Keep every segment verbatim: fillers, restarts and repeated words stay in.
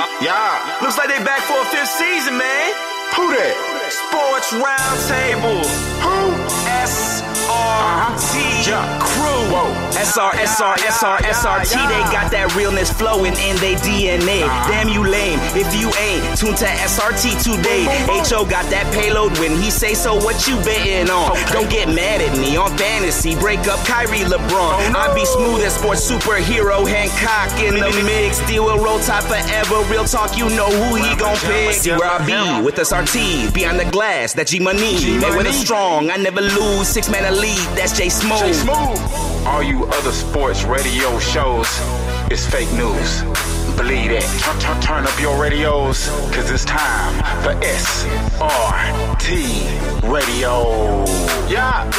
Yeah, looks like they back for a fifth season, man. Who that? Sports Roundtable. Who? S R T Yeah. Crew. Whoa. S R, S R, S R, S R T. They got that realness flowing in their D N A. Damn you lame if you ain't tuned to S R T today. H O got that payload when he say so. What you betting on? Don't get mad at me on fantasy. Break up Kyrie LeBron. I be smooth as sports superhero Hancock in the mix. Deal with roll tide forever. Real talk, you know who he gon' pick. See where I be with S R T. Beyond the glass, that G Money. They win it strong. I never lose. Six man a lead. That's J Smooth. J Smooth. All you other sports radio shows is fake news. Believe it. Turn, turn, turn up your radios, cause it's time for S R T Radio. Yeah.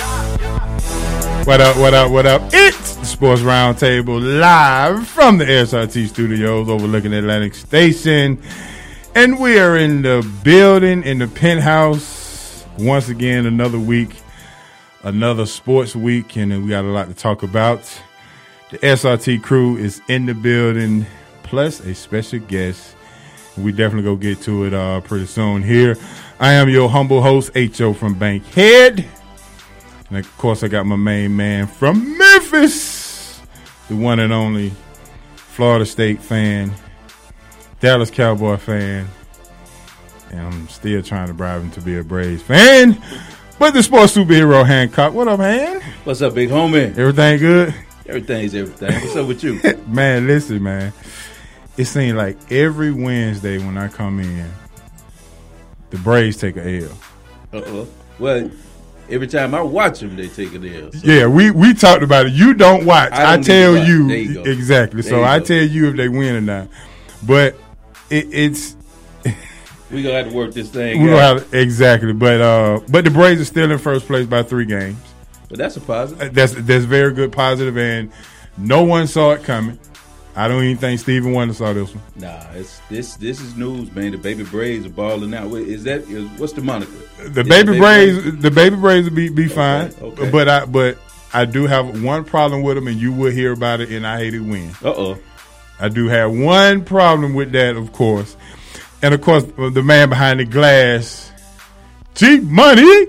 What up, what up, what up? It's the Sports Roundtable live from the S R T studios overlooking Atlantic Station. And we are in the building, in the penthouse. Once again, another week, another sports week, and we got a lot to talk about. The S R T crew is in the building, plus a special guest. We definitely go get to it uh, pretty soon here. I am your humble host, H O from Bankhead. And of course, I got my main man from Memphis, the one and only Florida State fan, Dallas Cowboy fan, and I'm still trying to bribe him to be a Braves fan. But the sports superhero Hancock, what up, man? What's up, big homie? Everything good? Everything's everything. What's up with you? Man, listen, man. It seems like every Wednesday when I come in, the Braves take a L. Uh-oh. Well, every time I watch them, they take an L. So. Yeah, we, we talked about it. You don't watch. I, don't I tell watch. you, you exactly. There so you I go. tell you if they win or not. But it, it's we gonna have to work this thing we out. have, exactly. But uh, but the Braves are still in first place by three games. But that's a positive. That's that's very good, positive, and no one saw it coming. I don't even think Stephen Wonder saw this one. Nah, it's this this is news, man. The baby Braves are balling out. Wait, Is that is, what's the moniker? The Is baby it Braves, the baby Braves will be be fine. okay. But I but I do have one problem with them, and you will hear about it. And I hate it win. Uh oh. I do have one problem with that, of course, and of course the man behind the glass, G Money.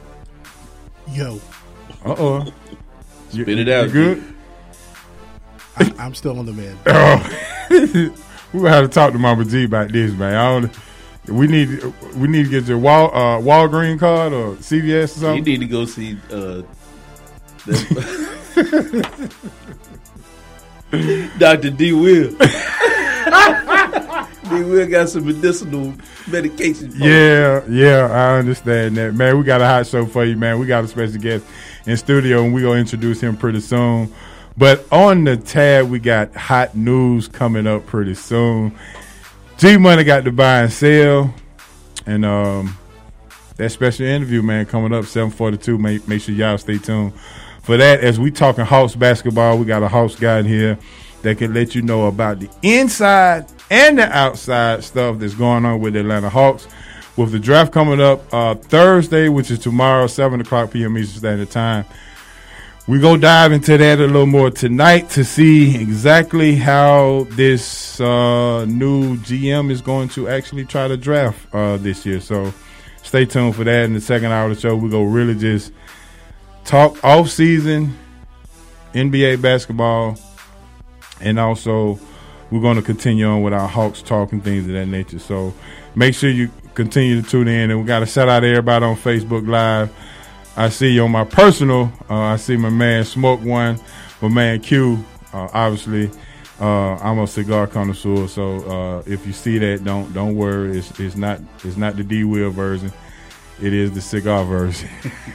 Yo, Uh oh. Spit it out. You good? I, I'm still on the man. Oh, we gonna have to talk to Mama G about this, man. I don't. We need we need to get your Wal uh, Walgreens card or C V S or You something. need to go see uh, Doctor D. Will. D. Will got some medicinal medication. for Yeah, yeah, I understand that, man. We got a hot show for you, man. We got a special guest in studio, and we gonna introduce him pretty soon. But on the tab, we got hot news coming up pretty soon. G Money got to buy and sell, and um, that special interview, man, coming up seven forty-two. Make make sure y'all stay tuned for that. As we talking Hawks basketball, we got a Hawks guy in here that can let you know about the inside and the outside stuff that's going on with the Atlanta Hawks. With the draft coming up uh, Thursday, which is tomorrow, seven o'clock p.m. Eastern Standard Time. We go dive into that a little more tonight to see exactly how this uh, new G M is going to actually try to draft uh, this year. So stay tuned for that. In the second hour of the show, we go really just talk off-season N B A basketball, and also we're going to continue on with our Hawks talk and things of that nature. So make sure you continue to tune in. And we got to shout out to everybody on Facebook Live. I see you on my personal. Uh, I see my man Smoke One, my man Q. Uh, obviously, uh, I'm a cigar connoisseur, so uh, if you see that, don't don't worry. It's it's not it's not the D Will version. It is the cigar version,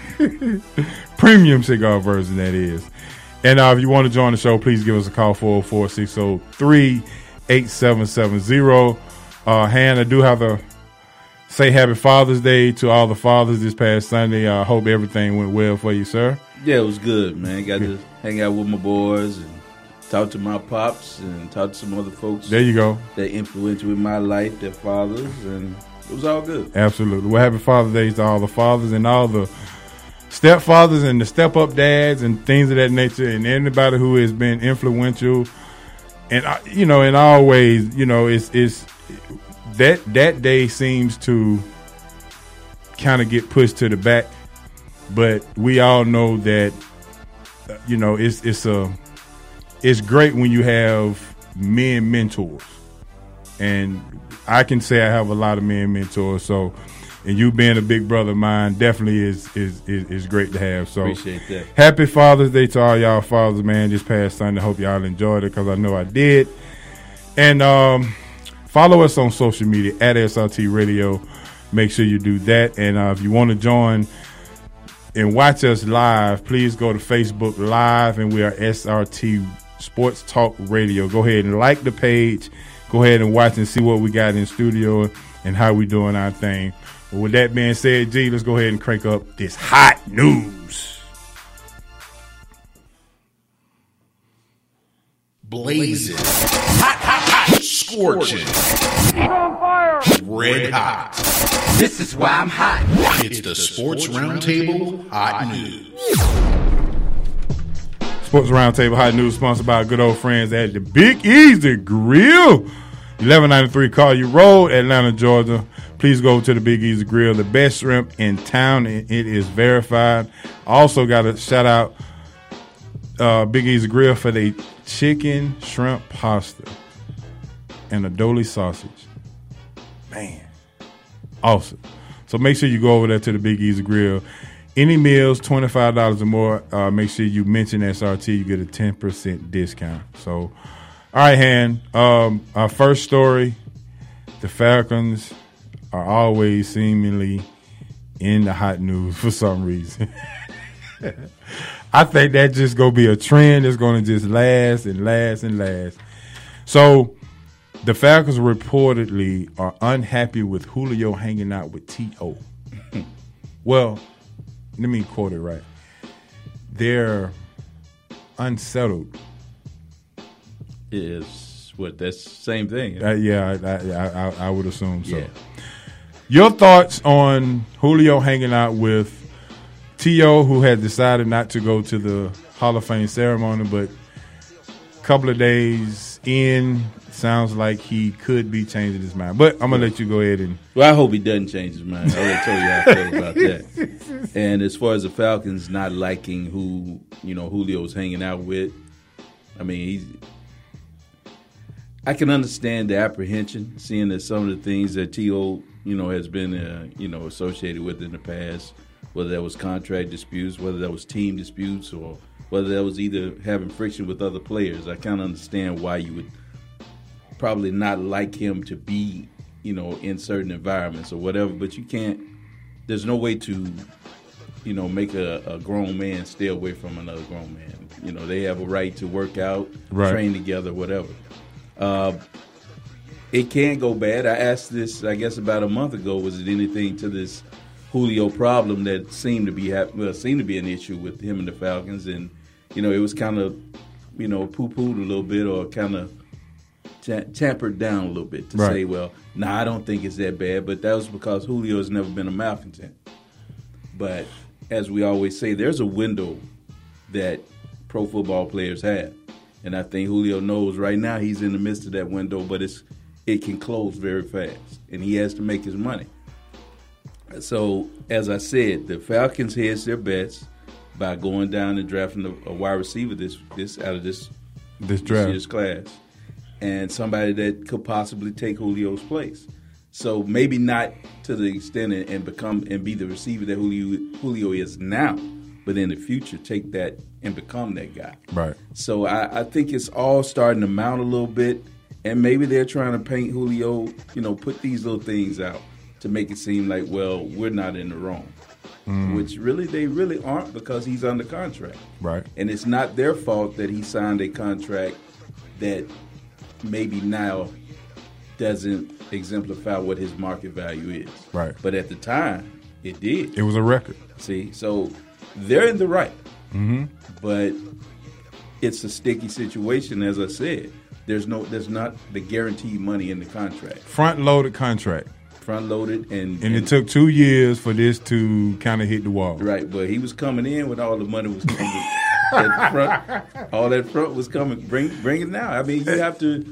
premium cigar version that is. And uh, if you want to join the show, please give us a call four oh four, six oh three, eight seven seven zero. Uh, Han, I do have to say happy Father's Day to all the fathers this past Sunday. I uh, hope everything went well for you, sir. Yeah, it was good, man. Got to hang out with my boys and talk to my pops and talk to some other folks. There you go. That influenced with my life, their fathers, and it was all good. Absolutely. Well, happy Father's Day to all the fathers and all the stepfathers and the step-up dads and things of that nature, and anybody who has been influential. And, you know, in all ways, you know, it's it's that that day seems to kind of get pushed to the back, but we all know that uh, you know it's it's a it's great when you have men mentors, and I can say I have a lot of men mentors. So, and you being a big brother of mine definitely is is is, is great to have. So, appreciate that. Happy Father's Day to all y'all fathers, man. This past Sunday, hope y'all enjoyed it because I know I did. And um, follow us on social media at S R T Radio. Make sure you do that. And uh, if you want to join and watch us live, please go to Facebook Live, and we are S R T Sports Talk Radio. Go ahead and like the page. Go ahead and watch and see what we got in studio and how we doing our thing. But with that being said, G, let's go ahead and crank up this hot news. Blazing. Hot, hot, hot. Scorching. On fire. Red hot. This is why I'm hot. It's the Sports Roundtable Hot News. Sports Roundtable Hot News sponsored by our good old friends at the Big Easy Grill. eleven ninety-three Collier Road, Atlanta, Georgia. Please go to the Big Easy Grill, the best shrimp in town, and it is verified. Also got to shout out uh, Big Easy Grill for the chicken shrimp pasta and a dolly sausage. Man, awesome. So make sure you go over there to the Big Easy Grill. Any meals, twenty-five dollars or more, uh, make sure you mention S R T. You get a ten percent discount. So, all right, Han, um, our first story, the Falcons are always seemingly in the hot news for some reason. I think that just going to be a trend that's going to just last and last and last. So, the Falcons reportedly are unhappy with Julio hanging out with T O Well, let me quote it right. They're unsettled. Is what that's the same thing. Uh, yeah, I, I, I, I would assume so. Yeah. Your thoughts on Julio hanging out with T O, who had decided not to go to the Hall of Fame ceremony, but a couple of days in, sounds like he could be changing his mind. But I'm going to let you go ahead and... Well, I hope he doesn't change his mind. I already told you how I feel about that. And as far as the Falcons not liking who, you know, Julio's hanging out with, I mean, he's... I can understand the apprehension, seeing that some of the things that T O, you know, has been, uh, you know, associated with in the past, whether that was contract disputes, whether that was team disputes, or whether that was either having friction with other players. I kind of understand why you would probably not like him to be, you know, in certain environments or whatever, but you can't, there's no way to, you know, make a, a grown man stay away from another grown man. You know, they have a right to work out, right, train together, whatever. Uh, it can go bad. I asked this, I guess, about a month ago. Was it anything to this Julio problem that seemed to be hap- well, seemed to be an issue with him and the Falcons? And you know, it was kind of, you know, poo-pooed a little bit, or kind of ta- tampered down a little bit to right. say, well, no, nah, I don't think it's that bad. But that was because Julio has never been a malcontent. But as we always say, there's a window that pro football players have. And I think Julio knows right now he's in the midst of that window, but it's it can close very fast, and he has to make his money. So, as I said, the Falcons hedged their bets by going down and drafting a, a wide receiver this this out of this this draft this year's class, and somebody that could possibly take Julio's place. So maybe not to the extent and, and become and be the receiver that Julio, Julio is now, but in the future take that and become that guy. Right. So I, I think it's all starting to mount a little bit, and maybe they're trying to paint Julio, you know, put these little things out to make it seem like, well, we're not in the wrong, mm. which really they really aren't, because he's under contract. Right. And it's not their fault that he signed a contract that maybe now doesn't exemplify what his market value is. Right. But at the time, it did. It was a record. See, so they're in the right. Mm-hmm. But it's a sticky situation, as I said. There's no, there's not the guaranteed money in the contract. Front loaded contract. Front loaded, and, and and it took two years for this to kind of hit the wall. Right, but he was coming in when all the money was coming. that front, all that front was coming. Bring, bring it now. I mean, you have to.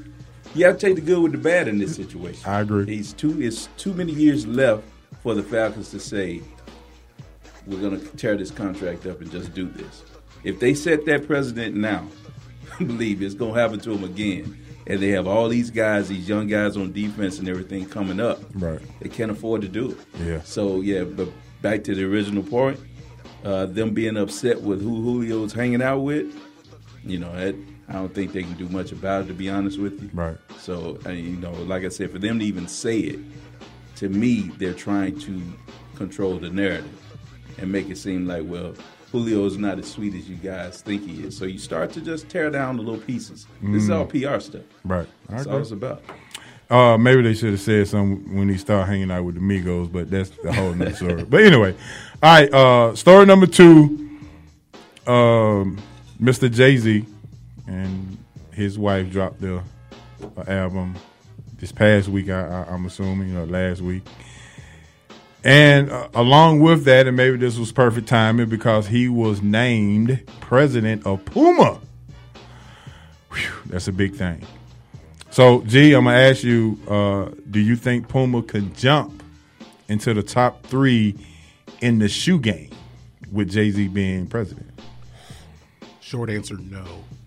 you have to take the good with the bad in this situation. I agree. He's too. It's too many years left for the Falcons to say we're going to tear this contract up and just do this. If they set that precedent now, I believe it's going to happen to them again. And they have all these guys, these young guys on defense and everything coming up. Right. They can't afford to do it. Yeah. So, yeah, but back to the original point, uh, them being upset with who Julio's hanging out with, you know, that, I don't think they can do much about it, to be honest with you. Right. So, uh, you know, like I said, for them to even say it, to me, they're trying to control the narrative and make it seem like, well, Julio's not as sweet as you guys think he is. So you start to just tear down the little pieces. Mm. This is all P R stuff. Right. That's all it's about. Uh, maybe they should have said something when he started hanging out with the Migos, but that's the whole nother story. But anyway, all right, uh, story number two, um, Mister Jay-Z and his wife dropped their uh, album this past week, I, I, I'm assuming, you know, last week. And uh, along with that, and maybe this was perfect timing because he was named president of Puma. Whew, that's a big thing. So, G, I'm going to ask you, uh, do you think Puma can jump into the top three in the shoe game with Jay-Z being president? Short answer, no.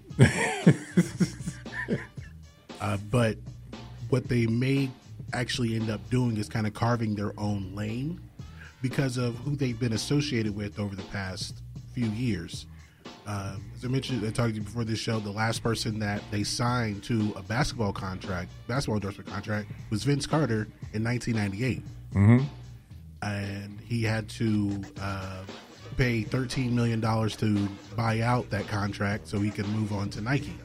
uh, but what they may actually end up doing is kind of carving their own lane because of who they've been associated with over the past few years. Uh, as I mentioned, I talked to you before this show, the last person that they signed to a basketball contract, basketball endorsement contract, was Vince Carter in nineteen ninety-eight. Mm-hmm. And he had to uh, pay thirteen million dollars to buy out that contract so he could move on to Nike.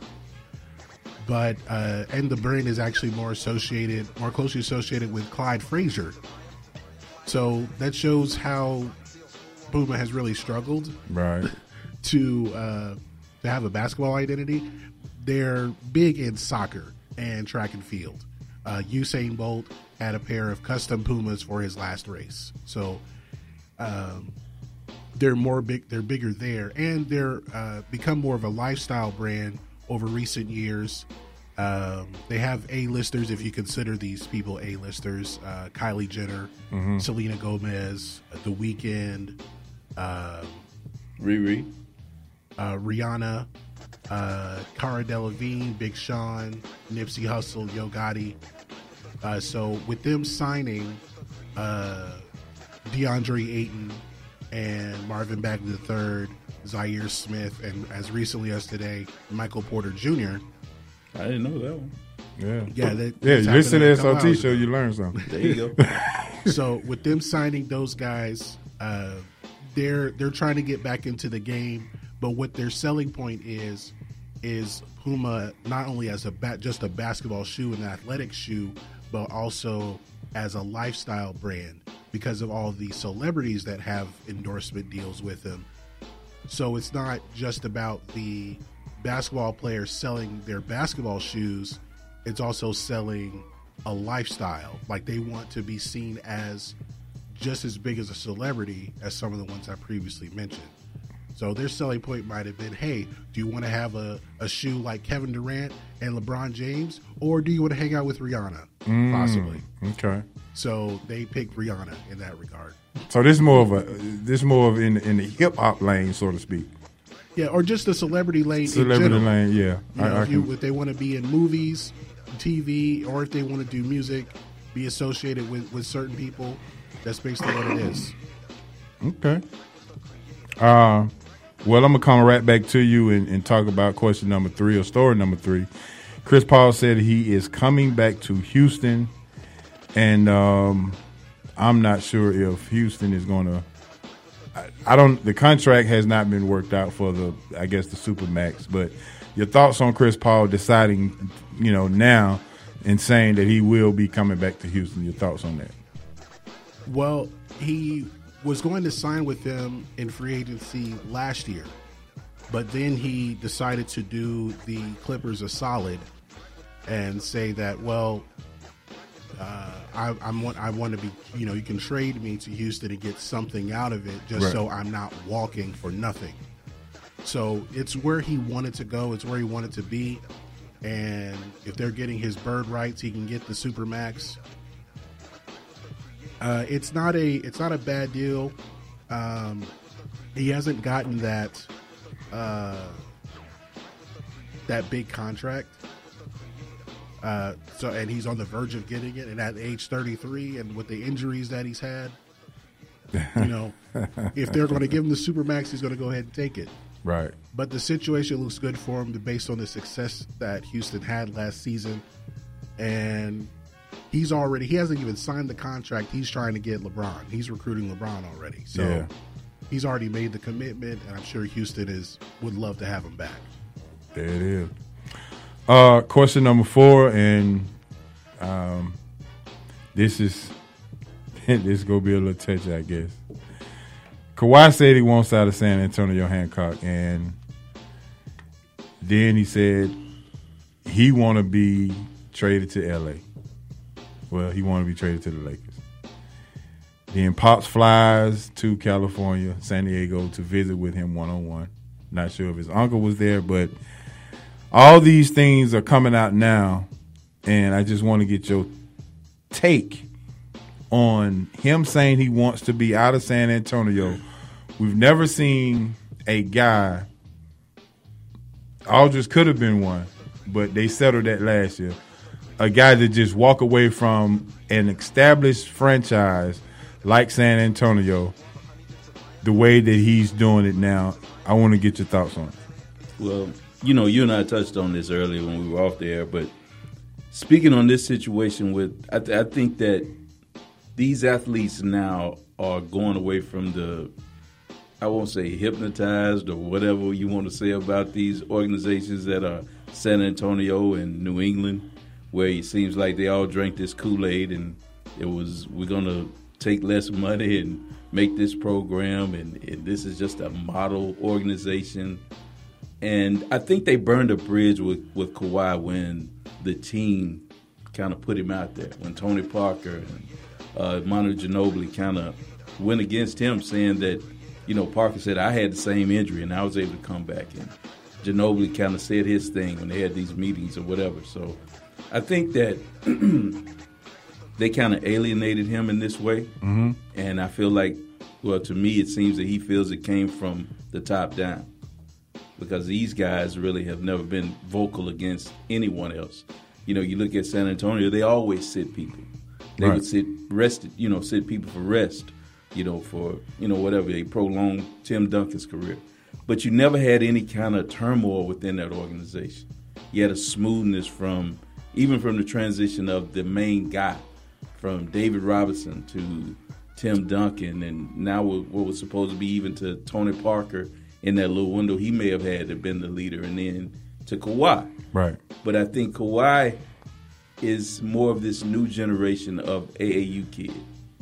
But uh, and the brand is actually more associated, more closely associated with Clyde Frazier. So that shows how Puma has really struggled, right, to uh, to have a basketball identity. They're big in soccer and track and field. Uh, Usain Bolt had a pair of custom Pumas for his last race, so um, they're more big. They're bigger there, and they're uh, become more of a lifestyle brand over recent years. Um, they have A-listers, if you consider these people A-listers. Uh, Kylie Jenner, mm-hmm. Selena Gomez, The Weeknd, uh, Riri, uh, Rihanna, uh, Cara Delevingne, Big Sean, Nipsey Hussle, Yo Gotti. Uh, so with them signing uh, DeAndre Ayton and Marvin Bagley the third, Zaire Smith, and as recently as today, Michael Porter Junior I didn't know that one. Yeah, yeah, that, yeah. You listen to the S O T show, you learn something. There you go. So with them signing those guys, uh, they're they're trying to get back into the game. But what their selling point is is Puma not only as a ba- just a basketball shoe and an athletic shoe, but also as a lifestyle brand because of all the celebrities that have endorsement deals with them. So it's not just about the basketball players selling their basketball shoes. It's also selling a lifestyle. Like they want to be seen as just as big as a celebrity as some of the ones I previously mentioned. So their selling point might have been, hey, do you want to have a, a shoe like Kevin Durant and LeBron James, or do you want to hang out with Rihanna? Mm, possibly. Okay. So they picked Rihanna in that regard. So this is more of a this is more of in in the hip hop lane, so to speak. Yeah, or just the celebrity lane. Celebrity in general. lane, yeah. You I, know, I if, you, can... if they want to be in movies, T V, or if they want to do music, be associated with, with certain people, that's basically what it is. Okay. Uh, well, I'm going to come right back to you and, and talk about question number three or story number three. Chris Paul said he is coming back to Houston, and um, I'm not sure if Houston is going to. I don't. The contract has not been worked out for the, I guess, the Supermax. But your thoughts on Chris Paul deciding, you know, now and saying that he will be coming back to Houston? Your thoughts on that? Well, he was going to sign with them in free agency last year, but then he decided to do the Clippers a solid and say that, well, uh, I, I'm want, I want to be, you know, you can trade me to Houston and get something out of it just right. so I'm not walking for nothing. So it's where he wanted to go. It's where he wanted to be. and if they're getting his bird rights, he can get the Supermax. Uh, it's not a it's not a bad deal. Um, he hasn't gotten that uh, that big contract. Uh, so and he's on the verge of getting it, and at age thirty-three, and with the injuries that he's had, you know, if they're going to give him the Supermax, he's going to go ahead and take it. Right. But the situation looks good for him based on the success that Houston had last season, and he's already he hasn't even signed the contract. He's trying to get LeBron. He's recruiting LeBron already, so Yeah. he's already made the commitment, and I'm sure Houston is would love to have him back. There it is. Uh, question number four, and um, this is this is gonna be a little touchy, I guess. Kawhi said he wants out of San Antonio Hancock, and then he said he want to be traded to L A. Well, he want to be traded to the Lakers. Then Pops flies to California, San Diego, to visit with him one on one. Not sure if his uncle was there, but all these things are coming out now, and I just want to get your take on him saying he wants to be out of San Antonio. We've never seen a guy, Aldridge could have been one, but they settled that last year, a guy that just walk away from an established franchise like San Antonio the way that he's doing it now. I want to get your thoughts on it. Well, you know, you and I touched on this earlier when we were off the air, but speaking on this situation with, I, th- I think that these athletes now are going away from the, I won't say hypnotized or whatever you want to say about these organizations that are San Antonio and New England, where it seems like they all drank this Kool-Aid and it was, we're going to take less money and make this program, and, and this is just a model organization. And I think they burned a bridge with, with Kawhi when the team kind of put him out there, when Tony Parker and uh, Manu Ginobili kind of went against him, saying that, you know, Parker said, I had the same injury and I was able to come back. And Ginobili kind of said his thing when they had these meetings or whatever. So I think that they kind of alienated him in this way. Mm-hmm. And I feel like, well, to me, it seems that he feels it came from the top down, because these guys really have never been vocal against anyone else. You know, you look at San Antonio, they always sit people. They Right. would sit rested, you know, sit people for rest, you know, for, you know, whatever, they prolonged Tim Duncan's career. But you never had any kind of turmoil within that organization. You had a smoothness from, even from the transition of the main guy, from David Robinson to Tim Duncan, and now what was supposed to be even to Tony Parker in that little window he may have had to been the leader, and then to Kawhi. Right. But I think Kawhi is more of this new generation of A A U kid,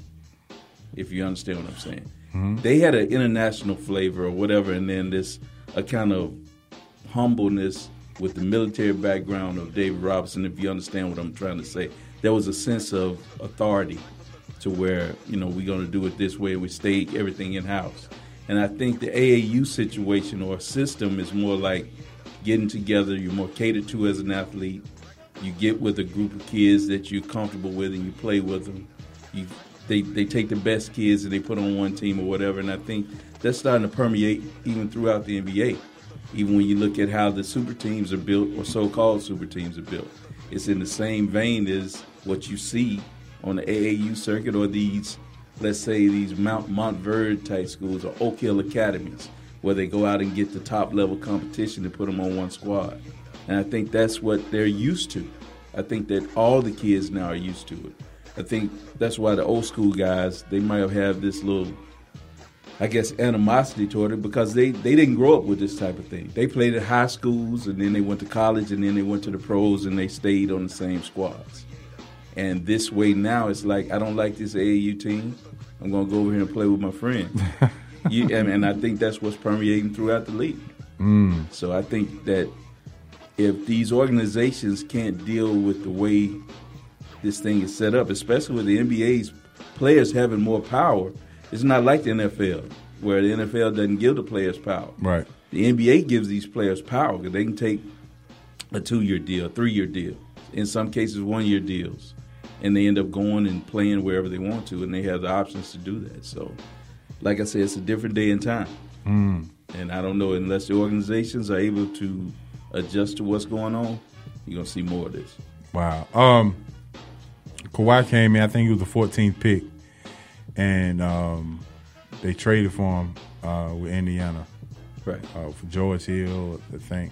if you understand what I'm saying. Mm-hmm. They had an international flavor or whatever, and then this a kind of humbleness with the military background of David Robinson, if you understand what I'm trying to say. There was a sense of authority to where, you know, we're going to do it this way, we stay everything in-house. And I think the A A U situation or system is more like getting together, you're more catered to as an athlete, you get with a group of kids that you're comfortable with and you play with them. You, they, they take the best kids and they put on one team or whatever, and I think that's starting to permeate even throughout the N B A. Even when you look at how the super teams are built, or so-called super teams are built, it's in the same vein as what you see on the A A U circuit, or these, let's say, these Mount Montverde type schools or Oak Hill academies, where they go out and get the top-level competition and put them on one squad. And I think that's what they're used to. I think that all the kids now are used to it. I think that's why the old school guys, they might have had this little, I guess, animosity toward it, because they, they didn't grow up with this type of thing. They played at high schools, and then they went to college, and then they went to the pros, and they stayed on the same squads. And this way now, it's like, I don't like this A A U team. I'm going to go over here and play with my friends. you, and, and I think that's what's permeating throughout the league. Mm. So I think that if these organizations can't deal with the way this thing is set up, especially with the N B A's players having more power, it's not like the N F L, where the N F L doesn't give the players power. Right. The N B A gives these players power because they can take a two-year deal, three-year deal. In some cases, one-year deals. And they end up going and playing wherever they want to, and they have the options to do that. So, like I said, it's a different day and time. Mm. And I don't know, unless the organizations are able to adjust to what's going on, you're going to see more of this. Wow. Um, Kawhi came in, I think he was the fourteenth pick, and um, they traded for him uh, with Indiana. Right. Uh, for George Hill, I think.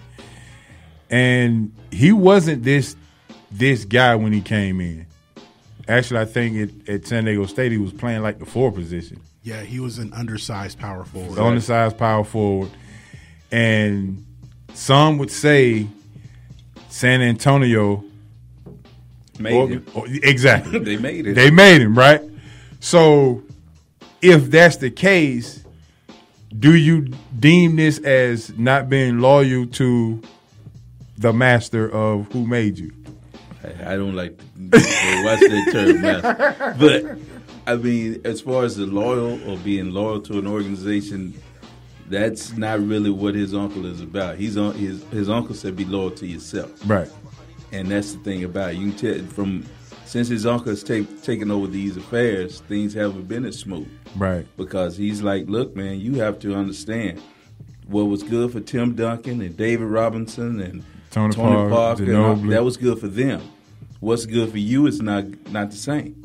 And he wasn't this this guy when he came in. Actually, I think it, at San Diego State he was playing like the four position. Yeah, he was an undersized power forward. Undersized power forward. And some would say San Antonio made or, him. Or, exactly. They made it. They made him, right? So if that's the case, do you deem this as not being loyal to the master of who made you? I, I don't like to watch that term, master. But, I mean, as far as the loyal or being loyal to an organization, that's not really what his uncle is about. He's on his his uncle said be loyal to yourself. Right. And that's the thing about it. You can tell from since his uncle has take, taken over these affairs, things haven't been as smooth. Right. Because he's like, look, man, you have to understand what was good for Tim Duncan and David Robinson and Tony, Tony Parker, Parker, and all, Ginobili. that was good for them. What's good for you is not not the same.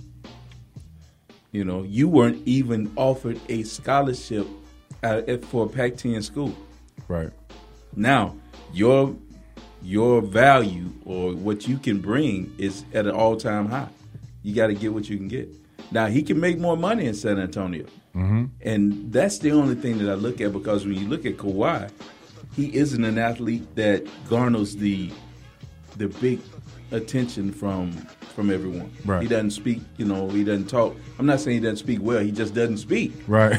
You know, you weren't even offered a scholarship at, at, for a Pac ten school. Right. Now, your your value or what you can bring is at an all-time high. You got to get what you can get. Now, he can make more money in San Antonio. Mm-hmm. And that's the only thing that I look at, because when you look at Kawhi, he isn't an athlete that garners the the big attention from from everyone. Right. He doesn't speak, you know, he doesn't talk. I'm not saying he doesn't speak well. He just doesn't speak. Right.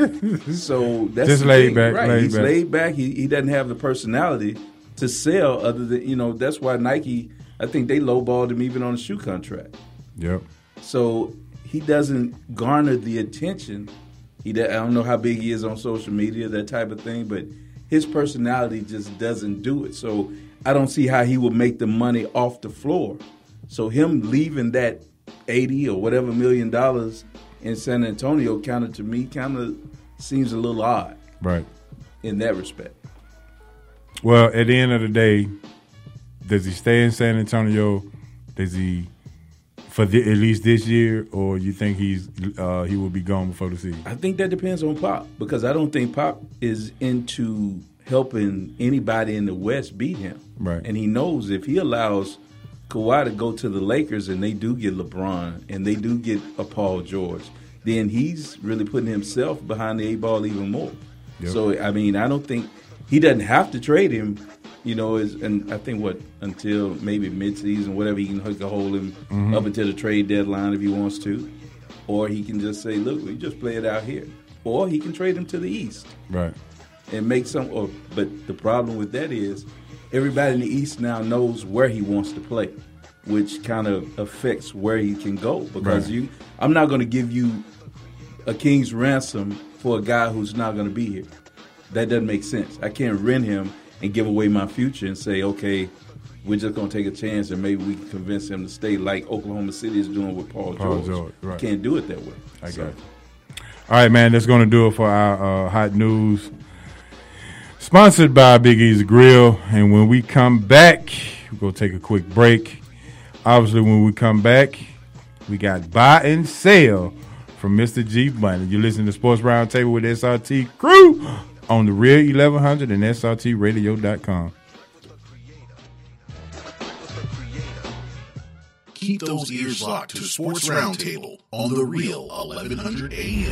So that's just the laid thing. back. Right. Laid He's back. laid back. He he doesn't have the personality to sell other than, you know, that's why Nike, I think they lowballed him even on a shoe contract. Yep. So he doesn't garner the attention. He I don't know how big he is on social media, that type of thing, but his personality just doesn't do it. So I don't see how he would make the money off the floor. So him leaving that eighty or whatever million dollars in San Antonio kind of, to me, kind of seems a little odd. Right. In that respect. Well, at the end of the day, does he stay in San Antonio? Does he, for the, at least this year, or you think he's uh, he will be gone before the season? I think that depends on Pop, because I don't think Pop is into helping anybody in the West beat him. Right. And he knows if he allows Kawhi to go to the Lakers and they do get LeBron and they do get a Paul George, then he's really putting himself behind the eight ball even more. Yep. So, I mean, I don't think he doesn't have to trade him, you know, is, and I think what, until maybe midseason, whatever, he can, he can hold him Mm-hmm. up until the trade deadline if he wants to. Or he can just say, look, we just play it out here. Or he can trade him to the East. Right. And make some, or, but the problem with that is everybody in the East now knows where he wants to play, which kind of affects where he can go. Because Right. you, I'm not going to give you a king's ransom for a guy who's not going to be here. That doesn't make sense. I can't rent him and give away my future and say, okay, we're just going to take a chance and maybe we can convince him to stay like Oklahoma City is doing with Paul, Paul George. George, right. You can't do it that way. I So, got it. All right, man, that's going to do it for our uh, hot news. Sponsored by Big E's Grill. And when we come back, we're going to take a quick break. Obviously, when we come back, we got buy and sell from Mister G Money. You're listening to Sports Roundtable with S R T Crew on the Real eleven hundred and S R T radio dot com. Keep those ears locked to Sports Roundtable on the Real eleven hundred A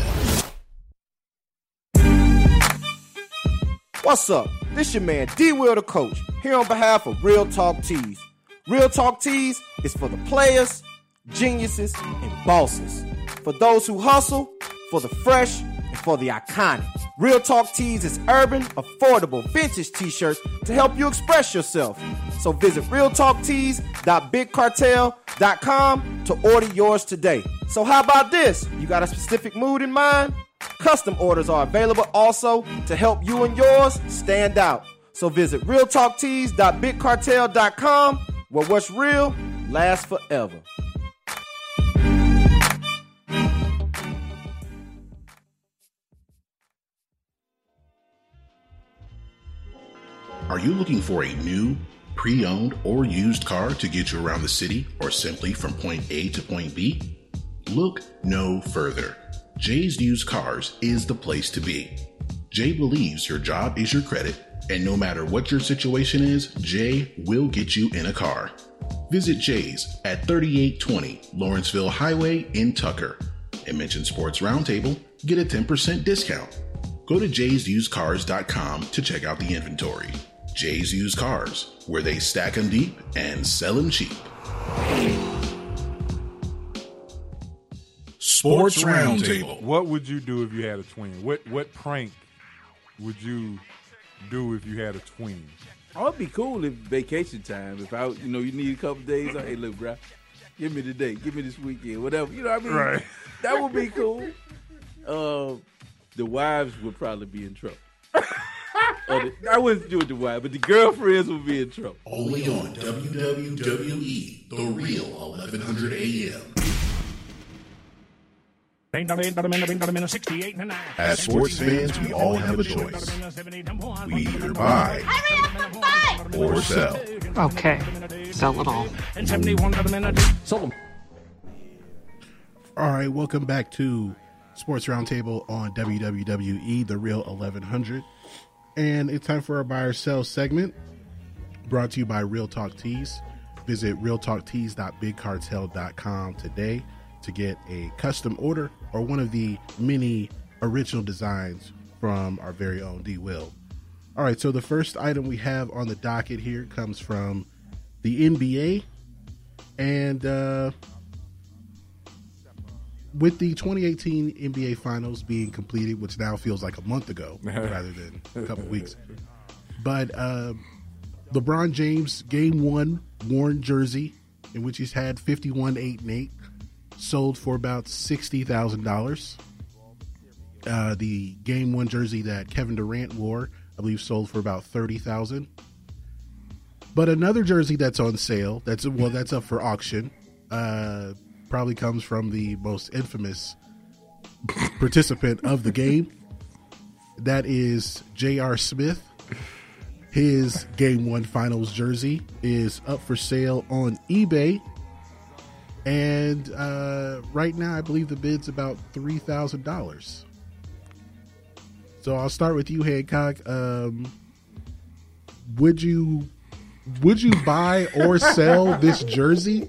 M. What's up? This your man D Will the Coach here on behalf of Real Talk Tees. Real Talk Tees is for the players, geniuses, and bosses. For those who hustle, for the fresh, and for the iconic. Real Talk Tees is urban, affordable, vintage t-shirts to help you express yourself. So visit real talk tees dot big cartel dot com to order yours today. So how about this? You got a specific mood in mind? Custom orders are available also to help you and yours stand out. So visit real talk tees dot big cartel dot com, where what's real lasts forever. Are you looking for a new, pre-owned, or used car to get you around the city or simply from point A to point B? Look no further. Jay's Used Cars is the place to be. Jay believes your job is your credit, and no matter what your situation is, Jay will get you in a car. Visit Jay's at thirty-eight twenty Lawrenceville Highway in Tucker and mention Sports Roundtable, get a ten percent discount. Go to jays used cars dot com to check out the inventory. Jay's Used Cars, where they stack 'em deep and sell 'em cheap. Sports Roundtable. What would you do if you had a twin? What what prank would you do if you had a twin? Oh, it'd be cool if vacation time. If I, you know, you need a couple days. Like, hey, look, bro, give me the day, give me this weekend, whatever. You know what I mean? Right. That would be cool. Uh, the wives would probably be in trouble. Or the, I wouldn't do it to wives, but the girlfriends would be in trouble. Only on W W W E, The Real eleven hundred A M. As sports fans, we all have a choice. We either buy or sell. Okay, sell it all. Sell them. All right, welcome back to Sports Roundtable on W W W E, The Real eleven hundred. And it's time for our buy or sell segment, brought to you by Real Talk Tees. Visit real talk tees dot big cartel dot com today to get a custom order or one of the many original designs from our very own D. Will. All right, so the first item we have on the docket here comes from the N B A. And uh, with the twenty eighteen N B A Finals being completed, which now feels like a month ago rather than a couple weeks. But uh, LeBron James' Game one worn jersey, in which he's had fifty-one, eight, and eight, sold for about sixty thousand dollars. Uh, the Game one jersey that Kevin Durant wore, I believe, sold for about thirty thousand dollars. But another jersey that's on sale, that's well, that's up for auction, uh, probably comes from the most infamous participant of the game. That is J R. Smith. His Game one Finals jersey is up for sale on eBay. And uh, right now, I believe the bid's about three thousand dollars. So I'll start with you, Hancock. Um, would you would you buy or sell this jersey?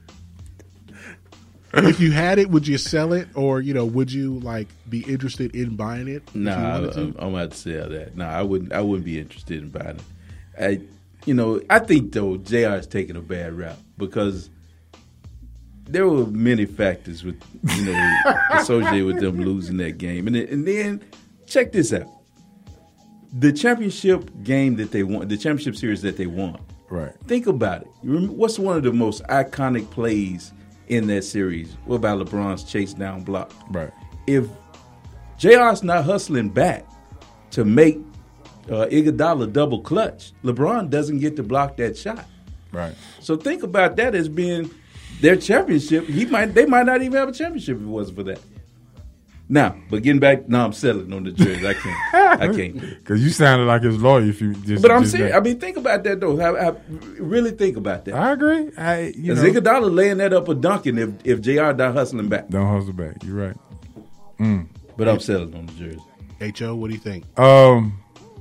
If you had it, would you sell it, or you know, would you like be interested in buying it? Nah, I, I'm, I'm gonna have to sell that. No, nah, I wouldn't. I wouldn't be interested in buying it. I, you know, I think though J R is taking a bad route because there were many factors with you know associated with them losing that game, and then, and then check this out: the championship game that they won, the championship series that they won. Right. Think about it. You remember, what's one of the most iconic plays in that series? What about LeBron's chase down block? Right. If J R's not hustling back to make uh, Iguodala double clutch, LeBron doesn't get to block that shot. Right. So think about that as being their championship. He might, they might not even have a championship if it wasn't for that. Now, but getting back, no, I'm settling on the jersey. I can't. I can't. Because you sounded like his lawyer. If you just, but I'm just serious. that. I mean, think about that though. I, I really think about that. I agree. I you know, Iguodala laying that up or dunking if if J R not hustling back. Don't hustle back. You're right. Mm. But I'm settling on the jersey. H O, what do you think? Um,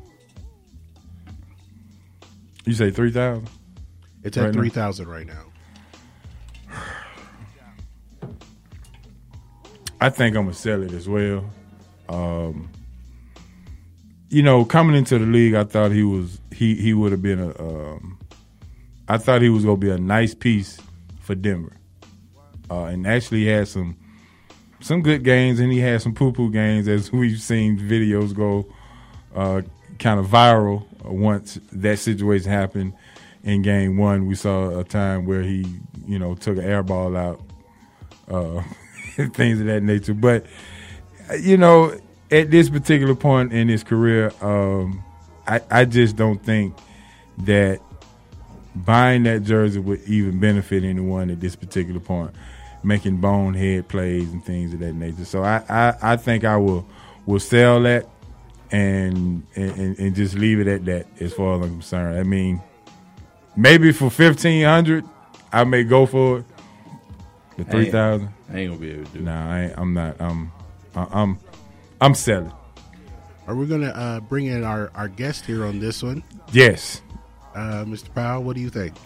you say three thousand? It's at right three thousand right now. I think I'm gonna sell it as well. Um, you know, coming into the league, I thought he was he he would have been a. Um, I thought he was gonna be a nice piece for Denver, uh, and actually he had some some good games, and he had some poo poo games, as we've seen videos go uh, kind of viral. Once that situation happened in Game One, we saw a time where he you know took an air ball out. Uh, things of that nature. But, you know, at this particular point in his career, um, I, I just don't think that buying that jersey would even benefit anyone at this particular point, making bonehead plays and things of that nature. So I, I, I think I will will sell that and, and and just leave it at that as far as I'm concerned. I mean, maybe for fifteen hundred dollars, I may go for it. The three thousand dollars, I ain't gonna be able to do it. Nah, I ain't, I'm not. I'm, I'm, I'm selling. Are we gonna uh, bring in our, our guest here on this one? Yes. Uh, Mister Powell, what do you think?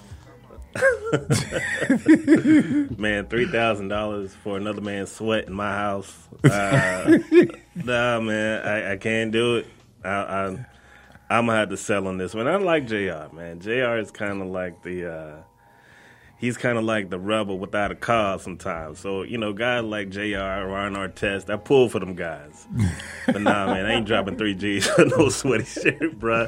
Man, three thousand dollars for another man's sweat in my house. Uh, nah, man, I, I can't do it. I, I, I'm gonna have to sell on this one. I like J R, man. J R is kind of like the. Uh, He's kind of like the rebel without a cause sometimes. So, you know, guys like J R, Ron Artest, I pull for them guys. But nah, man, I ain't dropping three G's for no sweaty shirt, bruh.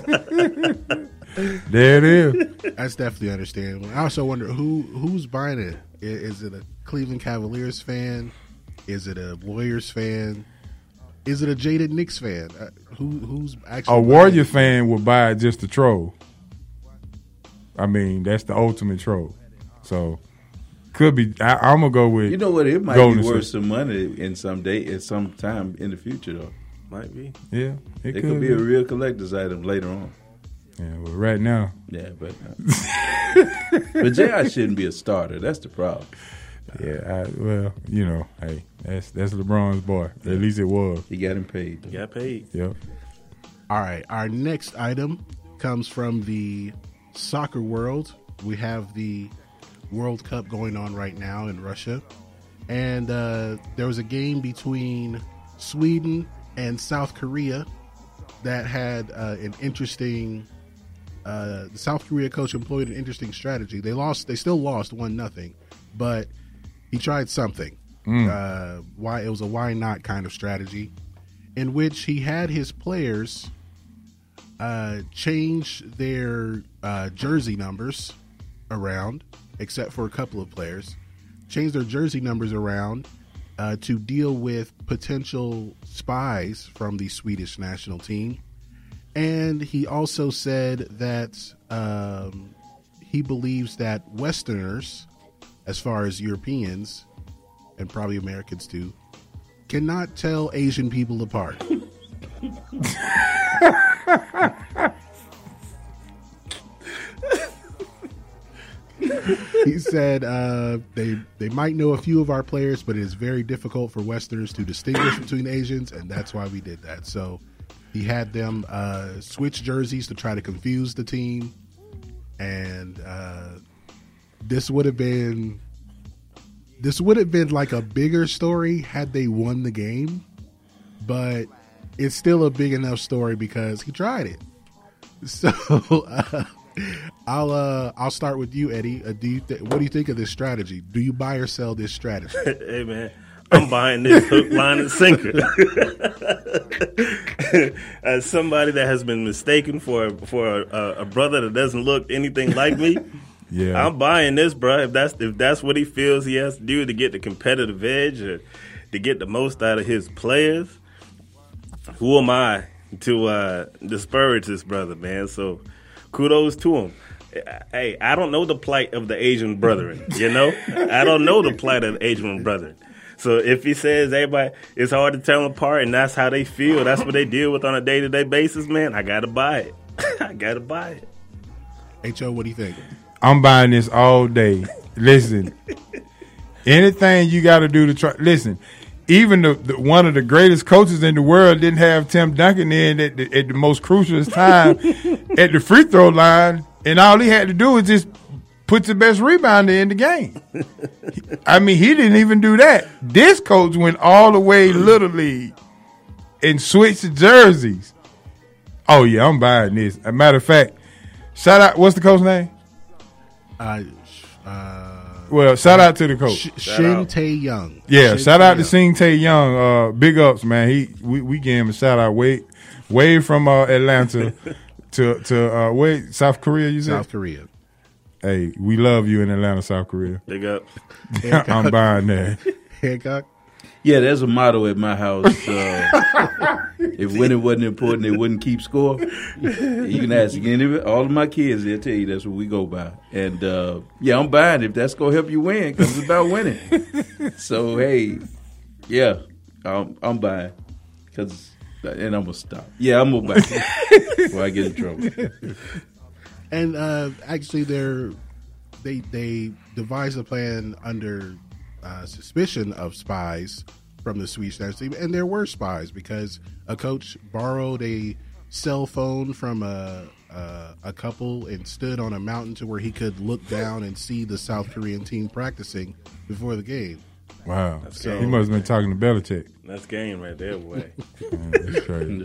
There it is. That's definitely understandable. I also wonder who who's buying it. Is, is it a Cleveland Cavaliers fan? Is it a Warriors fan? Is it a jaded Knicks fan? Uh, who who's actually a Warrior fan would buy it just to troll. I mean, that's the ultimate troll. So, could be. I, I'm gonna go with. You know what? It might Golden be worth State. some money in some day, at some time in the future, though. Might be. Yeah, it, It could, could be a real collector's item later on. Yeah, but right now, Yeah, but but J R shouldn't be a starter. That's the problem. yeah. I, well, you know, hey, that's that's LeBron's boy. At least it was. He got him paid. You got paid. Yep. All right, our next item comes from the soccer world. We have the World Cup going on right now in Russia, and uh, there was a game between Sweden and South Korea that had uh, an interesting. Uh, the South Korea coach employed an interesting strategy. They lost. They still lost one nothing, but he tried something. Mm. Uh, why it was a why not kind of strategy, in which he had his players uh, change their uh, jersey numbers around, except for a couple of players, change their jersey numbers around uh, to deal with potential spies from the Swedish national team. And he also said that um, he believes that Westerners, as far as Europeans, and probably Americans too, cannot tell Asian people apart. He said uh, they they might know a few of our players, but it is very difficult for Westerners to distinguish between Asians, and that's why we did that. So he had them uh, switch jerseys to try to confuse the team, and uh, this would have been this would have been like a bigger story had they won the game, but it's still a big enough story because he tried it. So. Uh, I'll uh, I'll start with you, Eddie. Uh, do you th- what do you think of this strategy? Do you buy or sell this strategy? Hey man, I'm buying this hook, line, and sinker. As somebody that has been mistaken for for a, a brother that doesn't look anything like me, Yeah, I'm buying this, bro. If that's if that's what he feels he has to do to get the competitive edge or to get the most out of his players, who am I to uh, disparage this brother, man? So. Kudos to him. Hey, I don't know the plight of the Asian brethren, you know? I don't know the plight of the Asian brethren. So if he says everybody, it's hard to tell them apart and that's how they feel, that's what they deal with on a day-to-day basis, man, I got to buy it. I got to buy it. H O, what do you think? I'm buying this all day. Listen, anything you got to do to try. Listen, even the, the one of the greatest coaches in the world didn't have Tim Duncan in at the, at the most crucial time at the free throw line, and all he had to do was just put the best rebounder in the game. I mean, he didn't even do that. This coach went all the way Little League and switched the jerseys. Oh, yeah, I'm buying this. As a matter of fact, shout out, what's the coach's name? Uh, uh, Well, shout out to the coach. Sh- Shin Tae-young. Yeah, Shin shout out to Tae-young. Shin Tae-young. Uh, big ups, man. He we, we gave him a shout out. Way way from uh, Atlanta to to uh, wait South Korea. You said South Korea. Hey, we love you in Atlanta, South Korea. Big up. I'm buying that. Hancock. Yeah, there's a motto at my house. Uh, if winning wasn't important, they wouldn't keep score. You can ask again. All of my kids, they'll tell you that's what we go by. And, uh, yeah, I'm buying if that's going to help you win because it's about winning. So, hey, yeah, I'm, I'm buying. Cause, and I'm going to stop. Yeah, I'm going to buy before I get in trouble. And uh, actually, they're, they, they devised a plan under uh, suspicion of spies from the Swedish national team, and there were spies because a coach borrowed a cell phone from a, a a couple and stood on a mountain to where he could look down and see the South Korean team practicing before the game. Wow, So- he must have been talking to Belichick. That's game right there, boy. Man, that's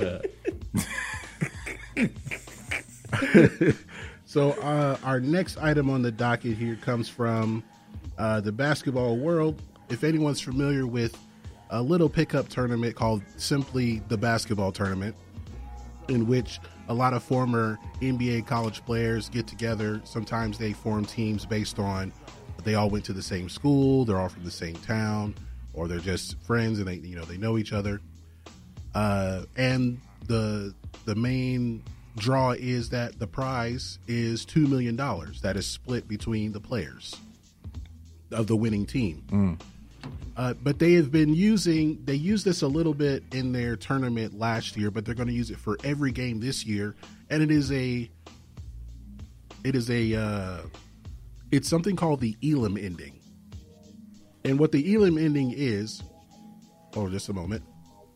crazy. So uh, our next item on the docket here comes from uh, the basketball world. If anyone's familiar with a little pickup tournament called simply the basketball tournament, in which a lot of former N B A college players get together. Sometimes they form teams based on they all went to the same school, they're all from the same town, or they're just friends and they you know they know each other. Uh, and the the main draw is that the prize is two million dollars that is split between the players of the winning team. Mm. Uh, but they have been using, they used this a little bit in their tournament last year, but they're going to use it for every game this year. And it is a, it is a, uh, it's something called the Elam ending. And what the Elam ending is, oh, just a moment.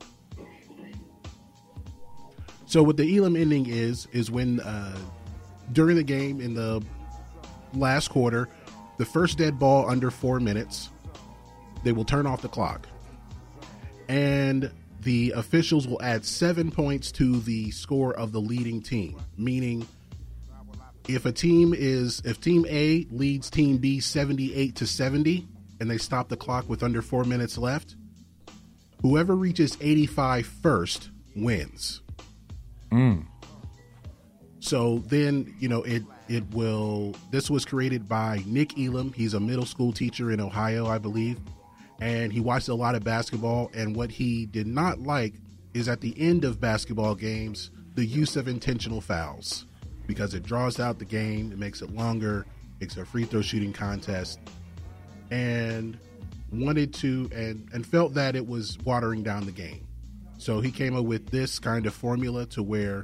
So what the Elam ending is, is when uh, during the game in the last quarter, the first dead ball under four minutes, they will turn off the clock. And the officials will add seven points to the score of the leading team. Meaning, if a team is, if Team A leads Team B seventy-eight to seventy, and they stop the clock with under four minutes left, whoever reaches eighty-five first wins. Mm. So then, you know, it it will, this was created by Nick Elam. He's a middle school teacher in Ohio, I believe. And he watched a lot of basketball. And what he did not like is at the end of basketball games, the use of intentional fouls, because it draws out the game. It makes it longer. It's a free throw shooting contest. And wanted to, and, and felt that it was watering down the game. So he came up with this kind of formula to where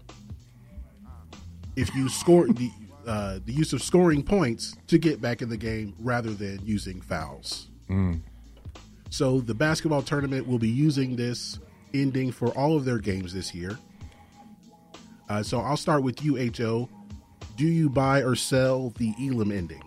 if you score the uh, the use of scoring points to get back in the game rather than using fouls. Mm. So the basketball tournament will be using this ending for all of their games this year. Uh, so I'll start with you, H O. Do you buy or sell the Elam ending?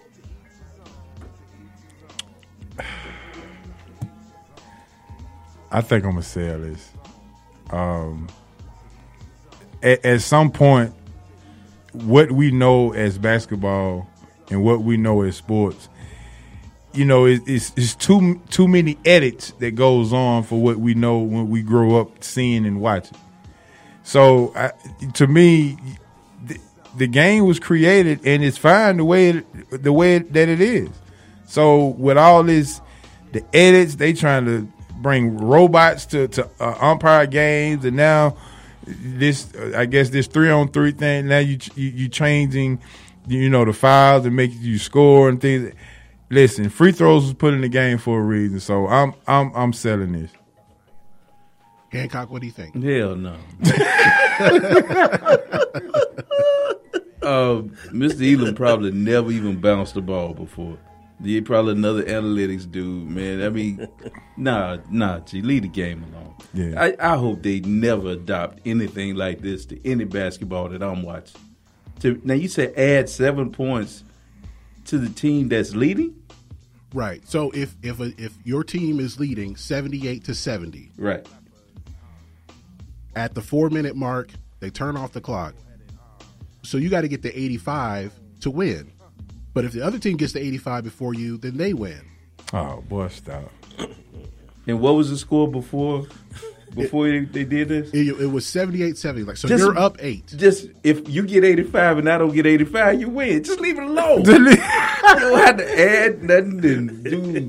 I think I'm gonna sell this. Um, at, at some point, what we know as basketball and what we know as sports, you know, it, it's, it's too too many edits that goes on for what we know when we grow up seeing and watching. So, I, to me, the, the game was created and it's fine the way it, the way that it is. So, with all this, the edits, they trying to bring robots to to uh, umpire games, and now this, uh, I guess, this three on three thing. Now you you, you changing, you know, the fouls and making you score and things. Listen, free throws was put in the game for a reason, so I'm I'm I'm selling this. Hancock, what do you think? Hell no. uh, Mister Elam probably never even bounced the ball before. He probably another analytics dude, man. I mean, nah, nah, G, leave the game alone. Yeah. I, I hope they never adopt anything like this to any basketball that I'm watching. To, now, you said add seven points to the team that's leading? Right. So if if a, if your team is leading seventy-eight to seventy, right, at the four minute mark, they turn off the clock. So you got to get to eighty-five to win. But if the other team gets to eighty-five before you, then they win. Oh, boy, stop. And what was the score before before it, they did this? It, it was seventy-eight seventy. Like, so Just- you're up eight. Just if you get eighty-five and I don't get eighty-five, you win. Just leave it alone. You don't have to add nothing and do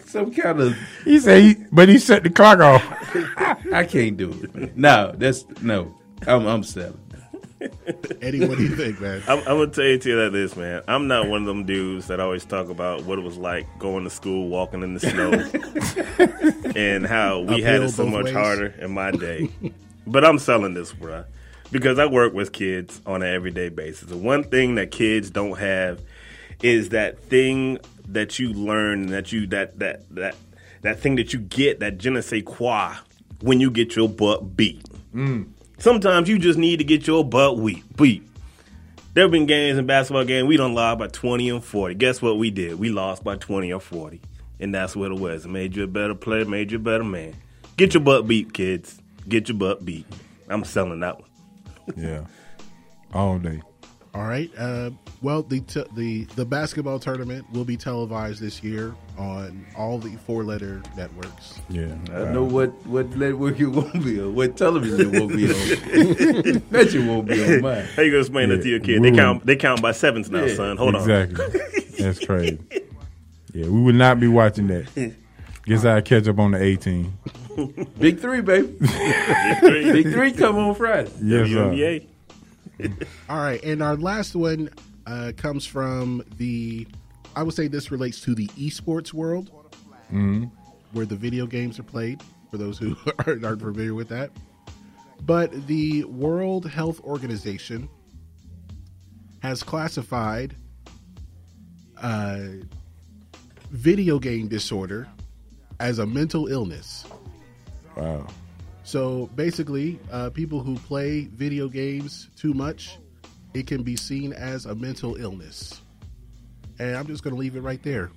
some kind of. He said, he, but he set the clock off. I can't do it. Man. No, that's no. I'm, I'm selling. Eddie, what do you think, man? I'm, I'm gonna tell you to you like this, man. I'm not one of them dudes that always talk about what it was like going to school, walking in the snow, and how we Uphill had it so both much ways. harder in my day. But I'm selling this, bruh, because I work with kids on an everyday basis. The one thing that kids don't have is that thing that you learn, that you that that that that thing that you get, that je ne sais quoi, when you get your butt beat. Mm. Sometimes you just need to get your butt beat. beat. There have been games in basketball games we done lost by twenty and forty. Guess what we did? We lost by twenty or forty. And that's what it was. It made you a better player, made you a better man. Get your butt beat, kids. Get your butt beat. I'm selling that one. Yeah. All day. All right. Uh, well, the t- the the basketball tournament will be televised this year on all the four letter networks. Yeah. I know what, what network it won't be on, what television it won't be on. Bet you won't be on mine. How you gonna explain Yeah. that to your kid? We They count would- they count by sevens now, Yeah. son. Hold exactly. That's crazy. Yeah, we would not be watching that. Guess I'll catch up on the eighteen. Big three, baby. on. Three. Big three come on Friday. Yes, W N B A. All right, and our last one uh, comes from the. I would say this relates to the esports world, Mm-hmm. where the video games are played. For those who aren't, aren't familiar with that, but the World Health Organization has classified uh, video game disorder as a mental illness. Wow. So basically, uh, people who play video games too much, it can be seen as a mental illness. And I'm just going to leave it right there.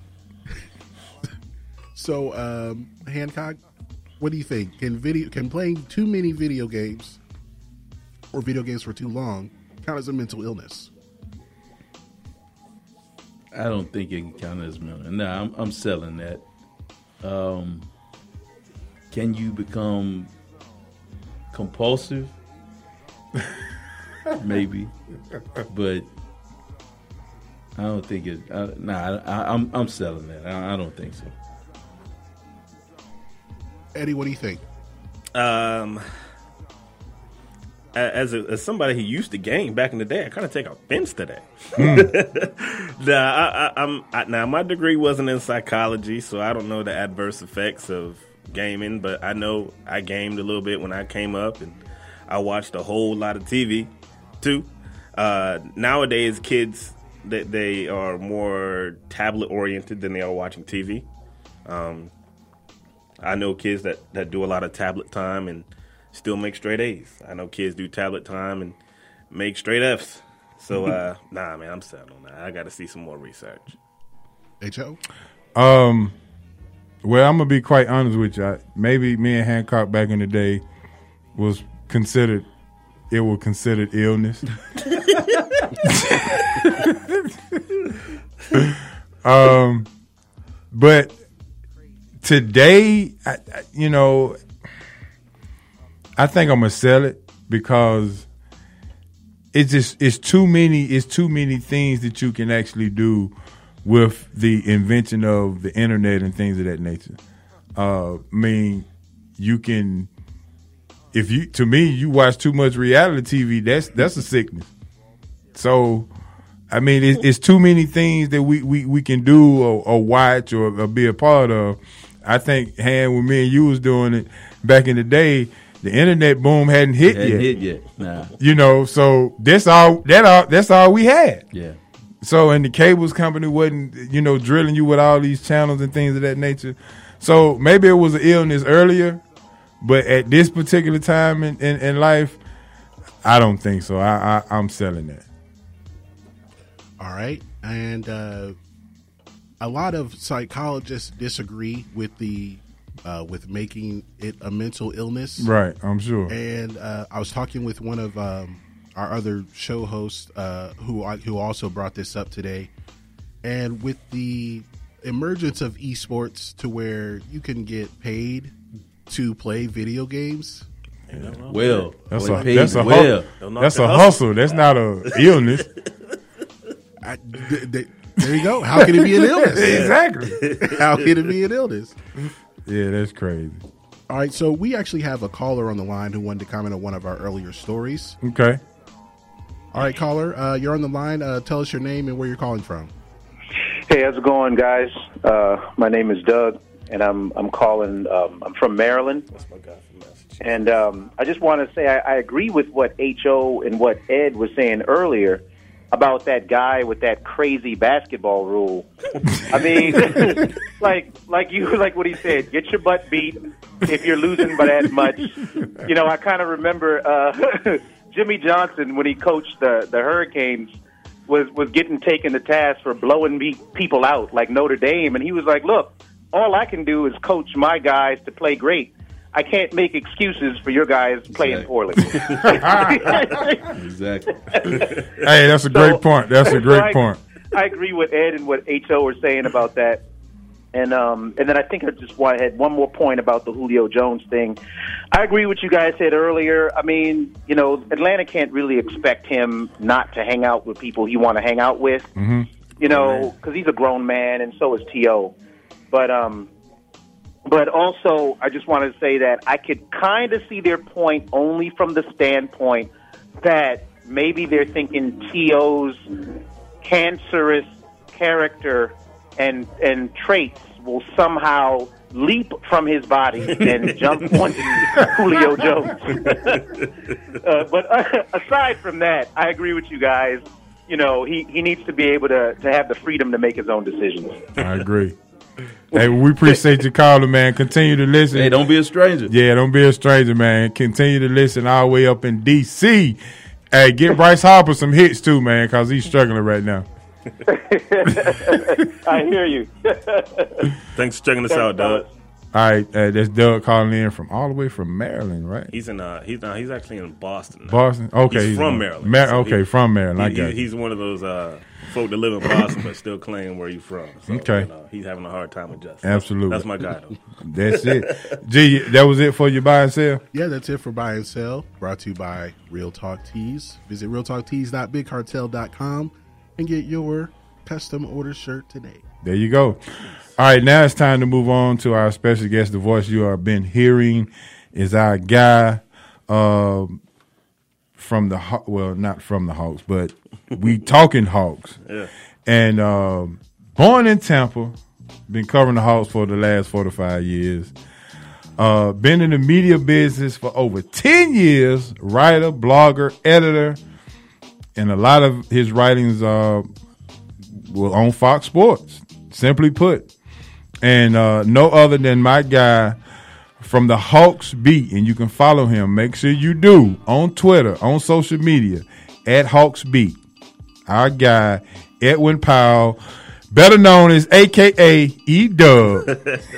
So, um, Hancock, what do you think? Can video can playing too many video games or video games for too long count as a mental illness? I don't think it can count as mental. No, I'm, I'm selling that. Um, can you become compulsive? Maybe, but I don't think it. I, nah, I, I'm I'm selling that. I, I don't think so. Eddie, what do you think? Um, a- as a, as somebody who used to game back in the day, I kind of take offense to that. nah, I, I, I'm I, now my degree wasn't in psychology, so I don't know the adverse effects of gaming. But I know I gamed a little bit when I came up, and I watched a whole lot of T V too. Uh, nowadays, kids that they are more tablet oriented than they are watching T V. Um, I know kids that, that do a lot of tablet time and still make straight A's. I know kids do tablet time and make straight F's. So, uh, nah, man, I'm set on that. I got to see some more research. H O? Um, well, I'm gonna be quite honest with you. I, maybe me and Hancock back in the day was considered. It was considered illness. um, but today, I, I, you know, I think I'm gonna sell it because it's just it's too many. It's too many things that you can actually do with the invention of the internet and things of that nature. Uh, I mean, you can. If you, to me, you watch too much reality T V, that's that's a sickness. So, I mean, it's, it's too many things that we, we, we can do or, or watch or, or be a part of. I think, Han, when me and you was doing it back in the day, the internet boom hadn't hit Hadn't yet. hit yet. Nah. You know, so that's all that all that's all we had. Yeah. So, and the cables company wasn't, you know, drilling you with all these channels and things of that nature. So maybe it was an illness earlier. But at this particular time in, in, in life, I don't think so. I, I, I'm selling that. All right. And uh, a lot of psychologists disagree with the uh, with making it a mental illness. Right, I'm sure. And uh, I was talking with one of um, our other show hosts uh, who who also brought this up today. And with the emergence of esports to where you can get paid to play video games. Well, that's well, a that's a, well. hu- that's a hustle. That's not a illness. I, th- th- There you go. How can it be an illness? Exactly. How can it be an illness? Yeah, that's crazy. All right, so we actually have a caller on the line who wanted to comment on one of our earlier stories. Okay. All right, caller, uh, you're on the line. Uh, tell us your name and where you're calling from. Hey, how's it going, guys? Uh, my name is Doug, and I'm I'm calling. Um, I'm from Maryland. That's my guy from Massachusetts. And um, I just want to say I, I agree with what H O and what Ed was saying earlier about that guy with that crazy basketball rule. I mean, like like you like what he said. Get your butt beat if you're losing by that much. You know, I kind of remember uh, Jimmy Johnson when he coached the the Hurricanes was was getting taken to task for blowing me, people out like Notre Dame, and he was like, "Look, all I can do is coach my guys to play great. I can't make excuses for your guys playing poorly." Exactly. Hey, that's a great So- point. That's a so great I, point. I agree with Ed and what H O were saying about that. And um, and then I think I just want, had one more point about the Julio Jones thing. I agree with you guys said earlier. I mean, you know, Atlanta can't really expect him not to hang out with people he want to hang out with. Mm-hmm. You know, because he's a grown man, and so is T O. But um, but also, I just wanted to say that I could kind of see their point only from the standpoint that maybe they're thinking T O's cancerous character and and traits will somehow leap from his body and jump onto Julio Jones. uh, but uh, aside from that, I agree with you guys. You know, he, he needs to be able to, to have the freedom to make his own decisions. I agree. Hey, we appreciate you calling, man. Continue to listen. Hey, don't be a stranger. Yeah, don't be a stranger, man. Continue to listen all the way up in D C. Hey, get Bryce Harper some hits too, man, because he's struggling right now. I hear you. Thanks for checking us out, Doug. All right, uh, that's Doug calling in from all the way from Maryland, right? He's in. Uh, he's not. He's actually in Boston. now. Boston. Okay, he's, he's from in- Maryland. Mar- So okay, he- from Maryland. I he- got he- you. He's one of those uh, folk that live in Boston but still claim where he's from. So, Okay. you know, he's having a hard time adjusting. Absolutely. That's my guy, though. That's it. Gee, that was it for your buy and sell? Yeah, that's it for Buy and Sell, brought to you by Real Talk Tees. Visit real talk tees dot big cartel dot com and get your custom order shirt today. There you go. All right, now it's time to move on to our special guest. The voice you have been hearing is our guy um, from the Haw- well, not from the Hawks, but we talking Hawks. Yeah. And um, born in Tampa, been covering the Hawks for the last four to five years. Uh, been in the media business for over ten years. Writer, blogger, editor, and a lot of his writings are well, on Fox Sports. Simply put. And uh, no other than my guy from the Hawks Beat. And you can follow him. Make sure you do on Twitter, on social media, at Hawks Beat. Our guy, Edwin Powell, better known as A K A E-Dub.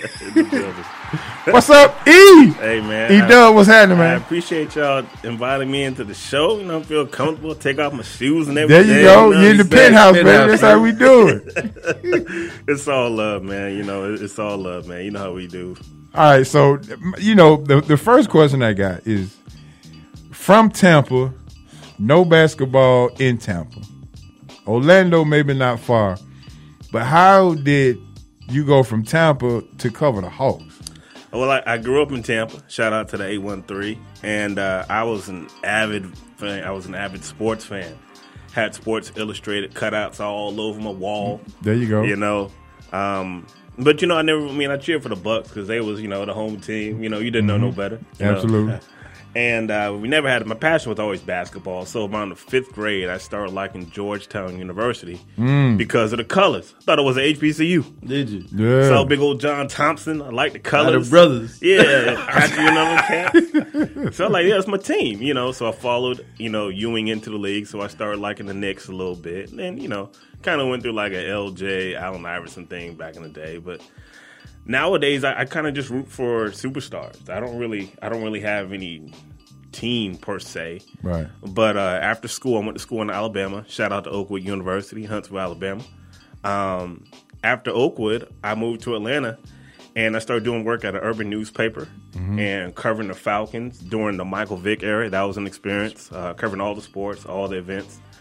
What's up, E? Hey, man. E-Dub, what's happening, I man? appreciate y'all inviting me into the show. You know, I feel comfortable. Take off my shoes and There everything. you go. know, You're in the you said- penthouse, baby. That's how we do it. It's all love, man. You know, it's all love, man. You know how we do. All right, so you know the the first question I got is from Tampa, no basketball in Tampa. Orlando maybe not far, but how did you go from Tampa to cover the Hawks? Well, I, I grew up in Tampa. Shout out to the eight one three, and uh, I was an avid fan. I was an avid sports fan. Had Sports Illustrated cutouts all over my wall. There you go. You know, um, but you know, I never. I mean, I cheered for the Bucks because they was, you know, the home team. You know, you didn't know no better. you know. Absolutely. And uh, we never had. My passion was always basketball. So around the fifth grade, I started liking Georgetown University Mm. because of the colors. I thought it was an H B C U. Did you? Yeah. Saw big old John Thompson. I like the colors. the brothers. Yeah, Patrick and other cats. So I'm like, yeah, it's my team, you know. So I followed, you know, Ewing into the league. So I started liking the Knicks a little bit, and then, you know, kind of went through like a L J Allen Iverson thing back in the day. But nowadays, I, I kind of just root for superstars. I don't really, I don't really have any team per se. Right. But uh, after school, I went to school in Alabama. Shout out to Oakwood University, Huntsville, Alabama. Um, after Oakwood, I moved to Atlanta, and I started doing work at an urban newspaper Mm-hmm. and covering the Falcons during the Michael Vick era. That was an experience, uh, covering all the sports, all the events.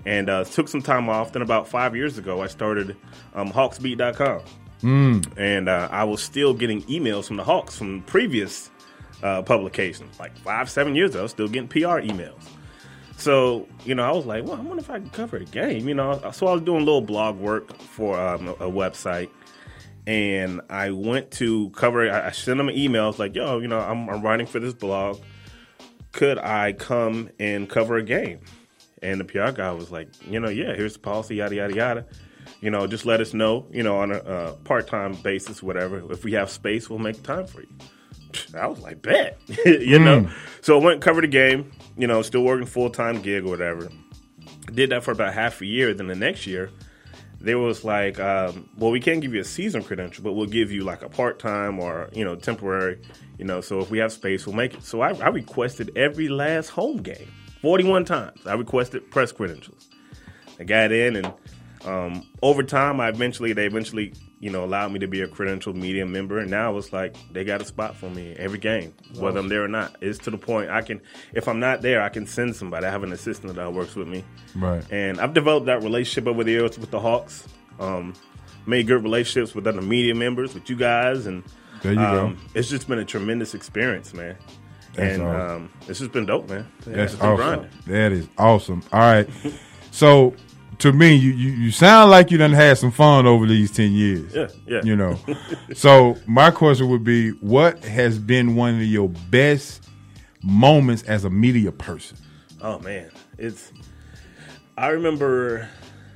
and uh, took some time off. Then about five years ago, I started um, Hawks Beat dot com. Mm. And uh, I was still getting emails from the Hawks from previous uh, publications. Like five, seven years ago, I was still getting P R emails. So, you know, I was like, well, I wonder if I can cover a game, you know. So I was doing a little blog work for um, a, a website. And I went to cover it. I sent them an email. I was like, yo, you know, I'm, I'm writing for this blog. Could I come and cover a game? And the P R guy was like, you know, yeah, here's the policy, yada, yada, yada. You know, just let us know, you know, on a uh, part-time basis, whatever. If we have space, we'll make time for you. I was like, bet, you mm. know. So I went and covered the game, you know, still working full-time gig or whatever. Did that for about half a year. Then the next year, there was like, um, well, we can't give you a season credential, but we'll give you like a part-time or, you know, temporary, you know, so if we have space, we'll make it. So I, I requested every last home game, forty-one times. I requested press credentials. I got in, and um, over time, I eventually, they eventually, you know, allowed me to be a credentialed media member, and now it's like they got a spot for me every game, whether I'm there or not. It's to the point I can, if I'm not there, I can send somebody. I have an assistant that works with me. Right. And I've developed that relationship over the years with the Hawks. Um, made good relationships with other media members, with you guys, and there you um, go. It's just been a tremendous experience, man. That's and awesome. um, it's just been dope, man. Yeah, That's it's been awesome. grinding. That is awesome. All right. So, to me, you, you, you sound like you done had some fun over these ten years. Yeah, yeah. You know. So, my question would be, what has been one of your best moments as a media person? Oh, man. It's, I remember,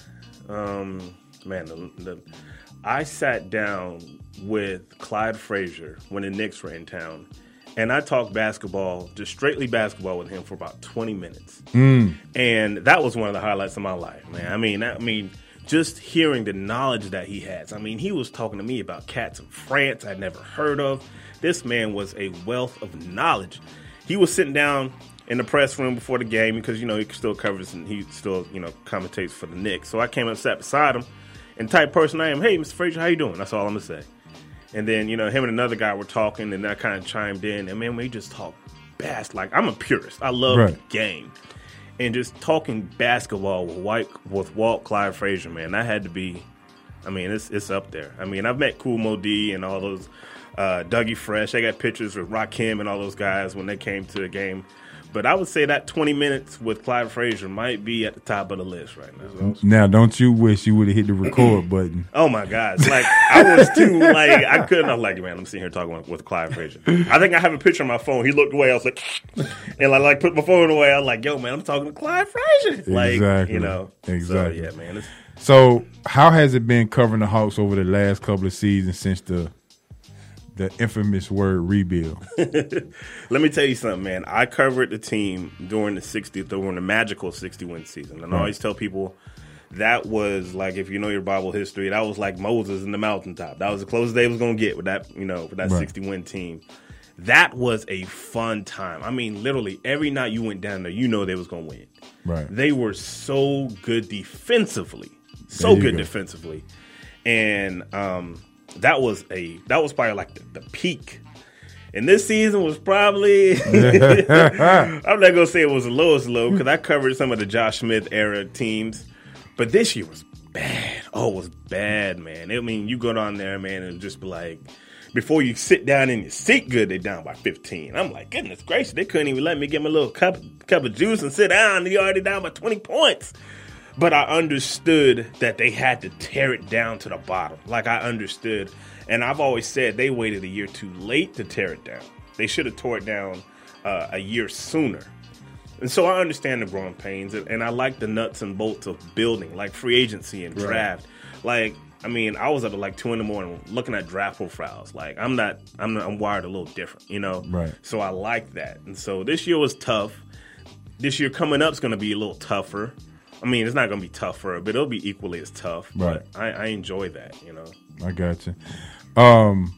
um, man, the, the, I sat down with Clyde Frazier when the Knicks were in town. And I talked basketball, just straightly basketball with him for about twenty minutes. Mm. And that was one of the highlights of my life, man. I mean, I mean, just hearing the knowledge that he has. I mean, he was talking to me about cats in France I'd never heard of. This man was a wealth of knowledge. He was sitting down in the press room before the game because, you know, he still covers and he still, you know, commentates for the Knicks. So I came and sat beside him. And the type of person I am, hey, Mister Frazier, how you doing? That's all I'm going to say. And then, you know, him and another guy were talking, and I kind of chimed in. And, man, we just talked bas- Like, I'm a purist. I love right. the game. And just talking basketball with, White, with Walt Clyde Frazier, man, that had to be, I mean, it's it's up there. I mean, I've met Kool Moe Dee and all those, uh, Dougie Fresh. I got pictures with Rakim and all those guys when they came to the game. But I would say that twenty minutes with Clyde Frazier might be at the top of the list right now. Now, don't you wish you would have hit the record button? Oh, my God. Like, I was too, like, I couldn't. I was like, man, I'm sitting here talking with Clyde Frazier. I think I have a picture on my phone. He looked away. I was like, and I, like, put my phone away. I was like, yo, man, I'm talking to Clyde Frazier. Like, exactly. you know. Exactly. So, yeah, man. It's, so, how has it been covering the Hawks over the last couple of seasons since the the infamous word rebuild? Let me tell you something, man. I covered the team during the sixty, during the magical sixty-win season. And I always tell people that was like, if you know your Bible history, that was like Moses in the mountaintop. That was the closest they was going to get with that, you know, with that right. sixty-win team. That was a fun time. I mean, literally every night you went down there, you know they was going to win. Right. They were so good defensively, so good go. defensively, and um. That was a that was probably like the, the peak. And this season was probably I'm not gonna say it was the lowest low because I covered some of the Josh Smith era teams, but this year was bad. Oh, it was bad, man. I mean, you go down there, man, and just be like, before you sit down in your seat, good, they down by fifteen. I'm like, goodness gracious, they couldn't even let me get my little cup cup of juice and sit down. They already down by twenty points. But I understood that they had to tear it down to the bottom. Like, I understood. And I've always said they waited a year too late to tear it down. They should have tore it down uh, a year sooner. And so I understand the growing pains. And, and I like the nuts and bolts of building, like free agency and draft. Right. Like, I mean, I was up at like two in the morning looking at draft profiles. Like, I'm not, I'm not, I'm wired a little different, you know? Right. So I like that. And so this year was tough. This year coming up is going to be a little tougher. I mean, it's not going to be tougher, but it'll be equally as tough. Right. But I, I enjoy that, you know. I got you. Um,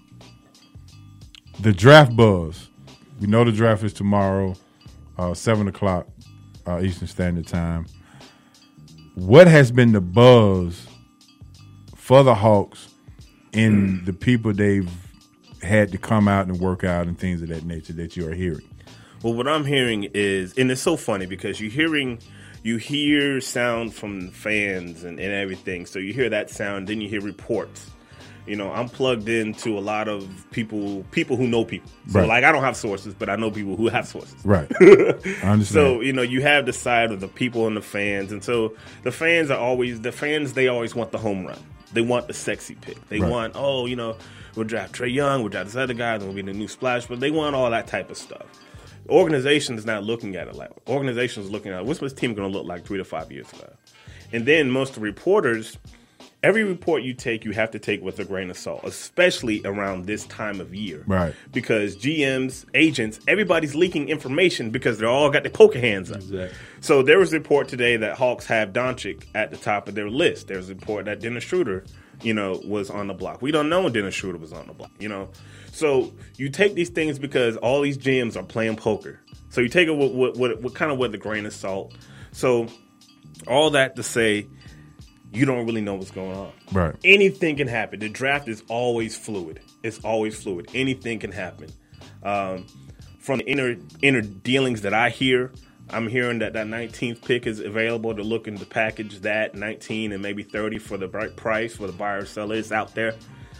the draft buzz. We know the draft is tomorrow, uh, seven o'clock uh, Eastern Standard Time. What has been the buzz for the Hawks in the people they've had to come out and work out and things of that nature that you are hearing? Well, what I'm hearing is, and it's so funny because you're hearing – you hear sound from fans and, and everything. So you hear that sound, then you hear reports. You know, I'm plugged into a lot of people, people who know people. So, Right. like, I don't have sources, but I know people who have sources. Right. I understand. So, you know, you have the side of the people and the fans. And so the fans are always, the fans, they always want the home run. They want the sexy pick. They Right. want, oh, you know, we'll draft Trae Young, we'll draft this other guy, then we'll be the new splash. But they want all that type of stuff. Organization's not looking at it like organization's looking at what's this team going to look like three to five years ago. And then most of the reporters, every report you take, you have to take with a grain of salt, especially around this time of year. Right. Because G Ms, agents, everybody's leaking information because they're all got their poker hands up. Exactly. So there was a report today that Hawks have Doncic at the top of their list. There was a report that Dennis Schroeder, you know, was on the block. We don't know when Dennis Schroeder was on the block, you know. So you take these things because all these G Ms are playing poker. So you take it with, with, with, with kind of with a grain of salt. So all that to say, you don't really know what's going on. Right. Anything can happen. The draft is always fluid. It's always fluid. Anything can happen. Um, from the inner inner dealings that I hear, I'm hearing that that nineteenth pick is available. They're looking to package that nineteen and maybe thirty for the right price for the buyer or seller. It's out there.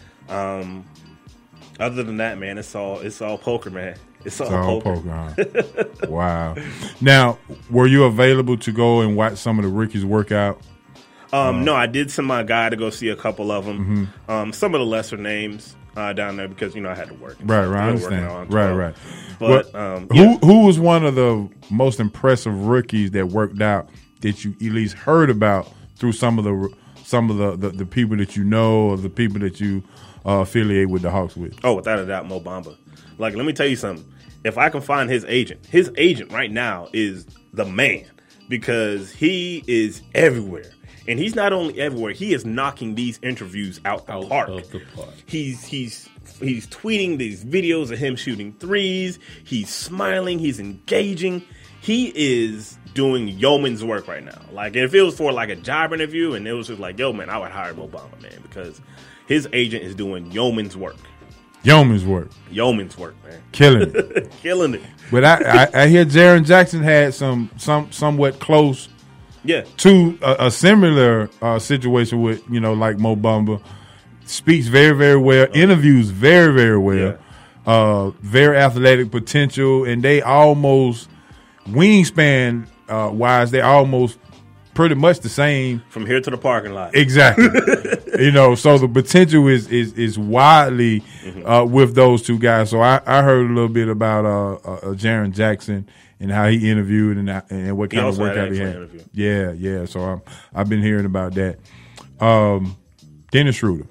Um, other than that, man, it's all it's all poker, man. It's all, It's all poker. poker, huh? Wow. Now, were you available to go and watch some of the rookies work out? Um, no, I did send my guy to go see a couple of them. Mm-hmm. Um, some of the lesser names uh, down there because you know I had to work. Right, right. I Still working on understand. Right, twelve. right. But Well, um, who yeah. who was one of the most impressive rookies that worked out that you at least heard about through some of the some of the, the, the people that you know or the people that you uh, affiliate with the Hawks with? Oh, without a doubt, Mo Bamba. Like, let me tell you something. If I can find his agent, his agent right now is the man because he is everywhere. And he's not only everywhere, he is knocking these interviews out the Out park. of the park. He's he's he's tweeting these videos of him shooting threes. He's smiling. He's engaging. He is doing yeoman's work right now. Like, if it was for like a job interview and it was just like, yo, man, I would hire Mo Bamba, man, because his agent is doing yeoman's work. Yeoman's work. Yeoman's work, man. Killing it. Killing it. But I, I, I hear Jaren Jackson had some some somewhat close Yeah. to a, a similar uh, situation with, you know, like Mo Bamba. Speaks very, very well. Interviews very, very well. Yeah. Uh, very athletic potential. And they almost, wingspan uh, wise, they almost pretty much the same. From here to the parking lot. Exactly. You know, so the potential is is, is widely Mm-hmm. uh, with those two guys. So I, I heard a little bit about uh, uh, Jaren Jackson and how he interviewed and and what He kind of also had workout an he had. excellent Yeah, yeah. So I'm, I've been hearing about that. Um, Dennis Schroeder.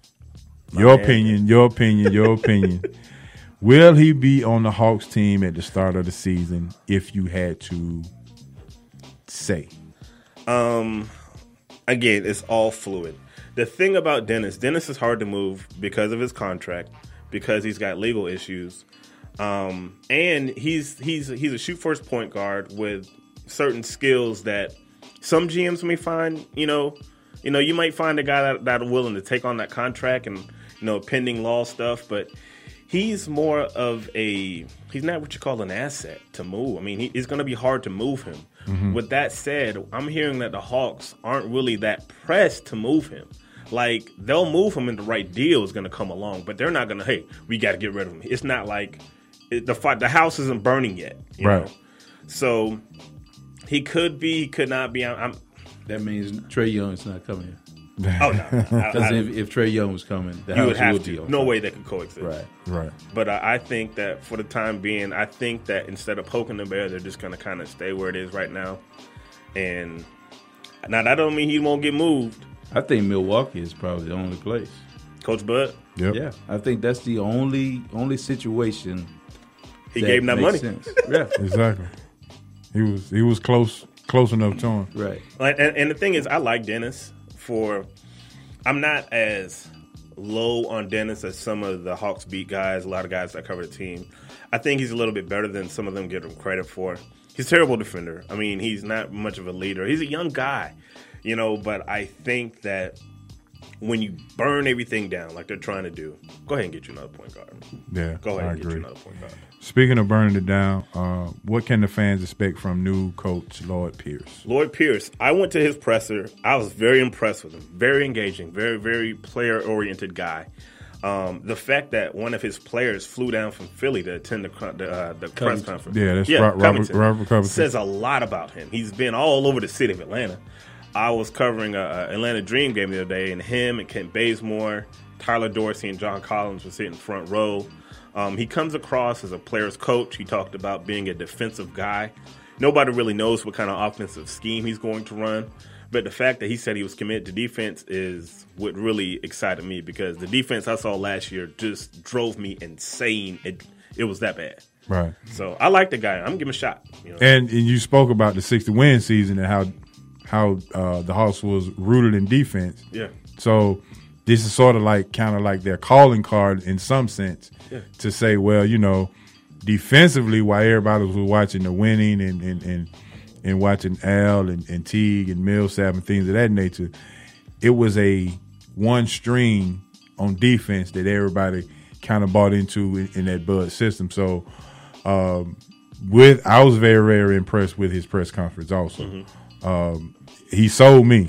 Your man. opinion, your opinion, your opinion. Will he be on the Hawks team at the start of the season if you had to say? Um, again, it's all fluid. The thing about Dennis, Dennis is hard to move because of his contract, because he's got legal issues, um, and he's he's he's a shoot first point guard with certain skills that some G Ms may find. You know, you know, you might find a guy that that willing to take on that contract and you know pending law stuff, but he's more of a he's not what you call an asset to move. I mean, he, it's going to be hard to move him. Mm-hmm. With that said, I'm hearing that the Hawks aren't really that pressed to move him. Like, they'll move him and the right deal is going to come along, but they're not going to, hey, we got to get rid of him. It's not like it, the fi- the house isn't burning yet. You Right. know? So he could be, he could not be. I'm, I'm, That means Trae Young's not coming here. oh, no. no. I- Because I- if, if Trae Young was coming, the you house would have would be to. on No fire. way they could coexist. Right. Right. But uh, I think that for the time being, I think that instead of poking the bear, they're just going to kind of stay where it is right now. And now that don't mean he won't get moved. I think Milwaukee is probably the only place. Coach Bud, Yep. Yeah, I think that's the only only situation. he gave him that money. makes sense. Yeah, Exactly. He was he was close close enough to him. right. Like, and, and the thing is, I like Dennis for. I'm not as low on Dennis as some of the Hawks beat guys. A lot of guys that cover the team. I think he's a little bit better than some of them give him credit for. He's a terrible defender. I mean, he's not much of a leader. He's a young guy, you know. But I think that when you burn everything down like they're trying to do, go ahead and get you another point guard. Yeah, go ahead I and agree. get you another point guard. Speaking of burning it down, uh, what can the fans expect from new coach Lloyd Pierce? Lloyd Pierce, I went to his presser. I was very impressed with him. Very engaging, very, very player-oriented guy. Um, the fact that one of his players flew down from Philly to attend the, the, uh, the press conference. Yeah, that's Ro- Robert, Covington, Robert Covington. says a lot about him. He's been all over the city of Atlanta. I was covering a, a Atlanta Dream game the other day, and him and Kent Bazemore, Tyler Dorsey, and John Collins were sitting front row. Um, he comes across as a player's coach. He talked about being a defensive guy. Nobody really knows what kind of offensive scheme he's going to run. But the fact that he said he was committed to defense is what really excited me, because the defense I saw last year just drove me insane. It it was that bad. Right. So I like the guy. I'm giving him a shot. You know? And and you spoke about the sixty-win season and how how uh, the Hawks was rooted in defense. Yeah. So this is sort of like kind of like their calling card in some sense. Yeah. To say, well, you know, defensively, while everybody was watching the winning and and, and, and watching Al and, and Teague and Millsap and things of that nature, it was a one string on defense that everybody kind of bought into in, in that Bud system. So um, with I was very, very impressed with his press conference also. Mm-hmm. Um, he sold me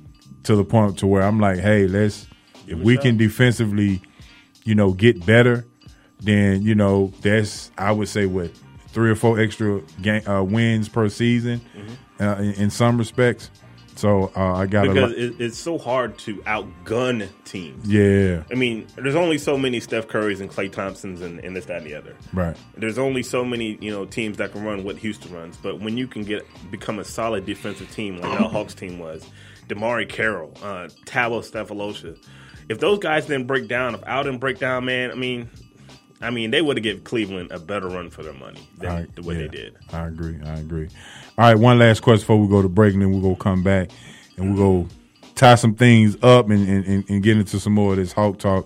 to the point to where I'm like, hey, let's if we can defensively, you know, get better, then, you know, that's, I would say, what, three or four extra game, uh, wins per season mm-hmm. uh, in, in some respects. So uh, I got because a it, it's so hard to outgun teams. Yeah. I mean, there's only so many Steph Currys and Klay Thompsons and, and this, that, and the other. Right. There's only so many, you know, teams that can run what Houston runs. But when you can get become a solid defensive team like that Hawks team was, DeMarre Carroll, uh, Tabo Stephalosha, if those guys didn't break down, if Al didn't break down, man, I mean, I mean, they would have given Cleveland a better run for their money than I, the way yeah, they did. I agree. I agree. All right, one last question before we go to break, and then we're going to come back and we're going to tie some things up and, and, and get into some more of this Hawk talk.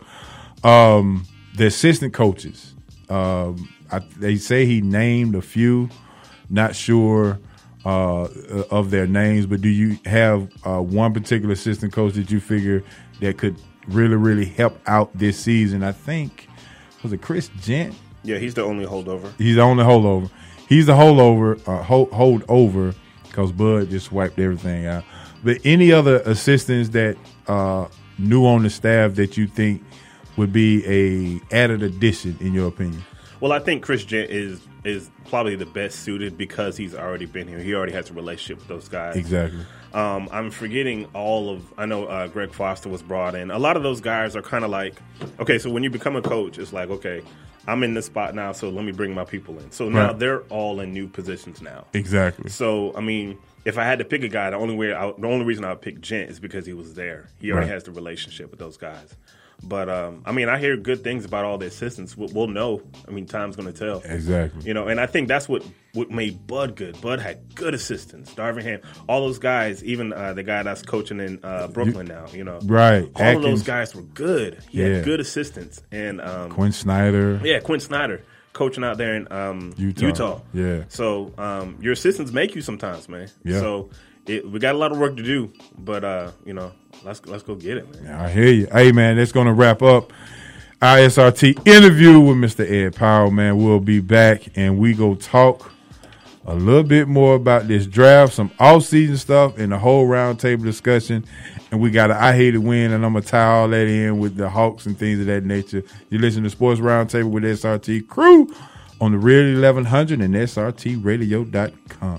Um, the assistant coaches, um, I, they say he named a few, not sure uh, of their names, but do you have uh, one particular assistant coach that you figure that could really, really help out this season? I think, was it Chris Gent? Yeah, he's the only holdover. He's the only holdover. He's the holdover, uh, hold, hold over, because Bud just wiped everything out. But any other assistants that uh, new on the staff that you think would be a added addition, in your opinion? Well, I think Chris Gent is is probably the best suited because he's already been here. He already has a relationship with those guys. Exactly. Um, I'm forgetting all of – I know uh, Greg Foster was brought in. A lot of those guys are kind of like – okay, so when you become a coach, it's like, okay, I'm in this spot now, so let me bring my people in. So now right. they're all in new positions now. Exactly. So, I mean, if I had to pick a guy, the only way I, the only reason I would pick Gent is because he was there. He already right. has the relationship with those guys. But, um, I mean, I hear good things about all the assistants. We'll, we'll know. I mean, time's going to tell. Exactly. You know, and I think that's what, what made Bud good. Bud had good assistants. Darvin Ham, all those guys, even uh, the guy that's coaching in uh, Brooklyn you, now, you know. Right. All Atkins. of those guys were good. He yeah. had good assistants. And um, Quinn Snyder. Yeah, Quinn Snyder, coaching out there in um, Utah. Utah. Yeah. So um, your assistants make you sometimes, man. Yeah. So it, we got a lot of work to do, but, uh, you know, let's let's go get it, man. I hear you. Hey, man, that's going to wrap up our S R T interview with Mister Ed Powell, man. We'll be back, and we go talk a little bit more about this draft, some off-season stuff, and the whole roundtable discussion. And we got an I Hate to Win, and I'm going to tie all that in with the Hawks and things of that nature. You listen to Sports Roundtable with S R T Crew on the Real eleven hundred and S R T radio dot com.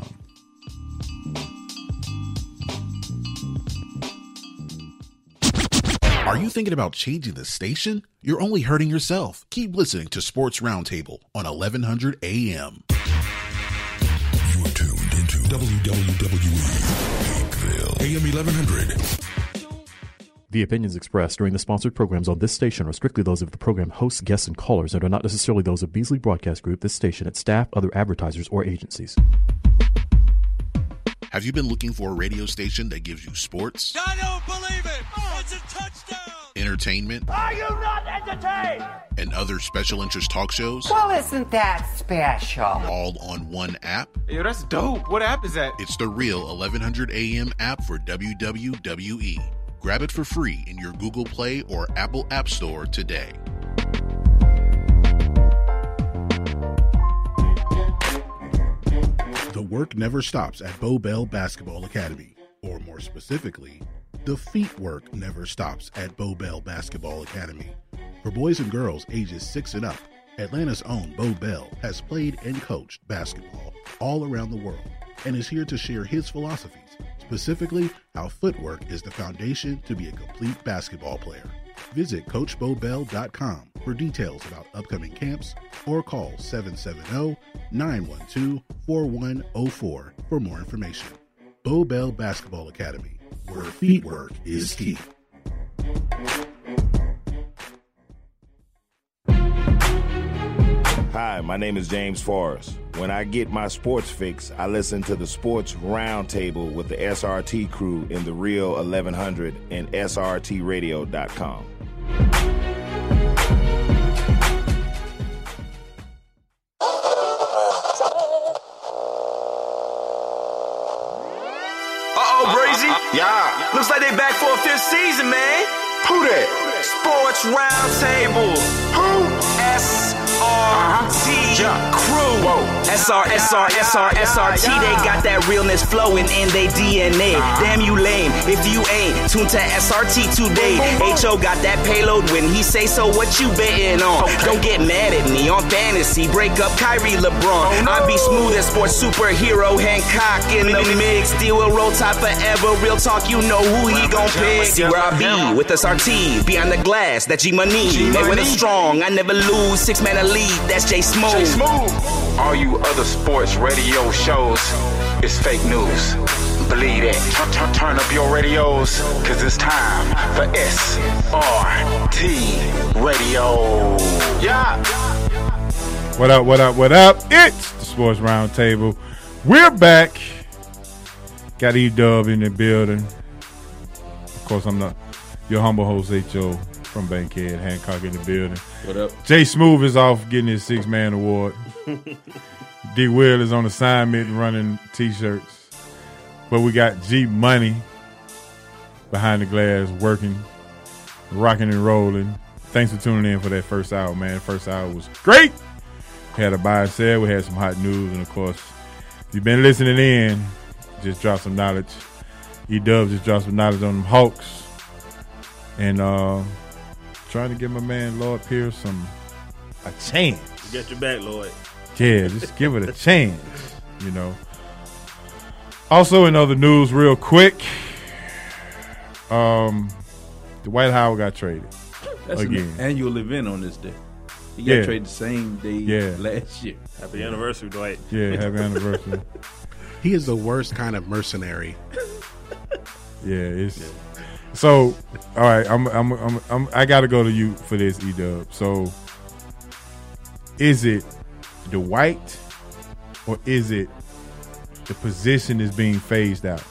Are you thinking about changing the station? You're only hurting yourself. Keep listening to Sports Roundtable on eleven hundred A M. You are tuned into W W W E Peakville, A M eleven hundred. The opinions expressed during the sponsored programs on this station are strictly those of the program hosts, guests, and callers and are not necessarily those of Beasley Broadcast Group, this station, its staff, other advertisers, or agencies. Have you been looking for a radio station that gives you sports? I don't believe it! Oh, it's a touchdown! Entertainment? Are you not entertained? And other special interest talk shows? Well, isn't that special? All on one app? Yo, that's dope. What app is that? It's the Real eleven hundred A M app for W W W E. Grab it for free in your Google Play or Apple App Store today. The work never stops at Bo Bell Basketball Academy, or more specifically, the feet work never stops at Bo Bell Basketball Academy. For boys and girls ages six and up, Atlanta's own Bo Bell has played and coached basketball all around the world and is here to share his philosophies, specifically how footwork is the foundation to be a complete basketball player. Visit coach bo bell dot com for details about upcoming camps or call seven seven zero, nine one two, four one zero four for more information. Bo Bell Basketball Academy, where feet work is key. Hi, my name is James Forrest. When I get my sports fix, I listen to the Sports Roundtable with the S R T crew in the Real eleven hundred and S R T radio dot com. Uh-oh, Brazy. Yeah. Looks like they back for a fifth season, man. Who that? Sports Roundtable. Who? S R T crew. Whoa. S R, S R, S R, S R T. They got that realness flowing in their D N A. Damn you lame if you ain't tuned to S R T today. H O got that payload when he say so. What you betting on? Don't get mad at me on fantasy. Break up Kyrie LeBron. I be smooth as sports superhero Hancock in the mix. Deal with roll tide forever. Real talk, you know who he gon' pick. See where I be with S R T behind the glass. That G Money. Made with a strong. I never lose. Six man elite. That's J Smooth. J Smooth. All you other sports radio shows is fake news. Believe that. Turn, turn, turn up your radios, cause it's time for S R T Radio. Yeah. What up, what up, what up? It's the Sports Roundtable. We're back. Got E-Dub in the building. Of course, I'm not your humble host, H O from Bankhead. Hancock in the building. What up? Jay Smooth is off getting his six-man award. D. Will is on assignment running T-shirts. But we got G Money behind the glass working, rocking and rolling. Thanks for tuning in for that first hour, man. First hour was great. We had a buy and sell. We had some hot news. And, of course, if you've been listening in, just drop some knowledge. E-Dub just dropped some knowledge on them Hawks. And uh, trying to give my man Lloyd Pierce some a chance. You got your back, Lloyd. Yeah, just give it a chance, you know. Also, in other news, real quick, um, Dwight Howard got traded. That's again. An annual event on this day. He got Yeah. traded the same day Yeah. last year. Happy anniversary, Dwight. Yeah, happy anniversary. He is the worst kind of mercenary. Yeah, it's so. All right, I'm, I'm, I'm, I'm I got to go to you for this, E-Dub. So, is it Dwight, or is it the position is being phased out?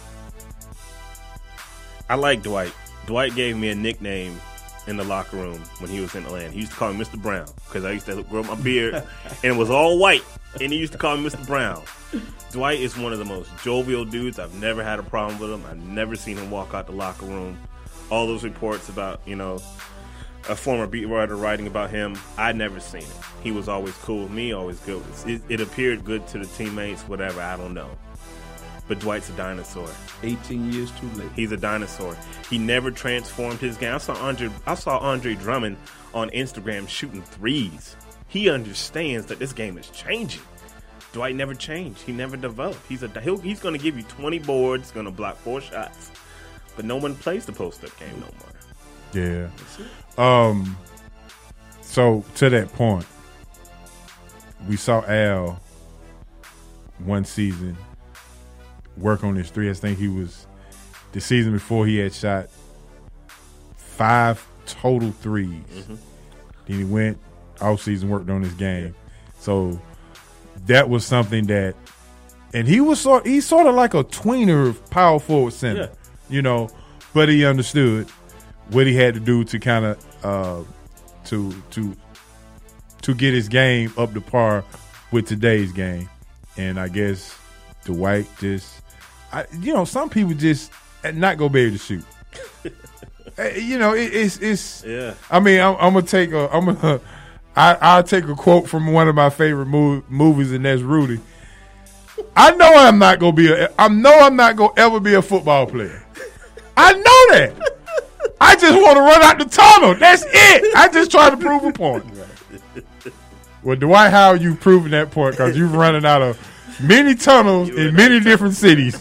I like Dwight. Dwight gave me a nickname in the locker room when he was in Atlanta. He used to call me Mister Brown because I used to grow my beard and it was all white, and he used to call me Mister Brown. Dwight is one of the most jovial dudes. I've never had a problem with him. I've never seen him walk out the locker room. All those reports about, you know, a former beat writer writing about him, I'd never seen it. He was always cool with me, always good. It, it appeared good to the teammates, whatever, I don't know. But Dwight's a dinosaur. eighteen years too late. He's a dinosaur. He never transformed his game. I saw Andre, I saw Andre Drummond on Instagram shooting threes. He understands that this game is changing. Dwight never changed. He never developed. He's a he'll, he's going to give you twenty boards, going to block four shots. But no one plays the post-up game no more. Yeah. Um. So to that point, we saw Al one season work on his three. I think he was the season before he had shot five total threes. Mm-hmm. Then he went off season, worked on his game. So that was something that, and he was sort he's sort of like a tweener power forward center, Yeah. you know, but he understood what he had to do to kind of uh, to to to get his game up to par with today's game. And I guess Dwight just, I, you know, some people just not gonna be able to shoot. You know, it, it's it's. Yeah. I mean, I'm, I'm gonna take a. I'm gonna. I I'll take a quote from one of my favorite mov- movies, and that's Rudy. I know I'm not gonna be a. I know I'm not gonna ever be a football player. I know that. I just want to run out the tunnel. That's it. I just try to prove a point. Well, Dwight Howard, you've proven that point because you've running out of many tunnels in many different cities.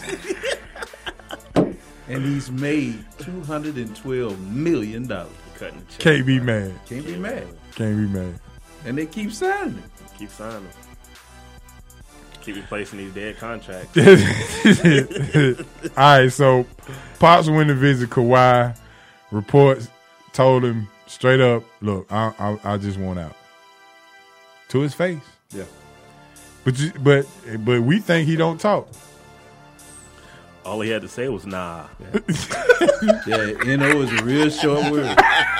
And he's made two hundred and twelve million dollars. Cutting the check. Can't be mad. Can't be mad. Can't be mad. And they keep signing him. Keep signing him. Keep replacing these dead contracts. All right, so Pops went to visit Kawhi. Reports told him straight up, "Look, I, I, I just want out." To his face. Yeah. But you, but but we think he don't talk. All he had to say was nah. Yeah, N O is a real short word.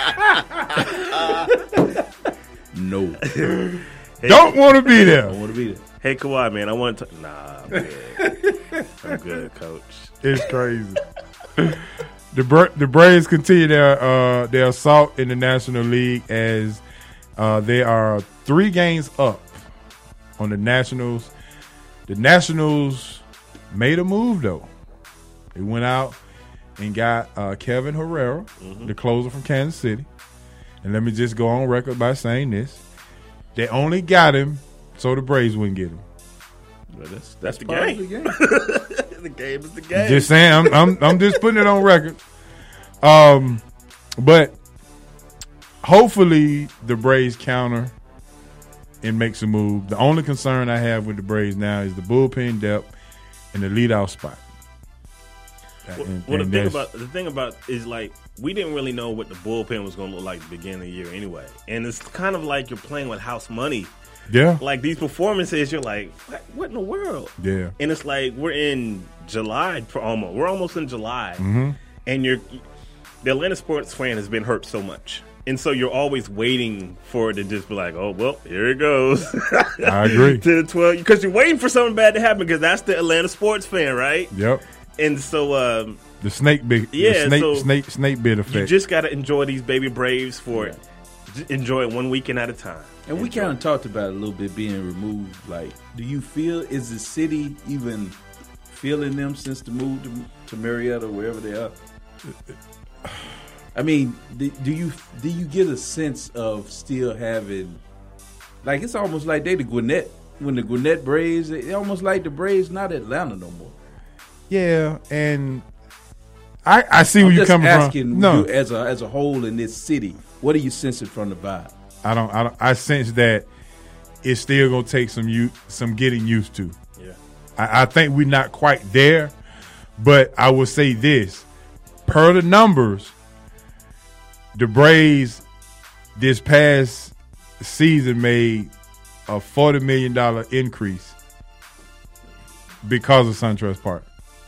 No. Hey, don't want to be there. Don't want to be there. Hey, Kawhi, man, I want to. Nah, man. I'm good, coach. It's crazy. the Bra- the Braves continue their uh, their assault in the National League as uh, they are three games up on the Nationals. The Nationals made a move though. They went out and got uh, Kevin Herrera, mm-hmm. the closer from Kansas City. And let me just go on record by saying this: they only got him so the Braves wouldn't get him. Well, that's that's, that's the, game. the game. The game is the game. Just saying, I'm, I'm I'm just putting it on record. Um, but hopefully the Braves counter and makes a move. The only concern I have with the Braves now is the bullpen depth and the leadoff spot. Well, and, well and the thing about the thing about is like we didn't really know what the bullpen was going to look like at the beginning of the year anyway, and it's kind of like you're playing with house money. Yeah, like these performances, you're like, what, what in the world? Yeah, and it's like we're in July, for almost we're almost in July, mm-hmm. and you're the Atlanta sports fan has been hurt so much, and so you're always waiting for it to just be like, oh well, here it goes. I agree to the twelve because you're waiting for something bad to happen because that's the Atlanta sports fan, right? Yep. And so, um, the snake bit, yeah, the snake, so snake, snake bit effect. You just got to enjoy these baby Braves for it. Yeah. Enjoy it one weekend at a time. And we kind of talked about it a little bit being removed. Like, do you feel is the city even feeling them since the move to, to Marietta, wherever they are? I mean, do, do you do you get a sense of still having like it's almost like they the Gwinnett when the Gwinnett Braves? It's almost like the Braves not Atlanta no more. Yeah, and I, I see I'm where you're just coming asking from. No, you as a as a whole in this city, what are you sensing from the vibe? I don't. I don't. I sense that it's still gonna take some you some getting used to. Yeah, I, I think we're not quite there, but I will say this: per the numbers, the Braves this past season made a forty million dollar increase because of SunTrust Park.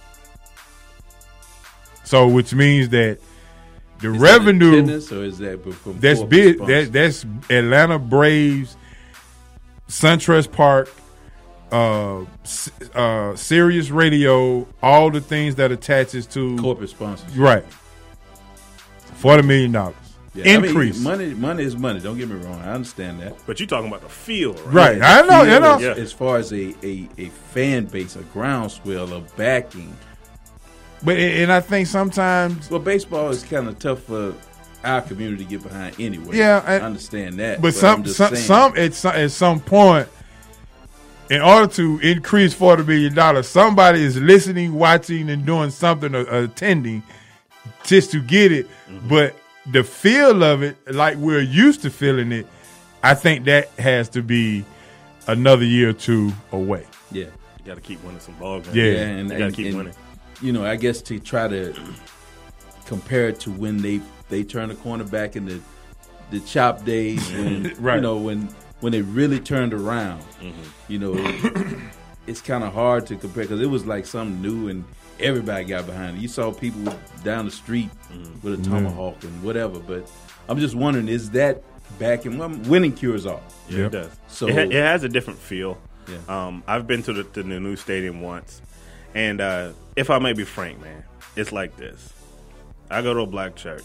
So, which means that the is revenue that or is that from that's big. That, that's Atlanta Braves, SunTrust Park, uh, uh, Sirius Radio, all the things that attaches to corporate sponsors. Right, forty million dollars yeah, increase. I mean, money, money is money. Don't get me wrong. I understand that. But you're talking about the field, right? Right. Yeah, I know. You know. As, as far as a, a, a fan base, a groundswell of backing. But and I think sometimes, well, baseball is kind of tough for our community to get behind anyway. Yeah, I, I understand that. But, but some, some, saying, some at some at some point, in order to increase forty million dollars, somebody is listening, watching, and doing something, or, or attending, just to get it. Mm-hmm. But the feel of it, like we're used to feeling it, I think that has to be another year or two away. Yeah, you got to keep winning some ball games. Yeah, yeah and you got to keep and, winning. You know, I guess to try to compare it to when they they turned the corner back in the the chop days, when right. you know when when they really turned around. Mm-hmm. You know, it, it's kind of hard to compare because it was like something new and everybody got behind it. You saw people down the street mm-hmm. with a tomahawk mm-hmm. and whatever. But I'm just wondering, is that back in when winning cures all? Yeah, yep. It does. So it, ha- it has a different feel. Yeah. Um, I've been to the, to the new stadium once. And uh, if I may be frank, man, it's like this. I go to a black church.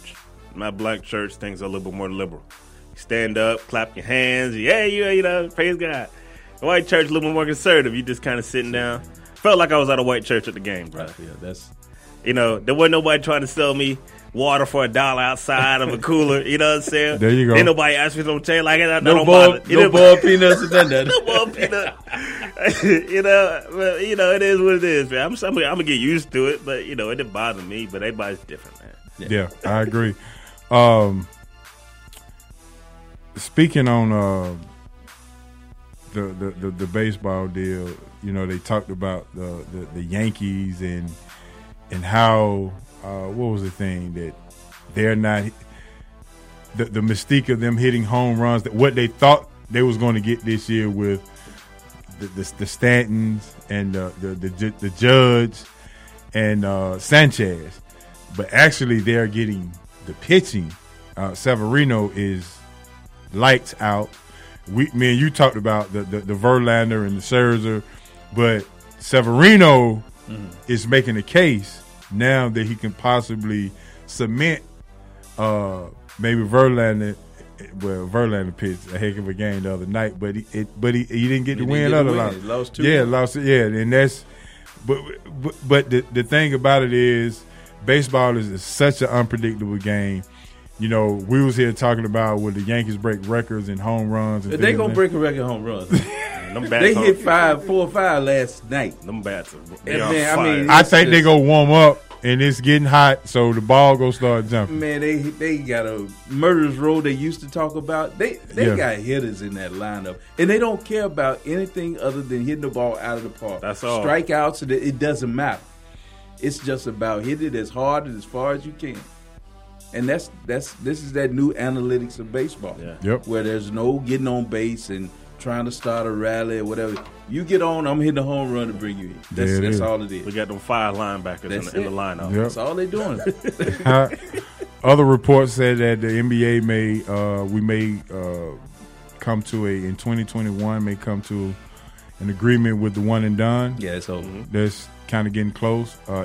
my black church, things are a little bit more liberal. You stand up, clap your hands, yeah, you, you know, praise God. The white church a little bit more conservative. You just kind of sitting down. Felt like I was at a white church at the game, bro. Right, yeah, that's you know, there wasn't nobody trying to sell me water for a dollar outside of a cooler. You know what I'm saying? There you go. Ain't nobody asked me to tell like that. no don't ball, bother. no ball peanuts and none of that. No ball peanut. you know, but, you know, it is what it is, man. I'm, I'm, I'm gonna get used to it, but you know, it didn't bother me. But everybody's different, man. Yeah, yeah I agree. Um, speaking on uh, the, the, the the baseball deal, you know, they talked about the, the, the Yankees and and how uh, what was the thing that they're not the the mystique of them hitting home runs, that what they thought they was going to get this year with the the, the Stantons and uh, the the the Judge and uh, Sanchez, but actually they're getting the pitching. Uh, Severino is lights out. We, me and you talked about the, the, the Verlander and the Scherzer, but Severino mm. is making a case now that he can possibly cement uh, maybe Verlander. Well, Verlander pitched a heck of a game the other night, but he, it, but he, he didn't get he the didn't win. Get Other win. loss, lost two. Yeah, lost. Yeah, and that's. But but, but the the thing about it is, baseball is, is such an unpredictable game. You know, we was here talking about would the Yankees break records in home runs. And they gonna break a record home runs. Them bats they on, hit five, four or five last night. Them bats are. Man, I mean, I think they gonna warm up, and it's getting hot, so the ball gonna start jumping. Man, they they got a murderer's row they used to talk about. They they Yeah. got hitters in that lineup, and they don't care about anything other than hitting the ball out of the park. That's all. Strikeouts, it, it doesn't matter. It's just about hit it as hard and as far as you can. And that's that's this is that new analytics of baseball, Yeah. Yep. where there's no getting on base and trying to start a rally or whatever. You get on, I'm hitting a home run to bring you in. That's, There it that's is. all it is. We got them five linebackers in That's the, in the it. lineup. Yep. That's all they're doing. Uh, other reports said that the N B A may uh, we may uh, come to a in twenty twenty-one may come to an agreement with the one and done. Yeah, it's over. That's kind of getting close. Uh,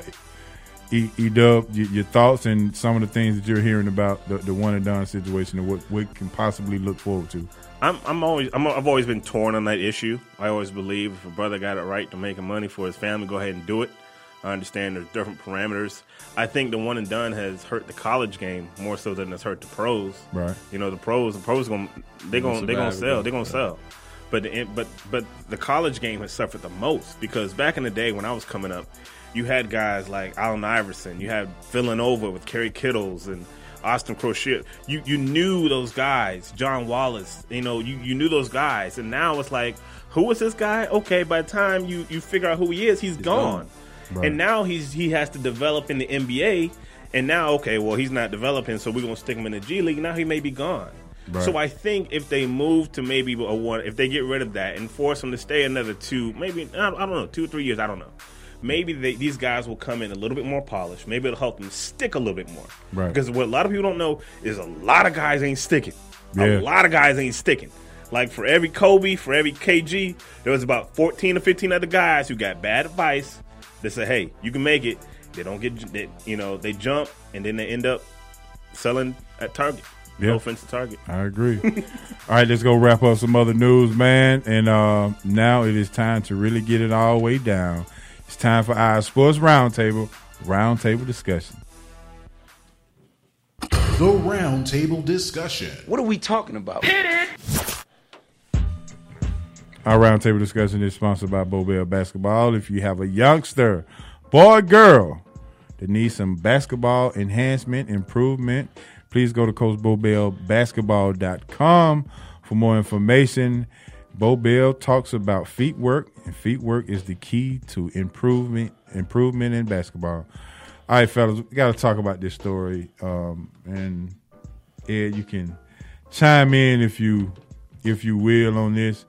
E, E-Dub, your, your thoughts and some of the things that you're hearing about the, the one and done situation and what we can possibly look forward to. I'm, I'm always, I'm, I've always been torn on that issue. I always believe if a brother got it right to making money for his family, go ahead and do it. I understand there's different parameters. I think the one and done has hurt the college game more so than it's hurt the pros. Right. You know, the pros, the pros going, they going, they going to sell, they going to sell. But the, but but the college game has suffered the most because back in the day when I was coming up, you had guys like Allen Iverson, you had Villanova with Kerry Kittles and Austin Crochet. You you knew those guys, John Wallace. You know, you, you knew those guys, and now it's like, who is this guy? Okay, by the time you, you figure out who he is, he's, he's gone, gone. Right. And now he's he has to develop in the N B A, and now okay, well he's not developing, so we're gonna stick him in the G League. Now he may be gone. Right. So I think if they move to maybe a one, if they get rid of that and force him to stay another two, maybe I don't know, two or three years, I don't know. Maybe they, these guys will come in a little bit more polished. Maybe it'll help them stick a little bit more. Right. Because what a lot of people don't know is a lot of guys ain't sticking. Yeah. A lot of guys ain't sticking. Like for every Kobe, for every K G, there was about fourteen or fifteen other guys who got bad advice that said, "Hey, you can make it." They don't get, they, you know, they jump and then they end up selling at Target. Yeah. No offense to Target. I agree. All right, let's go wrap up some other news, man. And uh, now it is time to really get it all the way down. It's time for our Sports Roundtable, Roundtable Discussion. The Roundtable Discussion. What are we talking about? Hit it! Our Roundtable Discussion is sponsored by Bobel Basketball. If you have a youngster, boy or girl, that needs some basketball enhancement, improvement, please go to coach bobel basketball dot com for more information. Bobel talks about feet work, and feet work is the key to improvement improvement in basketball. All right, fellas, we got to talk about this story. Um, and Ed, you can chime in if you if you will on this.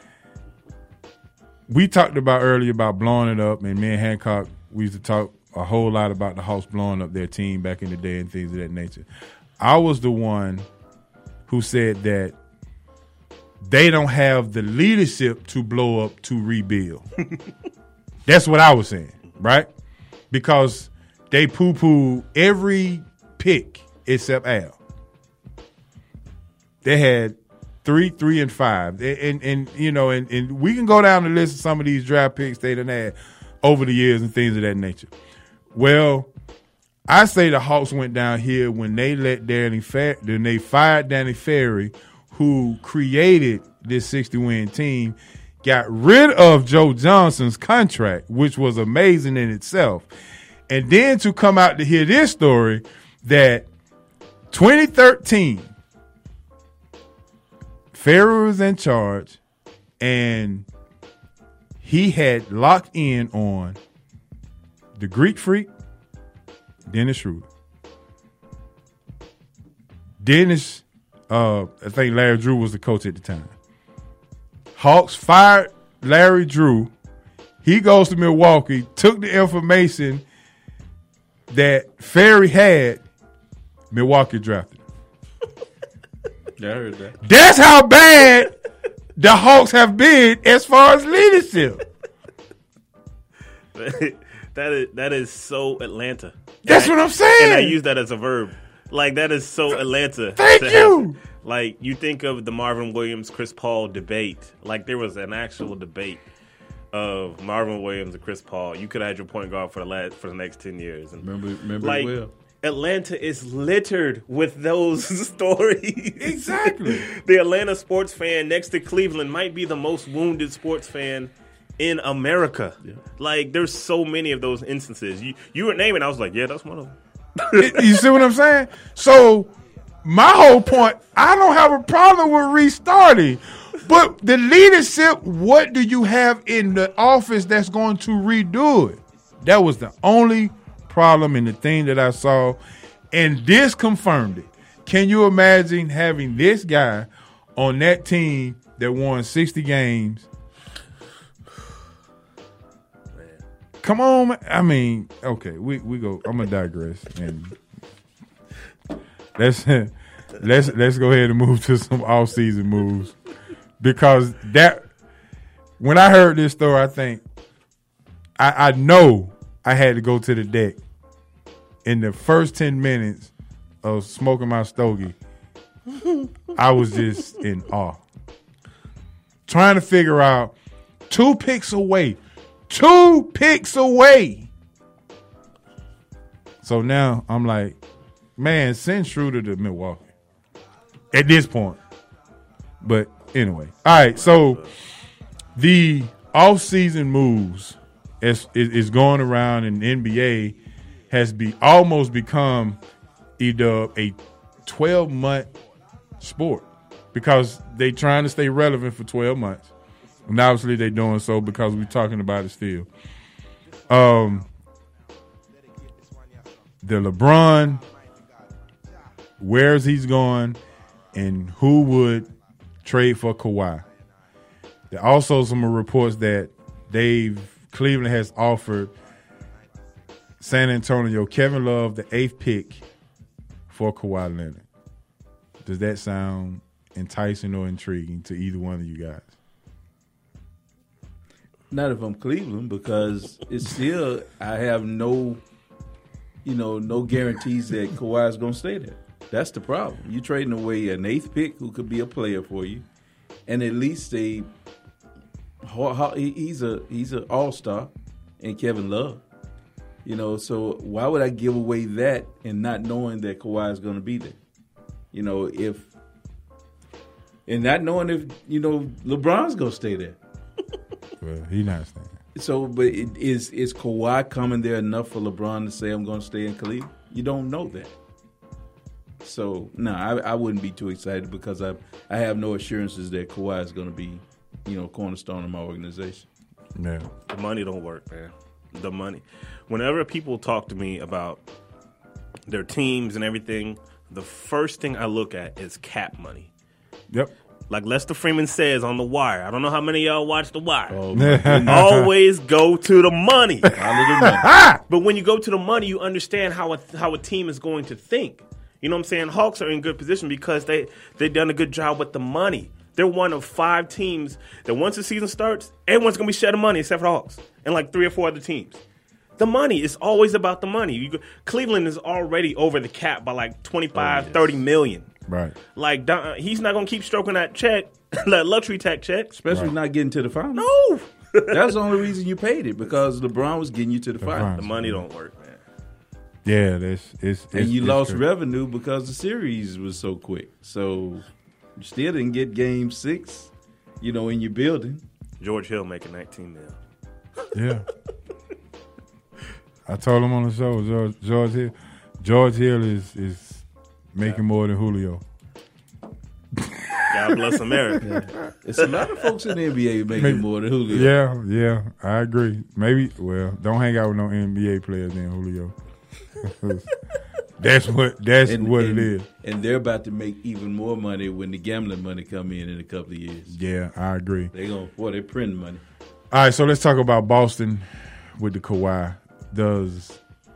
We talked about earlier about blowing it up, and me and Hancock, we used to talk a whole lot about the Hawks blowing up their team back in the day and things of that nature. I was the one who said that they don't have the leadership to blow up to rebuild. That's what I was saying, right? Because they poo-poo every pick except Al. They had three, three, and five. And, and, and you know, and, and we can go down the list of some of these draft picks they done had over the years and things of that nature. Well, I say the Hawks went down here when they let Danny Fer- then they fired Danny Ferry, who created this sixty-win team, got rid of Joe Johnson's contract, which was amazing in itself. And then to come out to hear this story that twenty thirteen, Ferry was in charge and he had locked in on the Greek Freak, Dennis Schroeder. Dennis, uh, I think Larry Drew was the coach at the time. Hawks fired Larry Drew. He goes to Milwaukee, took the information that Ferry had, Milwaukee drafted him. Yeah, I heard that. That's how bad the Hawks have been as far as leadership. That is that is so Atlanta. That's and what I, I'm saying. And I use that as a verb. Like, that is so Atlanta. Thank you. Happen. Like, you think of the Marvin Williams, Chris Paul debate. Like, there was an actual debate of Marvin Williams and Chris Paul. You could have had your point guard for the last for the next ten years. And remember, remember like, well. Atlanta is littered with those stories. Exactly. The Atlanta sports fan next to Cleveland might be the most wounded sports fan in America. Yeah. Like, there's so many of those instances. You you were naming, I was like, yeah, that's one of them. You see what I'm saying? So my whole point, I don't have a problem with restarting, but the leadership, what do you have in the office that's going to redo it? That was the only problem in the thing that I saw, and this confirmed it. Can you imagine having this guy on that team that won sixty games? Come on, man. I mean, okay, we, we go. I'm gonna digress, and let's let's let's go ahead and move to some off season moves, because that when I heard this story, I think I, I know I had to go to the deck in the first ten minutes of smoking my stogie. I was just in awe, trying to figure out two picks away. Two picks away. So now I'm like, man, send Schroeder to Milwaukee at this point. But anyway. All right, so the off-season moves is, is, is going around, and the N B A has be almost become either a twelve-month sport because they're trying to stay relevant for twelve months. And obviously they're doing so because we're talking about it still. Um, the LeBron, where's he's going, and who would trade for Kawhi. There are also some reports that they've Cleveland has offered San Antonio Kevin Love the eighth pick for Kawhi Leonard. Does that sound enticing or intriguing to either one of you guys? Not if I'm Cleveland, because it's still I have no, you know, no guarantees that Kawhi is going to stay there. That's the problem. You're trading away an eighth pick who could be a player for you, and at least a he's a he's an all-star in Kevin Love. You know, so why would I give away that and not knowing that Kawhi is going to be there? You know, if and not knowing if you know LeBron's going to stay there. Well, he's not staying. So, but it, is is Kawhi coming there enough for LeBron to say I'm going to stay in Cleveland? You don't know that. So, no, I, I wouldn't be too excited because I I have no assurances that Kawhi is going to be, you know, cornerstone of my organization. Yeah. The money don't work, man. The money. Whenever people talk to me about their teams and everything, the first thing I look at is cap money. Yep. Like Lester Freeman says on The Wire. I don't know how many of y'all watch The Wire. Oh, always go to the money. money. But when you go to the money, you understand how a, how a team is going to think. You know what I'm saying? Hawks are in good position because they, they've done a good job with the money. They're one of five teams that once the season starts, everyone's going to be shedding money except for the Hawks and like three or four other teams. The money. It's always about the money. You go, Cleveland is already over the cap by like twenty-five, oh, yes. thirty million. Right. Like, Don, he's not going to keep stroking that check, that luxury tax check. Especially Right. not getting to the finals. No. That's the only reason you paid it, because LeBron was getting you to the, The finals. finals. The money don't work, man. Yeah, that's it's, it's And you it's lost crazy. revenue because the series was so quick. So you still didn't get game six, you know, in your building. George Hill making nineteen mil. Yeah. I told him on the show, George, George Hill. George Hill is is making more than Julio. God bless America. Yeah. It's a lot of folks in the N B A making Maybe- more than Julio. Yeah, yeah, I agree. Maybe, well, don't hang out with no N B A players then, Julio. That's what that's And- what and- it is. And they're about to make even more money when the gambling money come in in a couple of years. Yeah, I agree. They going boy, they printing money. All right, so let's talk about Boston with the Kawhi. Does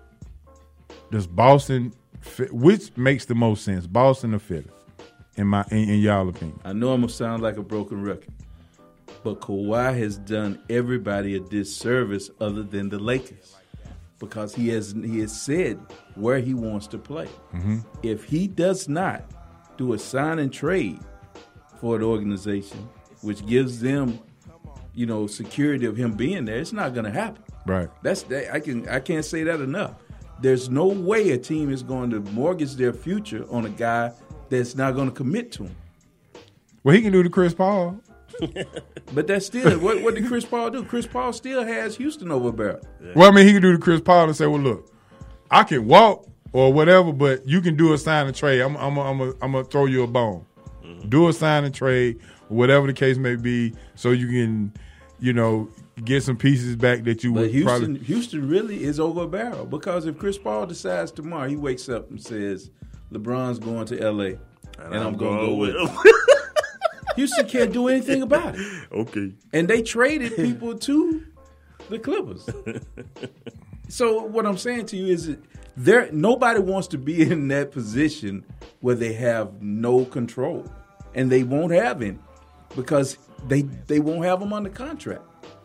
does Boston fit, which makes the most sense, Boston or Philly? In my in, in y'all opinion, I know I'm gonna sound like a broken record, but Kawhi has done everybody a disservice other than the Lakers, because he has he has said where he wants to play. Mm-hmm. If he does not do a sign and trade for an organization, which gives them, you know, security of him being there, it's not going to happen. right? That's that, I can I can't say that enough. There's no way a team is going to mortgage their future on a guy that's not going to commit to him. Well, he can do the Chris Paul. But that's still what, what did Chris Paul do? Chris Paul still has Houston over a barrel. Well, I mean, he can do the Chris Paul and say, "Well, look, I can walk or whatever, but you can do a sign and trade. I'm, I'm, I'm, I'm gonna throw you a bone. Mm-hmm. Do a sign and trade, whatever the case may be, so you can, you know, get some pieces back that you But would Houston, probably." Houston really is over a barrel, because if Chris Paul decides tomorrow, he wakes up and says, "LeBron's going to L A, and, and I'm, I'm going to go with him." Houston can't do anything about it. Okay. And they traded people to the Clippers. So what I'm saying to you is that there nobody wants to be in that position where they have no control, and they won't have any, because they they won't have them under contract.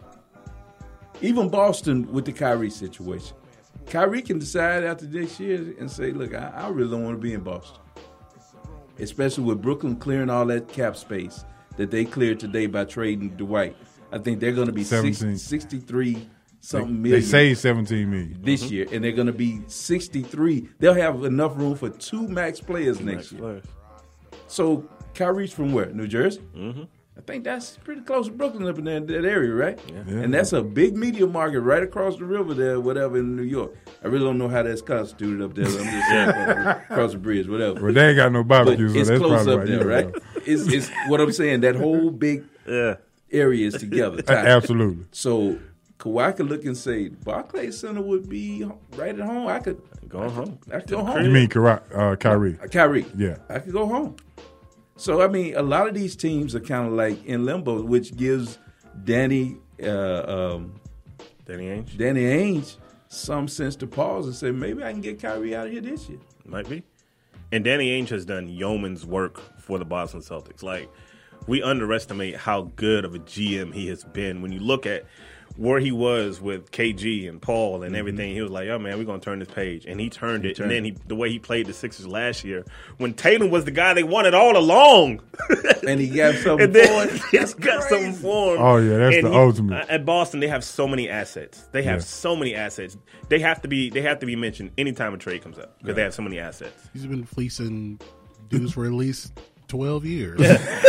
Even Boston with the Kyrie situation, Kyrie can decide after this year and say, "Look, I, I really don't want to be in Boston." Especially with Brooklyn clearing all that cap space that they cleared today by trading Dwight. I think they're going to be sixty, sixty-three something They, million. they saved seventeen million This mm-hmm. year, and they're going to be sixty-three. They'll have enough room for two max players Two next max year. players. So Kyrie's from where? New Jersey? Mm-hmm. I think that's pretty close to Brooklyn up in that, that area, right? Yeah. Yeah. And that's a big media market right across the river there, whatever, in New York. I really don't know how that's constituted up there. But I'm just saying across, across the bridge, whatever. Well, they ain't got no barbecue, But so it's that's close probably up right. there, Yeah, right? It's, it's what I'm saying. That whole big yeah. area is together. tight. Absolutely. So Kawhi could look and say, Barclays Center would be right at home. I could go home. I could go home. You mean Kyrie? Uh, Kyrie? Kyrie. Yeah. I could go home. So, I mean, a lot of these teams are kind of like in limbo, which gives Danny uh, um, Danny Ainge. Danny Ainge some sense to pause and say, maybe I can get Kyrie out of here this year. Might be. And Danny Ainge has done yeoman's work for the Boston Celtics. Like, we underestimate how good of a G M he has been. When you look at where he was with K G and Paul and everything, he was like, "Yo, man, we're gonna turn this page," and he turned He it. turned and then it. he, the way he played the Sixers last year, when Tatum was the guy they wanted all along, and he got something and then for it. he's got something for him. Oh, yeah, that's And the he- ultimate. At Boston, they have so many assets. They have Yeah. so many assets. They have to be. They have to be mentioned anytime a trade comes up because they have so many assets. He's been fleecing dudes for at least twelve years.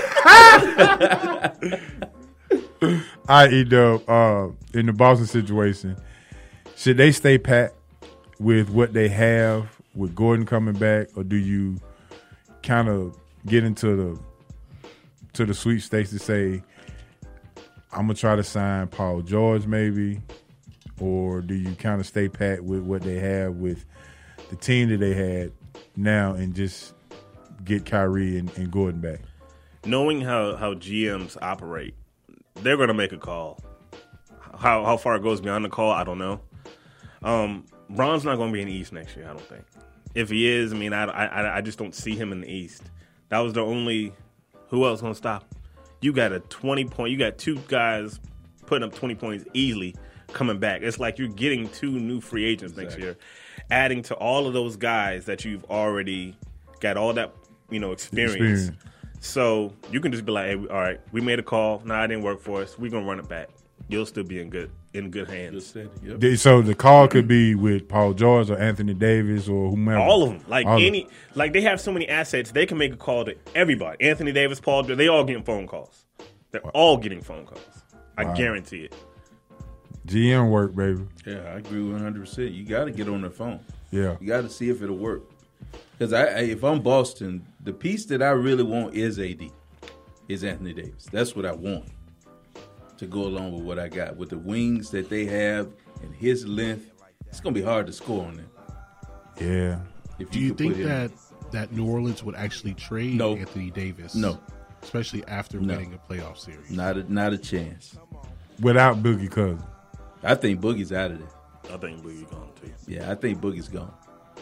I eat up uh, in the Boston situation. Should they stay pat with what they have with Gordon coming back, or do you kind of get into the to the sweepstakes to say, I'm gonna try to sign Paul George maybe, or do you kind of stay pat with what they have with the team that they had now and just get Kyrie and, and Gordon back? Knowing how, how G Ms operate, they're going to make a call. How how far it goes beyond the call, I don't know. Um, Bron's not going to be in the East next year, I don't think. If he is, I mean, I, I, I just don't see him in the East. That was the only – who else going to stop him? You got a twenty-point – you got two guys putting up twenty points easily coming back. It's like you're getting two new free agents exactly. next year, adding to all of those guys that you've already got all that, you know, experience. experience. So you can just be like, hey, all right, we made a call. Nah, it didn't work for us. We're going to run it back. You'll still be in good in good hands. Yep. So the call could be with Paul George or Anthony Davis or whomever. All of them. Like all any, like they have so many assets, they can make a call to everybody. Anthony Davis, Paul George, they all getting phone calls. They're wow. all getting phone calls. I wow. guarantee it. G M work, baby. Yeah, I agree one hundred percent. You got to get on the phone. Yeah. You got to see if it'll work. Because I, I, if I'm Boston, the piece that I really want is A D, is Anthony Davis. That's what I want to go along with what I got. With the wings that they have and his length, it's going to be hard to score on them. Yeah. If Do you, you think that, that New Orleans would actually trade no. Anthony Davis? No. Especially after no. winning a playoff series? Not a, not a chance. Without Boogie Cousins? I think Boogie's out of there. I think Boogie's gone too. Yeah, I think Boogie's gone.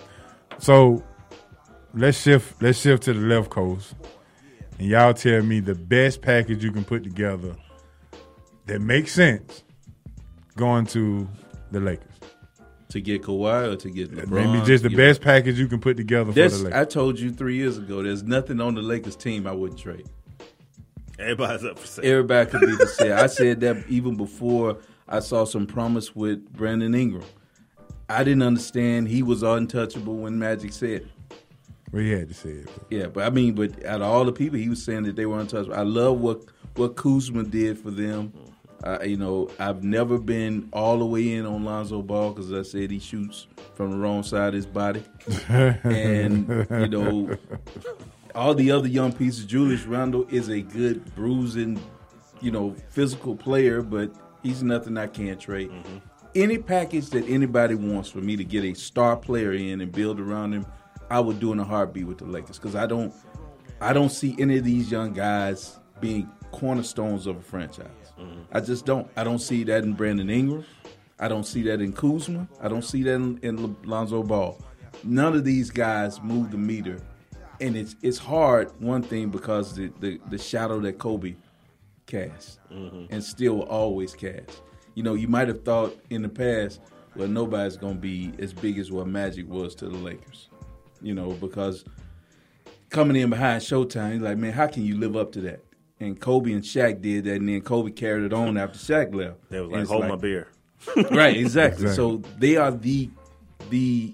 So let's shift let's shift to the left coast. And y'all tell me the best package you can put together that makes sense going to the Lakers. To get Kawhi or to get LeBron? Maybe just the best package you can put together That's, for the Lakers. I told you three years ago, there's nothing on the Lakers team I wouldn't trade. Everybody's up for sale. Everybody could be for sale. I said that even before I saw some promise with Brandon Ingram. I didn't understand he was untouchable when Magic said it. Well, he had to say it. Yeah, but I mean, but out of all the people, he was saying that they were untouchable. I love what what Kuzma did for them. Uh, you know, I've never been all the way in on Lonzo Ball because I said he shoots from the wrong side of his body. And, you know, all the other young pieces, Julius Randle is a good bruising, you know, physical player, but he's nothing I can't trade. Mm-hmm. Any package that anybody wants for me to get a star player in and build around him, I would do in a heartbeat with the Lakers because I don't, I don't see any of these young guys being cornerstones of a franchise. Mm-hmm. I just don't. I don't see that in Brandon Ingram. I don't see that in Kuzma. I don't see that in, in Lonzo Ball. None of these guys move the meter, and it's it's hard. One thing because the the, the shadow that Kobe cast, mm-hmm. and still will always cast. You know, you might have thought in the past, well, nobody's going to be as big as what Magic was to the Lakers. You know, because coming in behind Showtime, he's like, man, how can you live up to that? And Kobe and Shaq did that, and then Kobe carried it on after Shaq left. They was like, hold like, my beer. Right, exactly. exactly. So they are the the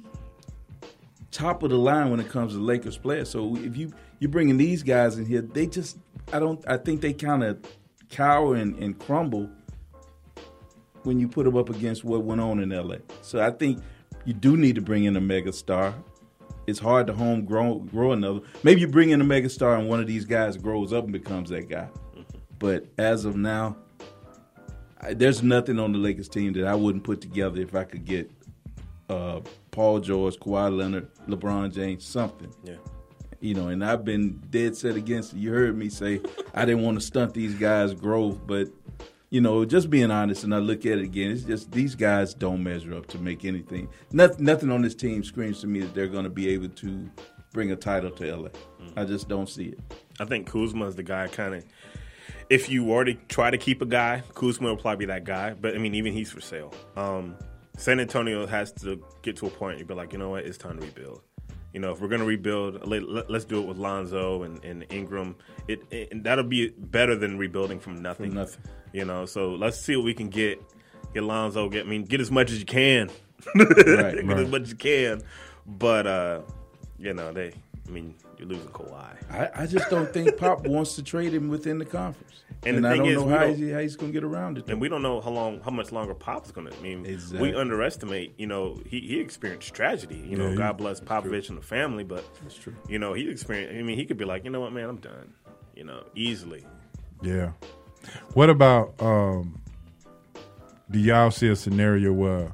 top of the line when it comes to Lakers players. So if you you're bringing these guys in here, they just I don't I think they kind of cower and, and crumble when you put them up against what went on in L A. So I think you do need to bring in a mega star. It's hard to home grow, grow another. Maybe you bring in a mega star and one of these guys grows up and becomes that guy. But as of now, I, there's nothing on the Lakers team that I wouldn't put together if I could get uh, Paul George, Kawhi Leonard, LeBron James, something. Yeah. You know, and I've been dead set against it. You heard me say I didn't want to stunt these guys' growth, but you know, just being honest, and I look at it again, it's just these guys don't measure up to make anything. Nothing, nothing on this team screams to me that they're going to be able to bring a title to L A. Mm-hmm. I just don't see it. I think Kuzma is the guy kind of, if you were to try to keep a guy, Kuzma will probably be that guy. But, I mean, even he's for sale. Um, San Antonio has to get to a point you'd be like, you know what, it's time to rebuild. You know, if we're going to rebuild, let, let's do it with Lonzo and, and Ingram. It, it that'll be better than rebuilding from nothing. From nothing. You know, so let's see what we can get. Get Lonzo. Get I mean, get as much as you can. Right, get right. as much as you can. But uh, you know, they. I mean, you're losing Kawhi. I, I just don't think Pop wants to trade him within the conference. And, and the thing I don't is, know we how, don't, he, how he's going to get around it. And we don't know how long, how much longer Pop's going to. I mean, exactly. we underestimate. You know, he, he experienced tragedy. You know, yeah, God bless Popovich and the family, but that's true. You know, he experienced. I mean, he could be like, you know what, man, I'm done. You know, easily. Yeah. What about? Um, do y'all see a scenario where,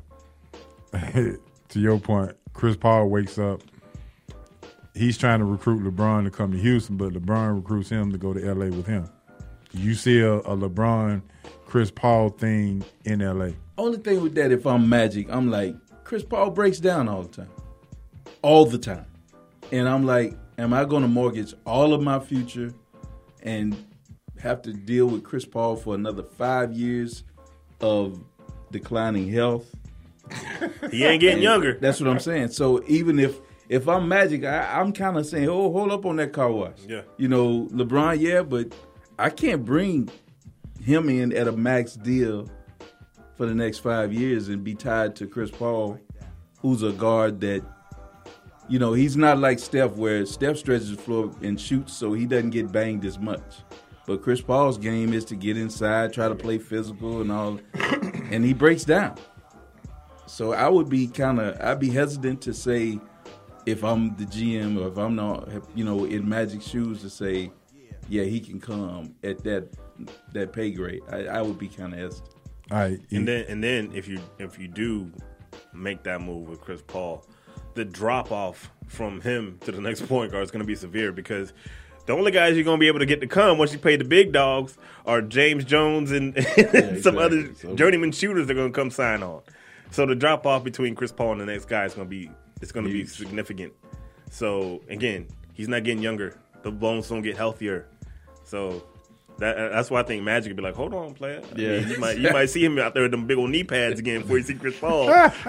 to your point, Chris Paul wakes up? He's trying to recruit LeBron to come to Houston, but LeBron recruits him to go to L A with him. You see a, a LeBron, Chris Paul thing in L A. Only thing with that, if I'm Magic, I'm like, Chris Paul breaks down all the time. All the time. And I'm like, am I going to mortgage all of my future and have to deal with Chris Paul for another five years of declining health. He ain't getting younger. That's what I'm saying. So even if if I'm Magic, I, I'm kind of saying, oh, hold up on that car wash. Yeah. You know, LeBron, yeah, but I can't bring him in at a max deal for the next five years and be tied to Chris Paul, who's a guard that, you know, he's not like Steph, where Steph stretches the floor and shoots, so he doesn't get banged as much. But Chris Paul's game is to get inside, try to play physical and all, and he breaks down. So I would be kind of, I'd be hesitant to say, if I'm the G M or if I'm not, you know, in Magic's shoes, to say, yeah, he can come at that that pay grade. I, I would be kind of hesitant. All right, and then and then if you if you do make that move with Chris Paul, the drop off from him to the next point guard is going to be severe, because the only guys you're going to be able to get to come once you pay the big dogs are James Jones and yeah, some exactly. other so, journeyman shooters that are going to come sign on. So the drop off between Chris Paul and the next guy is going to be it's going to be significant. So again, he's not getting younger. The bones don't get healthier. So that, that's why I think Magic would be like, hold on, player. I yeah, mean, you might you might see him out there with them big old knee pads again before you see Chris Paul.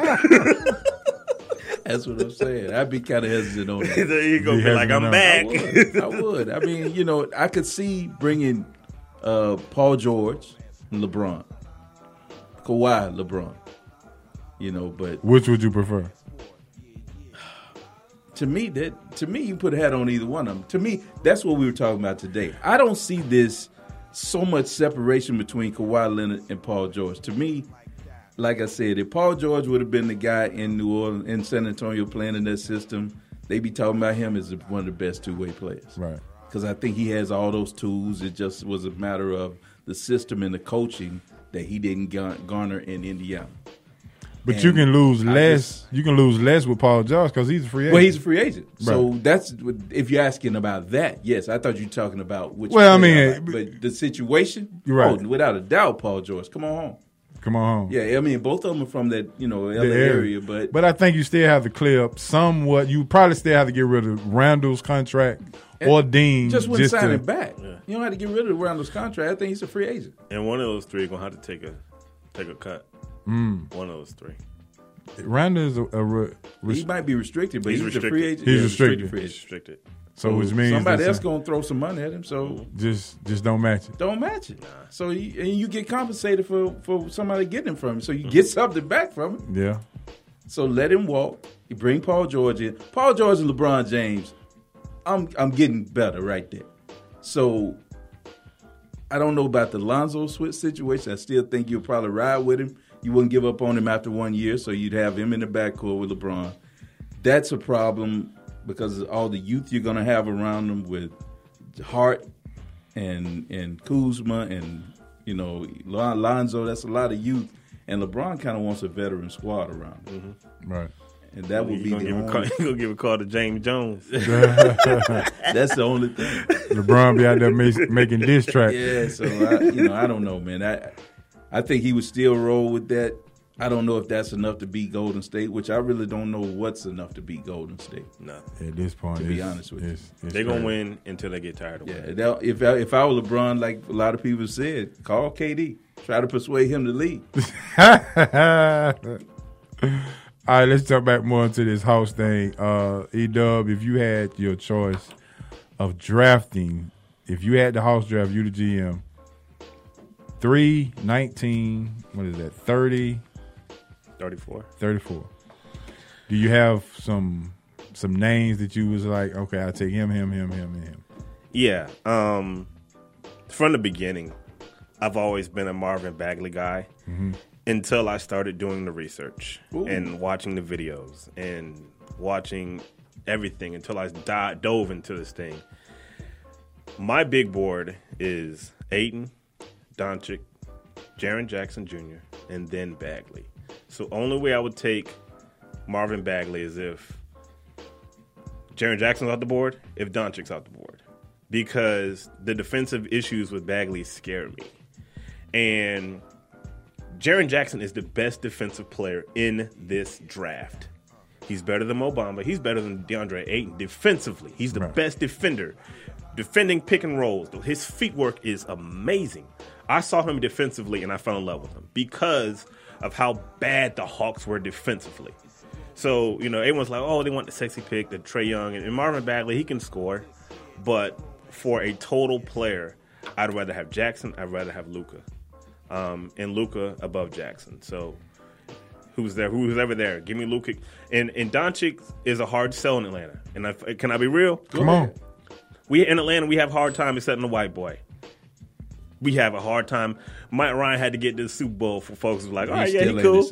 That's what I'm saying. I'd be kind of hesitant on that. There you go, be like, I'm back. I would. I would. I mean, you know, I could see bringing uh, Paul George and LeBron, Kawhi, LeBron. You know, but which would you prefer? To me, that to me, you put a hat on either one of them. To me, that's what we were talking about today. I don't see this so much separation between Kawhi Leonard and Paul George. To me, like I said, if Paul George would have been the guy in New Orleans, in San Antonio, playing in that system, they'd be talking about him as one of the best two-way players. Right. Because I think he has all those tools. It just was a matter of the system and the coaching that he didn't garner in Indiana. But and you can lose less. Just, you can lose less with Paul George because he's a free agent. Well, he's a free agent. Right. So that's if you're asking about that. Yes, I thought you were talking about which. Well, I mean, I like. But the situation. You're right. Oh, without a doubt, Paul George. Come on home. Come on home. Yeah, I mean, both of them are from that, you know, L A the area. area. But but I think you still have to clear up somewhat. You probably still have to get rid of Randall's contract or Dean. Just wouldn't sign to, him back. Yeah. You don't have to get rid of Randall's contract. I think he's a free agent. And one of those three are gonna have to take a take a cut. Mm. One of those three. Randall is a, a re, res- he might be restricted, but he's, he's a free agent. He's yeah, restricted. Free agent. restricted. So, so which means somebody else gonna throw some money at him. So just just don't match it. Don't match it. Nah. So you, and you get compensated for, for somebody getting it from him. So you get something back from him. Yeah. So let him walk. You bring Paul George in. Paul George and LeBron James. I'm I'm getting better right there. So I don't know about the Lonzo Switch situation. I still think you'll probably ride with him. You wouldn't give up on him after one year, so you'd have him in the backcourt with LeBron. That's a problem because of all the youth you're going to have around them with Hart and and Kuzma and, you know, Lonzo. That's a lot of youth. And LeBron kind of wants a veteran squad around him. Mm-hmm. Right. And that would be the give only... You're going to give a call to James Jones. That's the only thing. LeBron be out there make, making diss tracks. Yeah, so, I, you know, I don't know, man. I I think he would still roll with that. I don't know if that's enough to beat Golden State, which I really don't know what's enough to beat Golden State. No. At this point, to be honest with you. It's, it's they're going to win until they get tired of yeah, winning. Yeah, if I, if I were LeBron, like a lot of people said, call K D. Try to persuade him to leave. All right, let's talk back more into this house thing. Uh, E-Dub, if you had your choice of drafting, if you had the house draft, you the G M, three, nineteen, what is that, thirty? thirty-four. thirty-four. Do you have some some names that you was like, okay, I'll take him, him, him, him, and him? Yeah. Um, from the beginning, I've always been a Marvin Bagley guy mm-hmm. until I started doing the research Ooh. and watching the videos and watching everything until I di- dove into this thing. My big board is Ayton, Doncic, Jaren Jackson Junior, and then Bagley. So only way I would take Marvin Bagley is if Jaren Jackson's off the board, if Doncic's off the board. Because the defensive issues with Bagley scare me. And Jaren Jackson is the best defensive player in this draft. He's better than Mo Bamba. He's better than DeAndre Ayton defensively. He's the right. best defender. Defending pick and rolls. His feet work is amazing. I saw him defensively and I fell in love with him because of how bad the Hawks were defensively. So, you know, everyone's like, oh, they want the sexy pick, the Trae Young. And Marvin Bagley, he can score. But for a total player, I'd rather have Jackson. I'd rather have Luka. Um, and Luka above Jackson. So who's there? Who's ever there? Give me Luka. And, and Doncic is a hard sell in Atlanta. And I, can I be real? Come on. We in Atlanta, we have a hard time accepting the white boy. We have a hard time. Mike Ryan had to get to the Super Bowl for folks who were like, all right, yeah, he cool.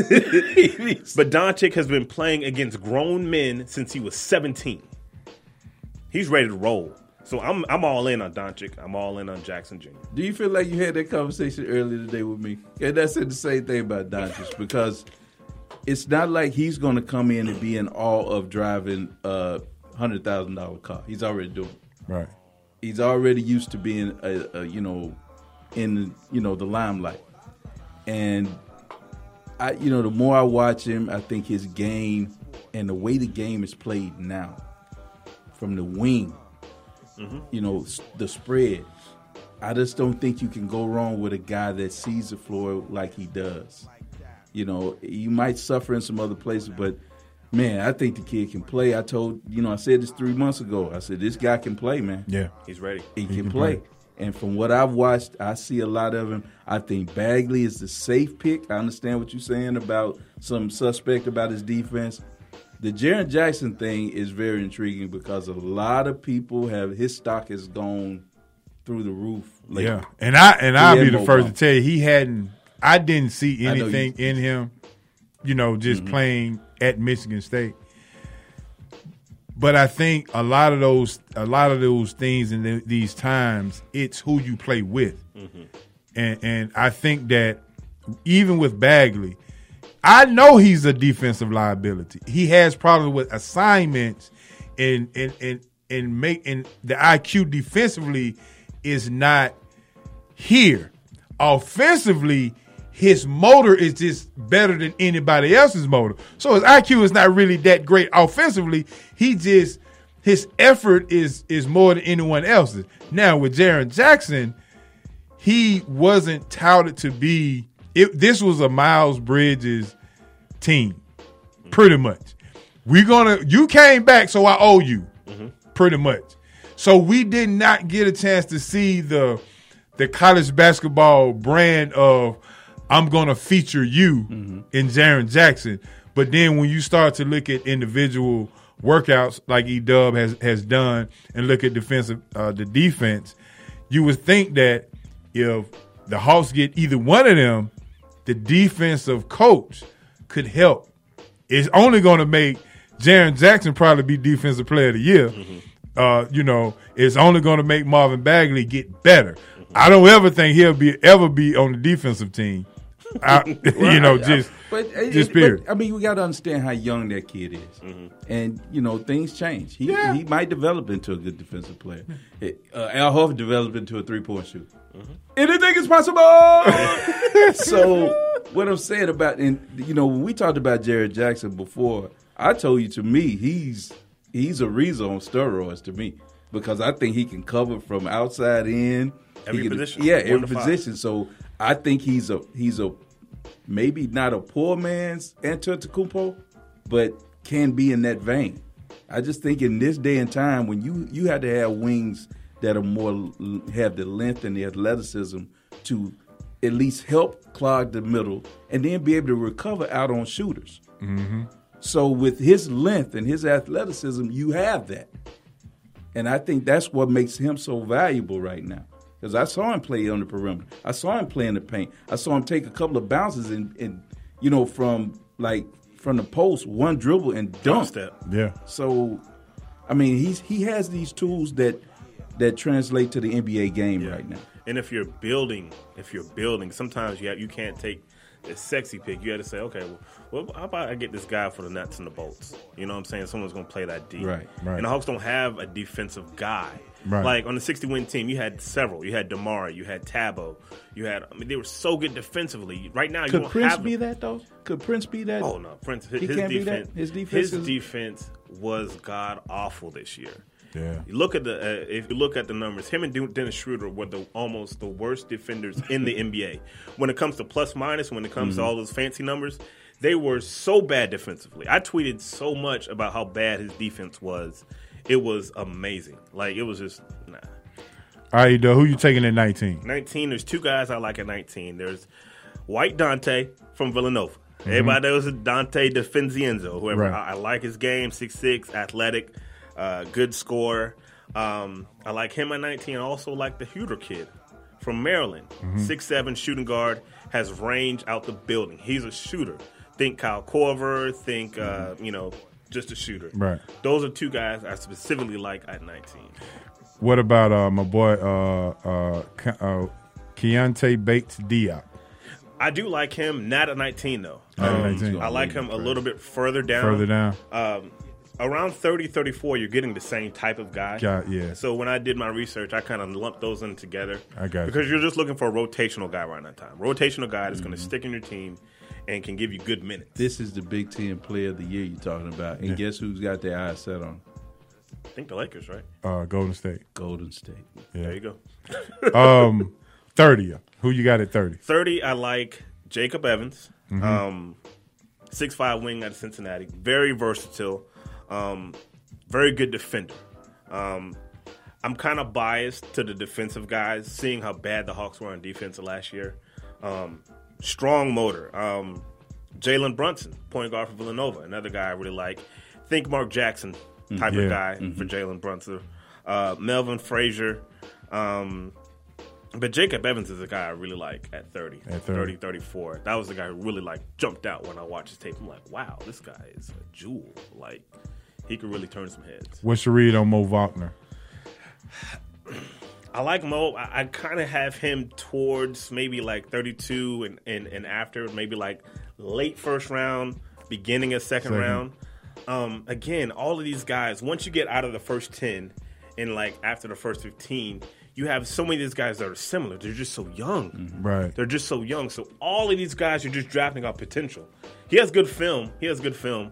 But Doncic has been playing against grown men since he was seventeen. He's ready to roll. So I'm I'm all in on Doncic. I'm all in on Jackson Junior Do you feel like you had that conversation earlier today with me? And I said the same thing about Doncic because it's not like he's going to come in and be in awe of driving a one hundred thousand dollars car. He's already doing it. Right. He's already used to being, a, a, you know, in you know the limelight. And I, you know, the more I watch him, I think his game and the way the game is played now, from the wing, mm-hmm. you know, the spread. I just don't think you can go wrong with a guy that sees the floor like he does. You know, you might suffer in some other places, but man, I think the kid can play. I told, you know, I said this three months ago. I said, this guy can play, man. Yeah. He's ready. He, he can, can play. play. And from what I've watched, I see a lot of him. I think Bagley is the safe pick. I understand what you're saying about some suspect about his defense. The Jaren Jackson thing is very intriguing because a lot of people have, his stock has gone through the roof lately. Yeah. And, I, and I'll be the first Mo. to tell you, he hadn't, I didn't see anything in him, you know, just mm-hmm. playing at Michigan State. But I think a lot of those, a lot of those things in the, these times, it's who you play with, mm-hmm. and and I think that even with Bagley, I know he's a defensive liability. He has problems with assignments, and and and and make and the I Q defensively is not here. Offensively, his motor is just better than anybody else's motor. So his I Q is not really that great offensively. He just, his effort is is more than anyone else's. Now with Jaren Jackson, he wasn't touted to be, it, this was a Miles Bridges team, pretty much. We're going to, you came back, so I owe you, mm-hmm. pretty much. So we did not get a chance to see the the college basketball brand of, I'm going to feature you mm-hmm. in Jaren Jackson. But then when you start to look at individual workouts like E-Dub has, has done and look at defensive uh, the defense, you would think that if the Hawks get either one of them, the defensive coach could help. It's only going to make Jaren Jackson probably be Defensive Player of the Year. Mm-hmm. Uh, you know, it's only going to make Marvin Bagley get better. Mm-hmm. I don't ever think he'll be ever be on the defensive team. I, right. You know, just but, just period. But, I mean, we got to understand how young that kid is, mm-hmm. and you know, things change. He yeah. he might develop into a good defensive player. Uh, Al Horford developed into a three point shooter. Mm-hmm. Anything is possible. So, what I'm saying about, and you know, when we talked about Jaren Jackson before, I told you to me he's he's a Reza on steroids to me because I think he can cover from outside in. Every can, position, yeah, every position. So I think he's a he's a maybe not a poor man's Antetokounmpo, but can be in that vein. I just think in this day and time when you you have to have wings that are more have the length and the athleticism to at least help clog the middle and then be able to recover out on shooters. Mm-hmm. So with his length and his athleticism, you have that. And I think that's what makes him so valuable right now. Because I saw him play on the perimeter. I saw him play in the paint. I saw him take a couple of bounces and, and you know, from like from the post, one dribble and dunk. Step. Yeah. So, I mean, he's he has these tools that that translate to the N B A game yeah. right now. And if you're building, if you're building, sometimes you have, you can't take a sexy pick. You have to say, okay, well, well, how about I get this guy for the nuts and the bolts? You know what I'm saying? Someone's going to play that deep. Right, right. And the Hawks don't have a defensive guy. Right. Like on the sixty-win team, you had several. You had DeMar, you had Tabo, you had. I mean, they were so good defensively. Right now, you Could don't Prince have be them. that though? Could Prince be that? Oh no, Prince. His, He his can't be defense. that? His defense His is- defense was god awful this year. Yeah. You look at the uh, if you look at the numbers, him and Dennis Schroeder were the almost the worst defenders in the N B A. When it comes to plus minus, when it comes mm-hmm. to all those fancy numbers, they were so bad defensively. I tweeted so much about how bad his defense was. It was amazing. Like, it was just, nah. All right, though, who you taking at nineteen? nineteen, there's two guys I like at nineteen. There's White Dante from Villanova. Mm-hmm. Everybody knows Dante DiFincenzo. Whoever right. I, I like his game, six six, athletic, uh, good scorer. Um, I like him at nineteen. I also like the Huter kid from Maryland. Mm-hmm. six seven shooting guard, has range out the building. He's a shooter. Think Kyle Korver, think, uh, you know, just a shooter. Right. Those are two guys I specifically like at nineteen. What about uh, my boy uh, uh, uh, Keontae Bates-Diop? I do like him, not at nineteen, though. Not um, at nineteen. I like him a little bit further down. Further down. Um, around thirty, thirty-four, you're getting the same type of guy. Got, yeah. So when I did my research, I kind of lumped those in together. I got Because you. you're just looking for a rotational guy around that time. Rotational guy that's Mm-hmm. going to stick in your team and can give you good minutes. This is the Big Ten Player of the Year you're talking about. And Yeah. guess who's got their eyes set on? I think the Lakers, right? Uh, Golden State. Golden State. Yeah. There you go. um, thirty. Who you got at thirty? thirty, I like Jacob Evans. Mhm. Um, six five wing out of Cincinnati. Very versatile. Um, very good defender. Um, I'm kind of biased to the defensive guys, seeing how bad the Hawks were on defense last year. Um, strong motor. Um, Jalen Brunson, point guard for Villanova, another guy I really like. Think Mark Jackson type Yeah. of guy Mm-hmm. for Jalen Brunson. Uh, Melvin Frazier. Um, but Jacob Evans is a guy I really like at thirty. At thirty. thirty, thirty-four. That was the guy who really like jumped out when I watched his tape. I'm like, wow, this guy is a jewel. Like, he could really turn some heads. What's your read on Mo Wagner? I like Mo. I, I kind of have him towards maybe like thirty-two and, and, and after, maybe like late first round, beginning of second, Second. round. Um, again, all of these guys, once you get out of the first ten and like after the first fifteen, you have so many of these guys that are similar. They're just so young. Right. They're just so young. So all of these guys, you're just drafting off potential. He has good film. He has good film.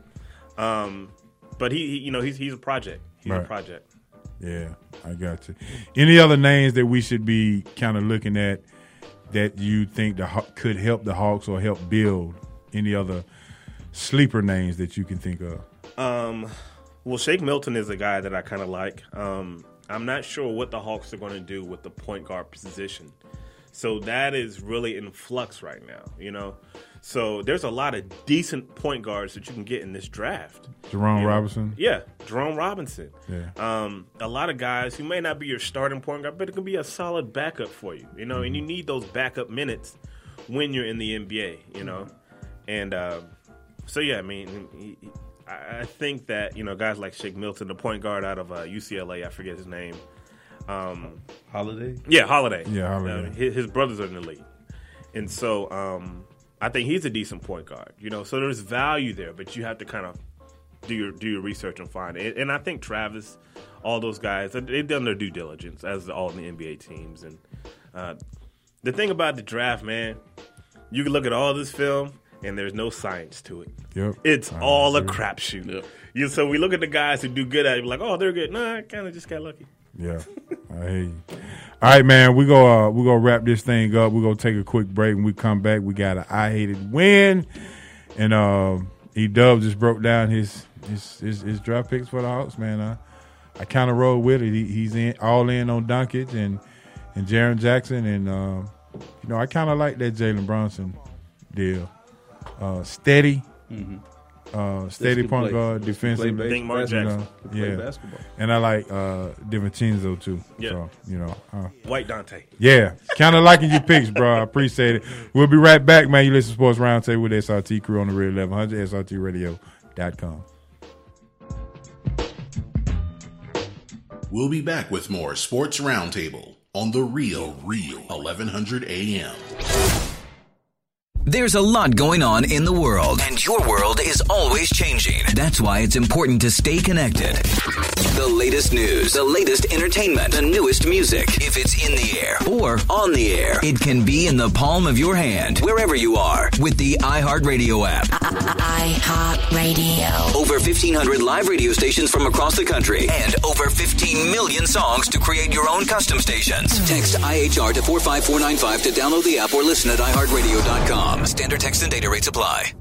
Um, but he, he, you know, he's he's a project. He's Right. a project. Yeah, I got you. Any other names that we should be kind of looking at that you think the Haw- could help the Hawks or help build? Any other sleeper names that you can think of? Um, well, Shake Milton is a guy that I kind of like. Um, I'm not sure what the Hawks are going to do with the point guard position. So that is really in flux right now, you know. So there's a lot of decent point guards that you can get in this draft. Jerome You know? Robinson? Yeah, Jerome Robinson. Yeah. Um, a lot of guys who may not be your starting point guard, but it can be a solid backup for you, you know. And you need those backup minutes when you're in the N B A, you know. And uh, so, yeah, I mean, he, he, I I think that, you know, guys like Shake Milton, the point guard out of uh, U C L A, I forget his name. Um, Holiday? Yeah, Holiday. Yeah, Holiday. Uh, his, his brothers are in the league. And so um, I think he's a decent point guard, you know. So there's value there, but you have to kind of do your do your research and find it. And I think Travis, all those guys, they've done their due diligence, as all the N B A teams. And uh, the thing about the draft, man, you can look at all this film, and there's no science to it. Yep. It's I all agree. a crapshoot. Yep. You, so we look at the guys who do good at it, we're like, oh, they're good. Nah, I kind of just got lucky. Yeah, I hear you. All right, man, we go. Uh, we gonna wrap this thing up. We're gonna take a quick break. When we come back, we got an I hated win, and uh, E Dub just broke down his his his, his draft picks for the Hawks. Man, I I kind of rode with it. He, he's in all in on Doncic and and Jaren Jackson, and um, you know I kind of like that Jalen Brunson deal. Uh, steady. Mm-hmm. Uh, steady This point can play- guard, this can play defensive. base- Think Mark you know, Jackson. Can play yeah, basketball. and I like uh, DiVincenzo too. Yeah. So you know, uh, White Dante. yeah, kind of liking your picks, bro. I appreciate it. We'll be right back, man. You listen to Sports Roundtable with S R T Crew on the Real eleven hundred, S R T radio dot com. We'll be back with more Sports Roundtable on the Real Real eleven hundred A M. There's a lot going on in the world, and your world is always changing. That's why it's important to stay connected. The latest news, the latest entertainment, the newest music. If it's in the air or on the air, it can be in the palm of your hand, wherever you are, with the iHeartRadio app. iHeartRadio. Over fifteen hundred live radio stations from across the country and over fifteen million songs to create your own custom stations. Text I H R to four five four nine five to download the app or listen at i heart radio dot com. Standard text and data rates apply.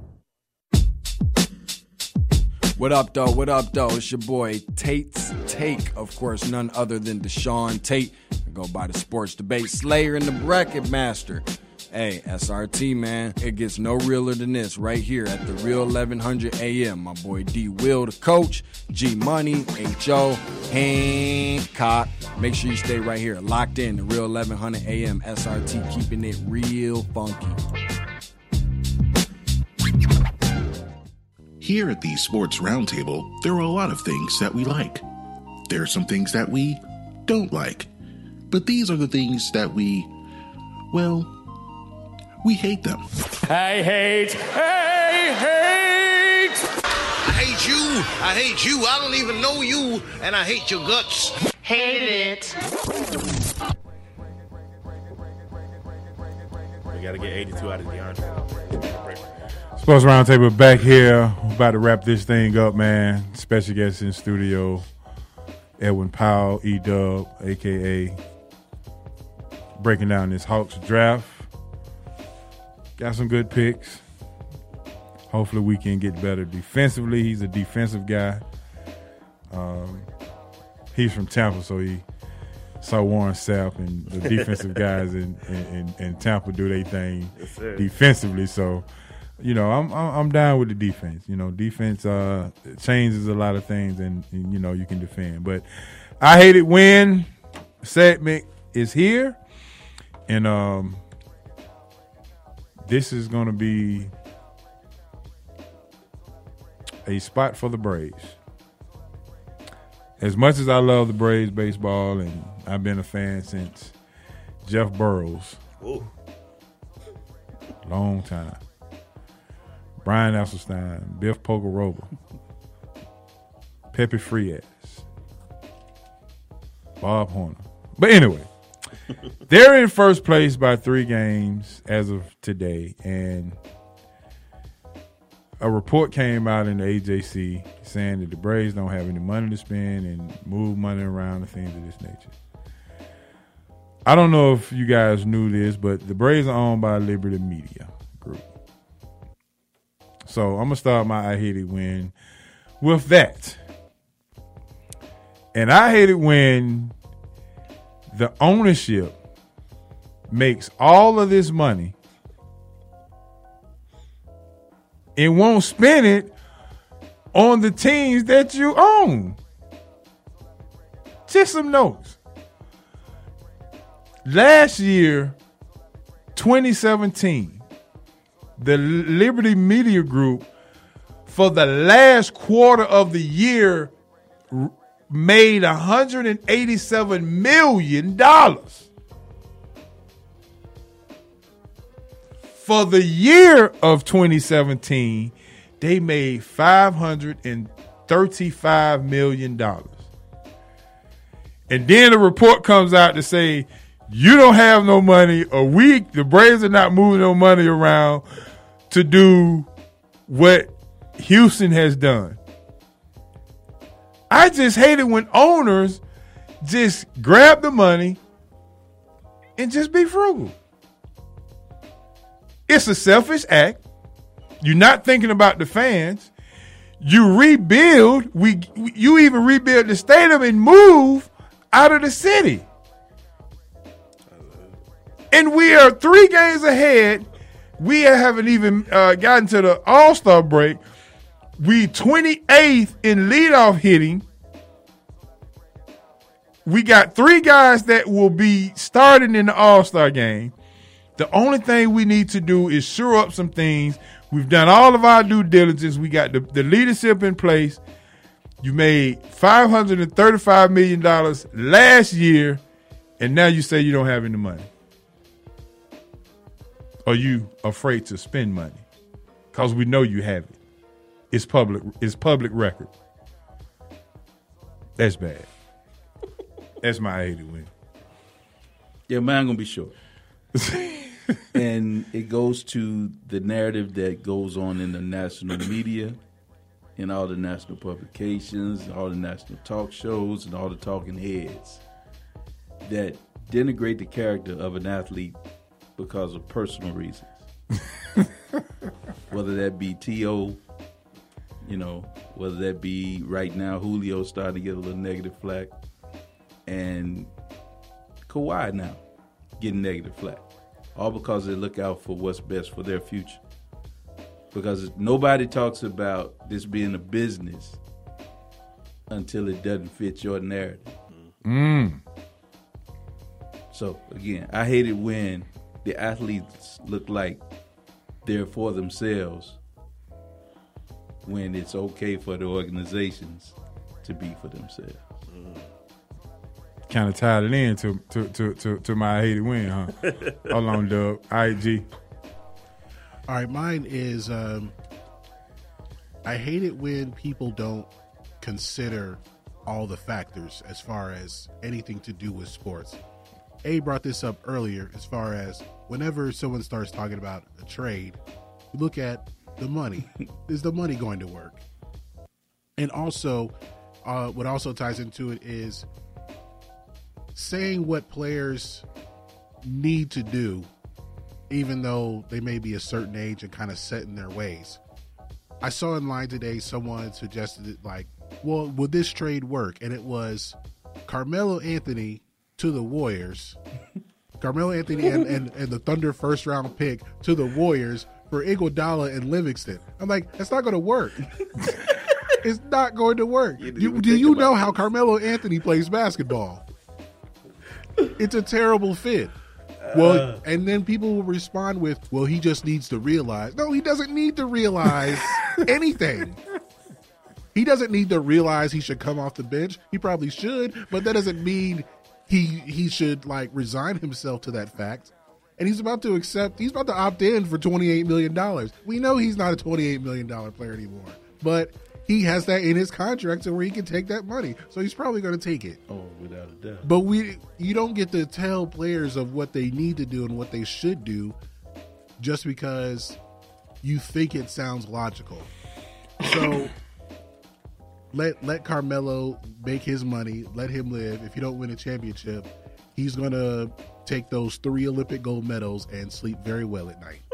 What up, though? What up, though? It's your boy Tate's Take. Of course, none other than Deshaun Tate. I go by the Sports Debate Slayer and the Bracket Master. Hey, S R T, man, it gets no realer than this right here at the Real eleven hundred A M. My boy D. Will, the coach, G Money, H O, Hancock. Make sure you stay right here, locked in, the Real eleven hundred A M. S R T, keeping it real funky. Here at the Sports Roundtable, there are a lot of things that we like. There are some things that we don't like. But these are the things that we, well, we hate them. I hate, I hate. I hate you, I hate you, I don't even know you, and I hate your guts. Hate it. We got to get eighty-two out of DeAndre. Sports Roundtable back here. We're about to wrap this thing up, man. Special guest in the studio, Edwin Powell, E-Dub, a k a breaking down this Hawks draft. Got some good picks. Hopefully we can get better defensively. He's a defensive guy. Um, he's from Tampa, so he saw Warren Sapp and the defensive guys in, in, in Tampa do their thing yes, defensively. So, you know, I'm I'm down with the defense. You know, defense uh, changes a lot of things, and, and you know you can defend. But I hate it when segment is here, and um, this is going to be a spot for the Braves. As much as I love the Braves baseball, and I've been a fan since Jeff Burroughs, Ooh. long time. Brian Esselstein, Biff Pocoroba, Pepe Frias, Bob Horner. But anyway, they're in first place by three games as of today, and a report came out in the A J C saying that the Braves don't have any money to spend and move money around and things of this nature. I don't know if you guys knew this, but the Braves are owned by Liberty Media Group. So I'm going to start my I Hate It When with that. And I hate it when the ownership makes all of this money and won't spend it on the teams that you own. Just some notes. Last year, twenty seventeen, the Liberty Media Group, for the last quarter of the year, r- made one hundred eighty-seven million dollars. For the year of twenty seventeen, they made five hundred thirty-five million dollars. And then a report comes out to say, you don't have no money, or we, the Braves are not moving no money around to do what Houston has done. I just hate it when owners just grab the money and just be frugal. It's a selfish act. You're not thinking about the fans. You rebuild. We, you even rebuild the stadium and move out of the city. And we are three games ahead. We haven't even uh, gotten to the All-Star break. We twenty-eighth in leadoff hitting. We got three guys that will be starting in the All-Star game. The only thing we need to do is shore up some things. We've done all of our due diligence. We got the, the leadership in place. You made five hundred thirty-five million dollars last year, and now you say you don't have any money. Are you afraid to spend money? Because we know you have it. It's public. It's public record. That's bad. That's my I hate it win. Yeah, mine gonna be short. And it goes to the narrative that goes on in the national media, in all the national publications, all the national talk shows, and all the talking heads that denigrate the character of an athlete because of personal reasons. Whether that be T O, you know, whether that be right now Julio starting to get a little negative flack, and Kawhi now getting negative flack. All because they look out for what's best for their future. Because nobody talks about this being a business until it doesn't fit your narrative. Mm. So, again, I hate it when the athletes look like they're for themselves when it's okay for the organizations to be for themselves. Mm. Kind of tied it in to to, to, to, to my I hate it win, huh? Hold on, Doug. All right, G. All right, mine is um, I hate it when people don't consider all the factors as far as anything to do with sports. A brought this up earlier as far as whenever someone starts talking about a trade, you look at the money. Is the money going to work? And also, uh, what also ties into it is saying what players need to do, even though they may be a certain age and kind of set in their ways. I saw in line today someone suggested it like, well, would this trade work? And it was Carmelo Anthony to the Warriors. Carmelo Anthony and, and, and the Thunder first round pick to the Warriors for Iguodala and Livingston. I'm like, that's not going to work. It's not going to work. You, do you know how Carmelo Anthony plays basketball? It's a terrible fit. Well, and then people will respond with, well, he just needs to realize. No, he doesn't need to realize anything. He doesn't need to realize he should come off the bench. He probably should, but that doesn't mean he he should like resign himself to that fact. And he's about to accept, he's about to opt in for twenty-eight million dollars. We know he's not a twenty-eight million dollars player anymore, but he has that in his contract to where he can take that money. So he's probably going to take it. Oh, without a doubt. But we, you don't get to tell players of what they need to do and what they should do just because you think it sounds logical. So let let Carmelo make his money. Let him live. If you don't win a championship, he's going to take those three Olympic gold medals and sleep very well at night.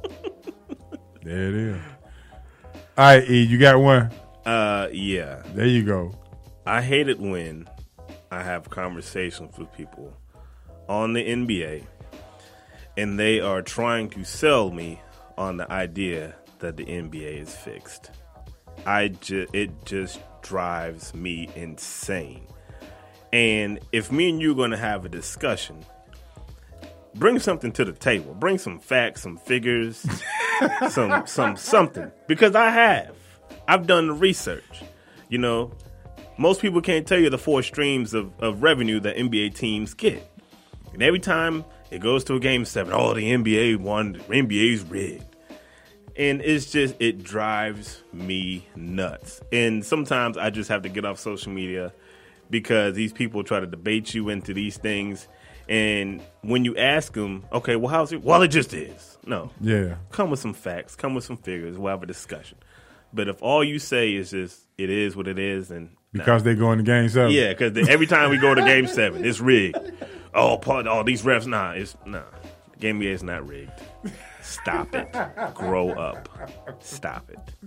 There it is. All right, E, you got one? Uh, yeah. There you go. I hate it when I have conversations with people on the N B A and they are trying to sell me on the idea that the N B A is fixed. I ju- it just drives me insane. And if me and you are going to have a discussion, bring something to the table. Bring some facts, some figures, some some something. Because I have. I've done the research. You know, most people can't tell you the four streams of, of revenue that N B A teams get. And every time it goes to a game seven, oh, the N B A won, the N B A's rigged. And it's just, it drives me nuts. And sometimes I just have to get off social media because these people try to debate you into these things. And when you ask them, okay, well, how's it? Well, it just is. No. Yeah. Come with some facts. Come with some figures. We'll have a discussion. But if all you say is just, it is what it is, and because nah. they go into game seven. Yeah, because every time we go to game seven, it's rigged. Oh, part, all these refs, nah, it's nah. The game is not rigged. Stop it. Grow up. Stop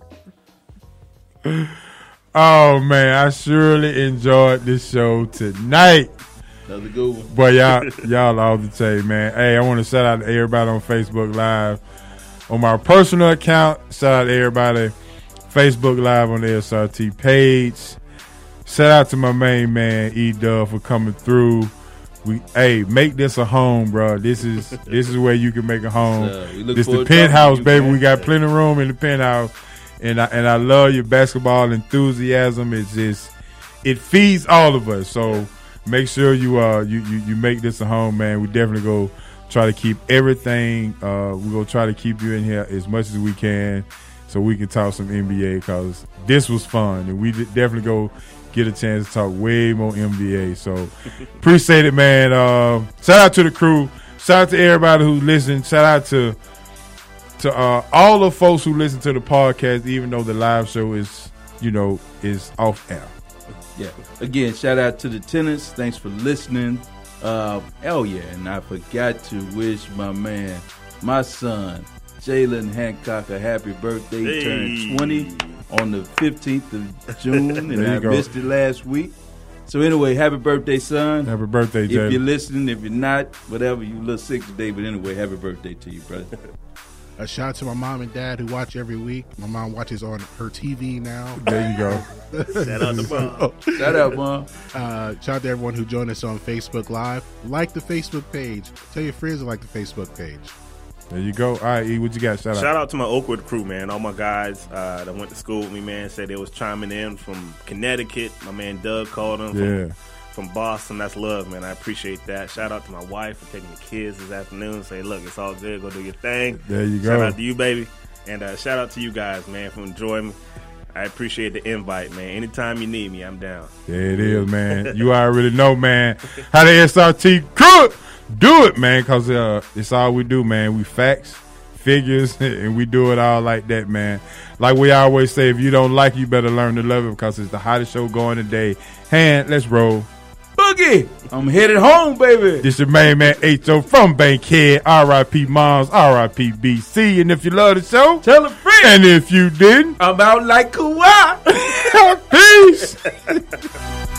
it. Oh man, I surely enjoyed this show tonight. Another good one. Boy, y'all, y'all all the time, man. Hey, I want to shout out to everybody on Facebook Live. On my personal account, shout out to everybody. Facebook Live on the S R T page. Shout out to my main man, E-Dub, for coming through. We, hey, make this a home, bro. This is this is where you can make a home. Uh, this the penthouse, baby. You, we got plenty of room in the penthouse, and I, and I love your basketball enthusiasm. It's just it feeds all of us. So make sure you uh you, you, you make this a home, man. We definitely go try to keep everything. Uh, we gonna try to keep you in here as much as we can, so we can talk some N B A because this was fun, and we definitely go get a chance to talk way more N B A. So appreciate it, man. Uh, shout out to the crew. Shout out to everybody who listened. Shout out to to uh, all the folks who listen to the podcast, even though the live show is, you know, is off air. Yeah. Again, shout out to the tenants. Thanks for listening. Uh, oh, yeah. And I forgot to wish my man, my son, Jalen Hancock, a happy birthday. He Hey. turned twenty on the fifteenth of June, and There you I go. missed it last week. So anyway, happy birthday, son. Happy birthday, If Jalen. you're listening, if you're not, whatever, you a little sick today, but anyway, happy birthday to you, brother. A shout out to my mom and dad who watch every week. My mom watches on her T V now. There you go. Shout out to Mom. Shout out, Mom. Uh, shout out to everyone who joined us on Facebook Live. Like the Facebook page. Tell your friends to like the Facebook page. There you go. All right, E, what you got? Shout out. Shout out to my Oakwood crew, man. All my guys uh, that went to school with me, man, said they was chiming in from Connecticut. My man Doug called them. Yeah. From, from Boston. That's love, man. I appreciate that. Shout out to my wife for taking the kids this afternoon. Say, look, it's all good. Go do your thing. There you Shout go. out to you, baby. And uh, shout out to you guys, man, for enjoying me. I appreciate the invite, man. Anytime you need me, I'm down. There it is, man. You already know, man, how the S R T crew do it, man, because uh, it's all we do, man. We facts, figures, and we do it all like that, man. Like we always say, if you don't like it, you better learn to love it because it's the hottest show going today. Hand, let's roll. Boogie, I'm headed home, baby. This your main man H O from Bankhead. R I P Moms, R I P B C. And if you love the show, tell a friend. And if you didn't, I'm out like Kawhi. Peace.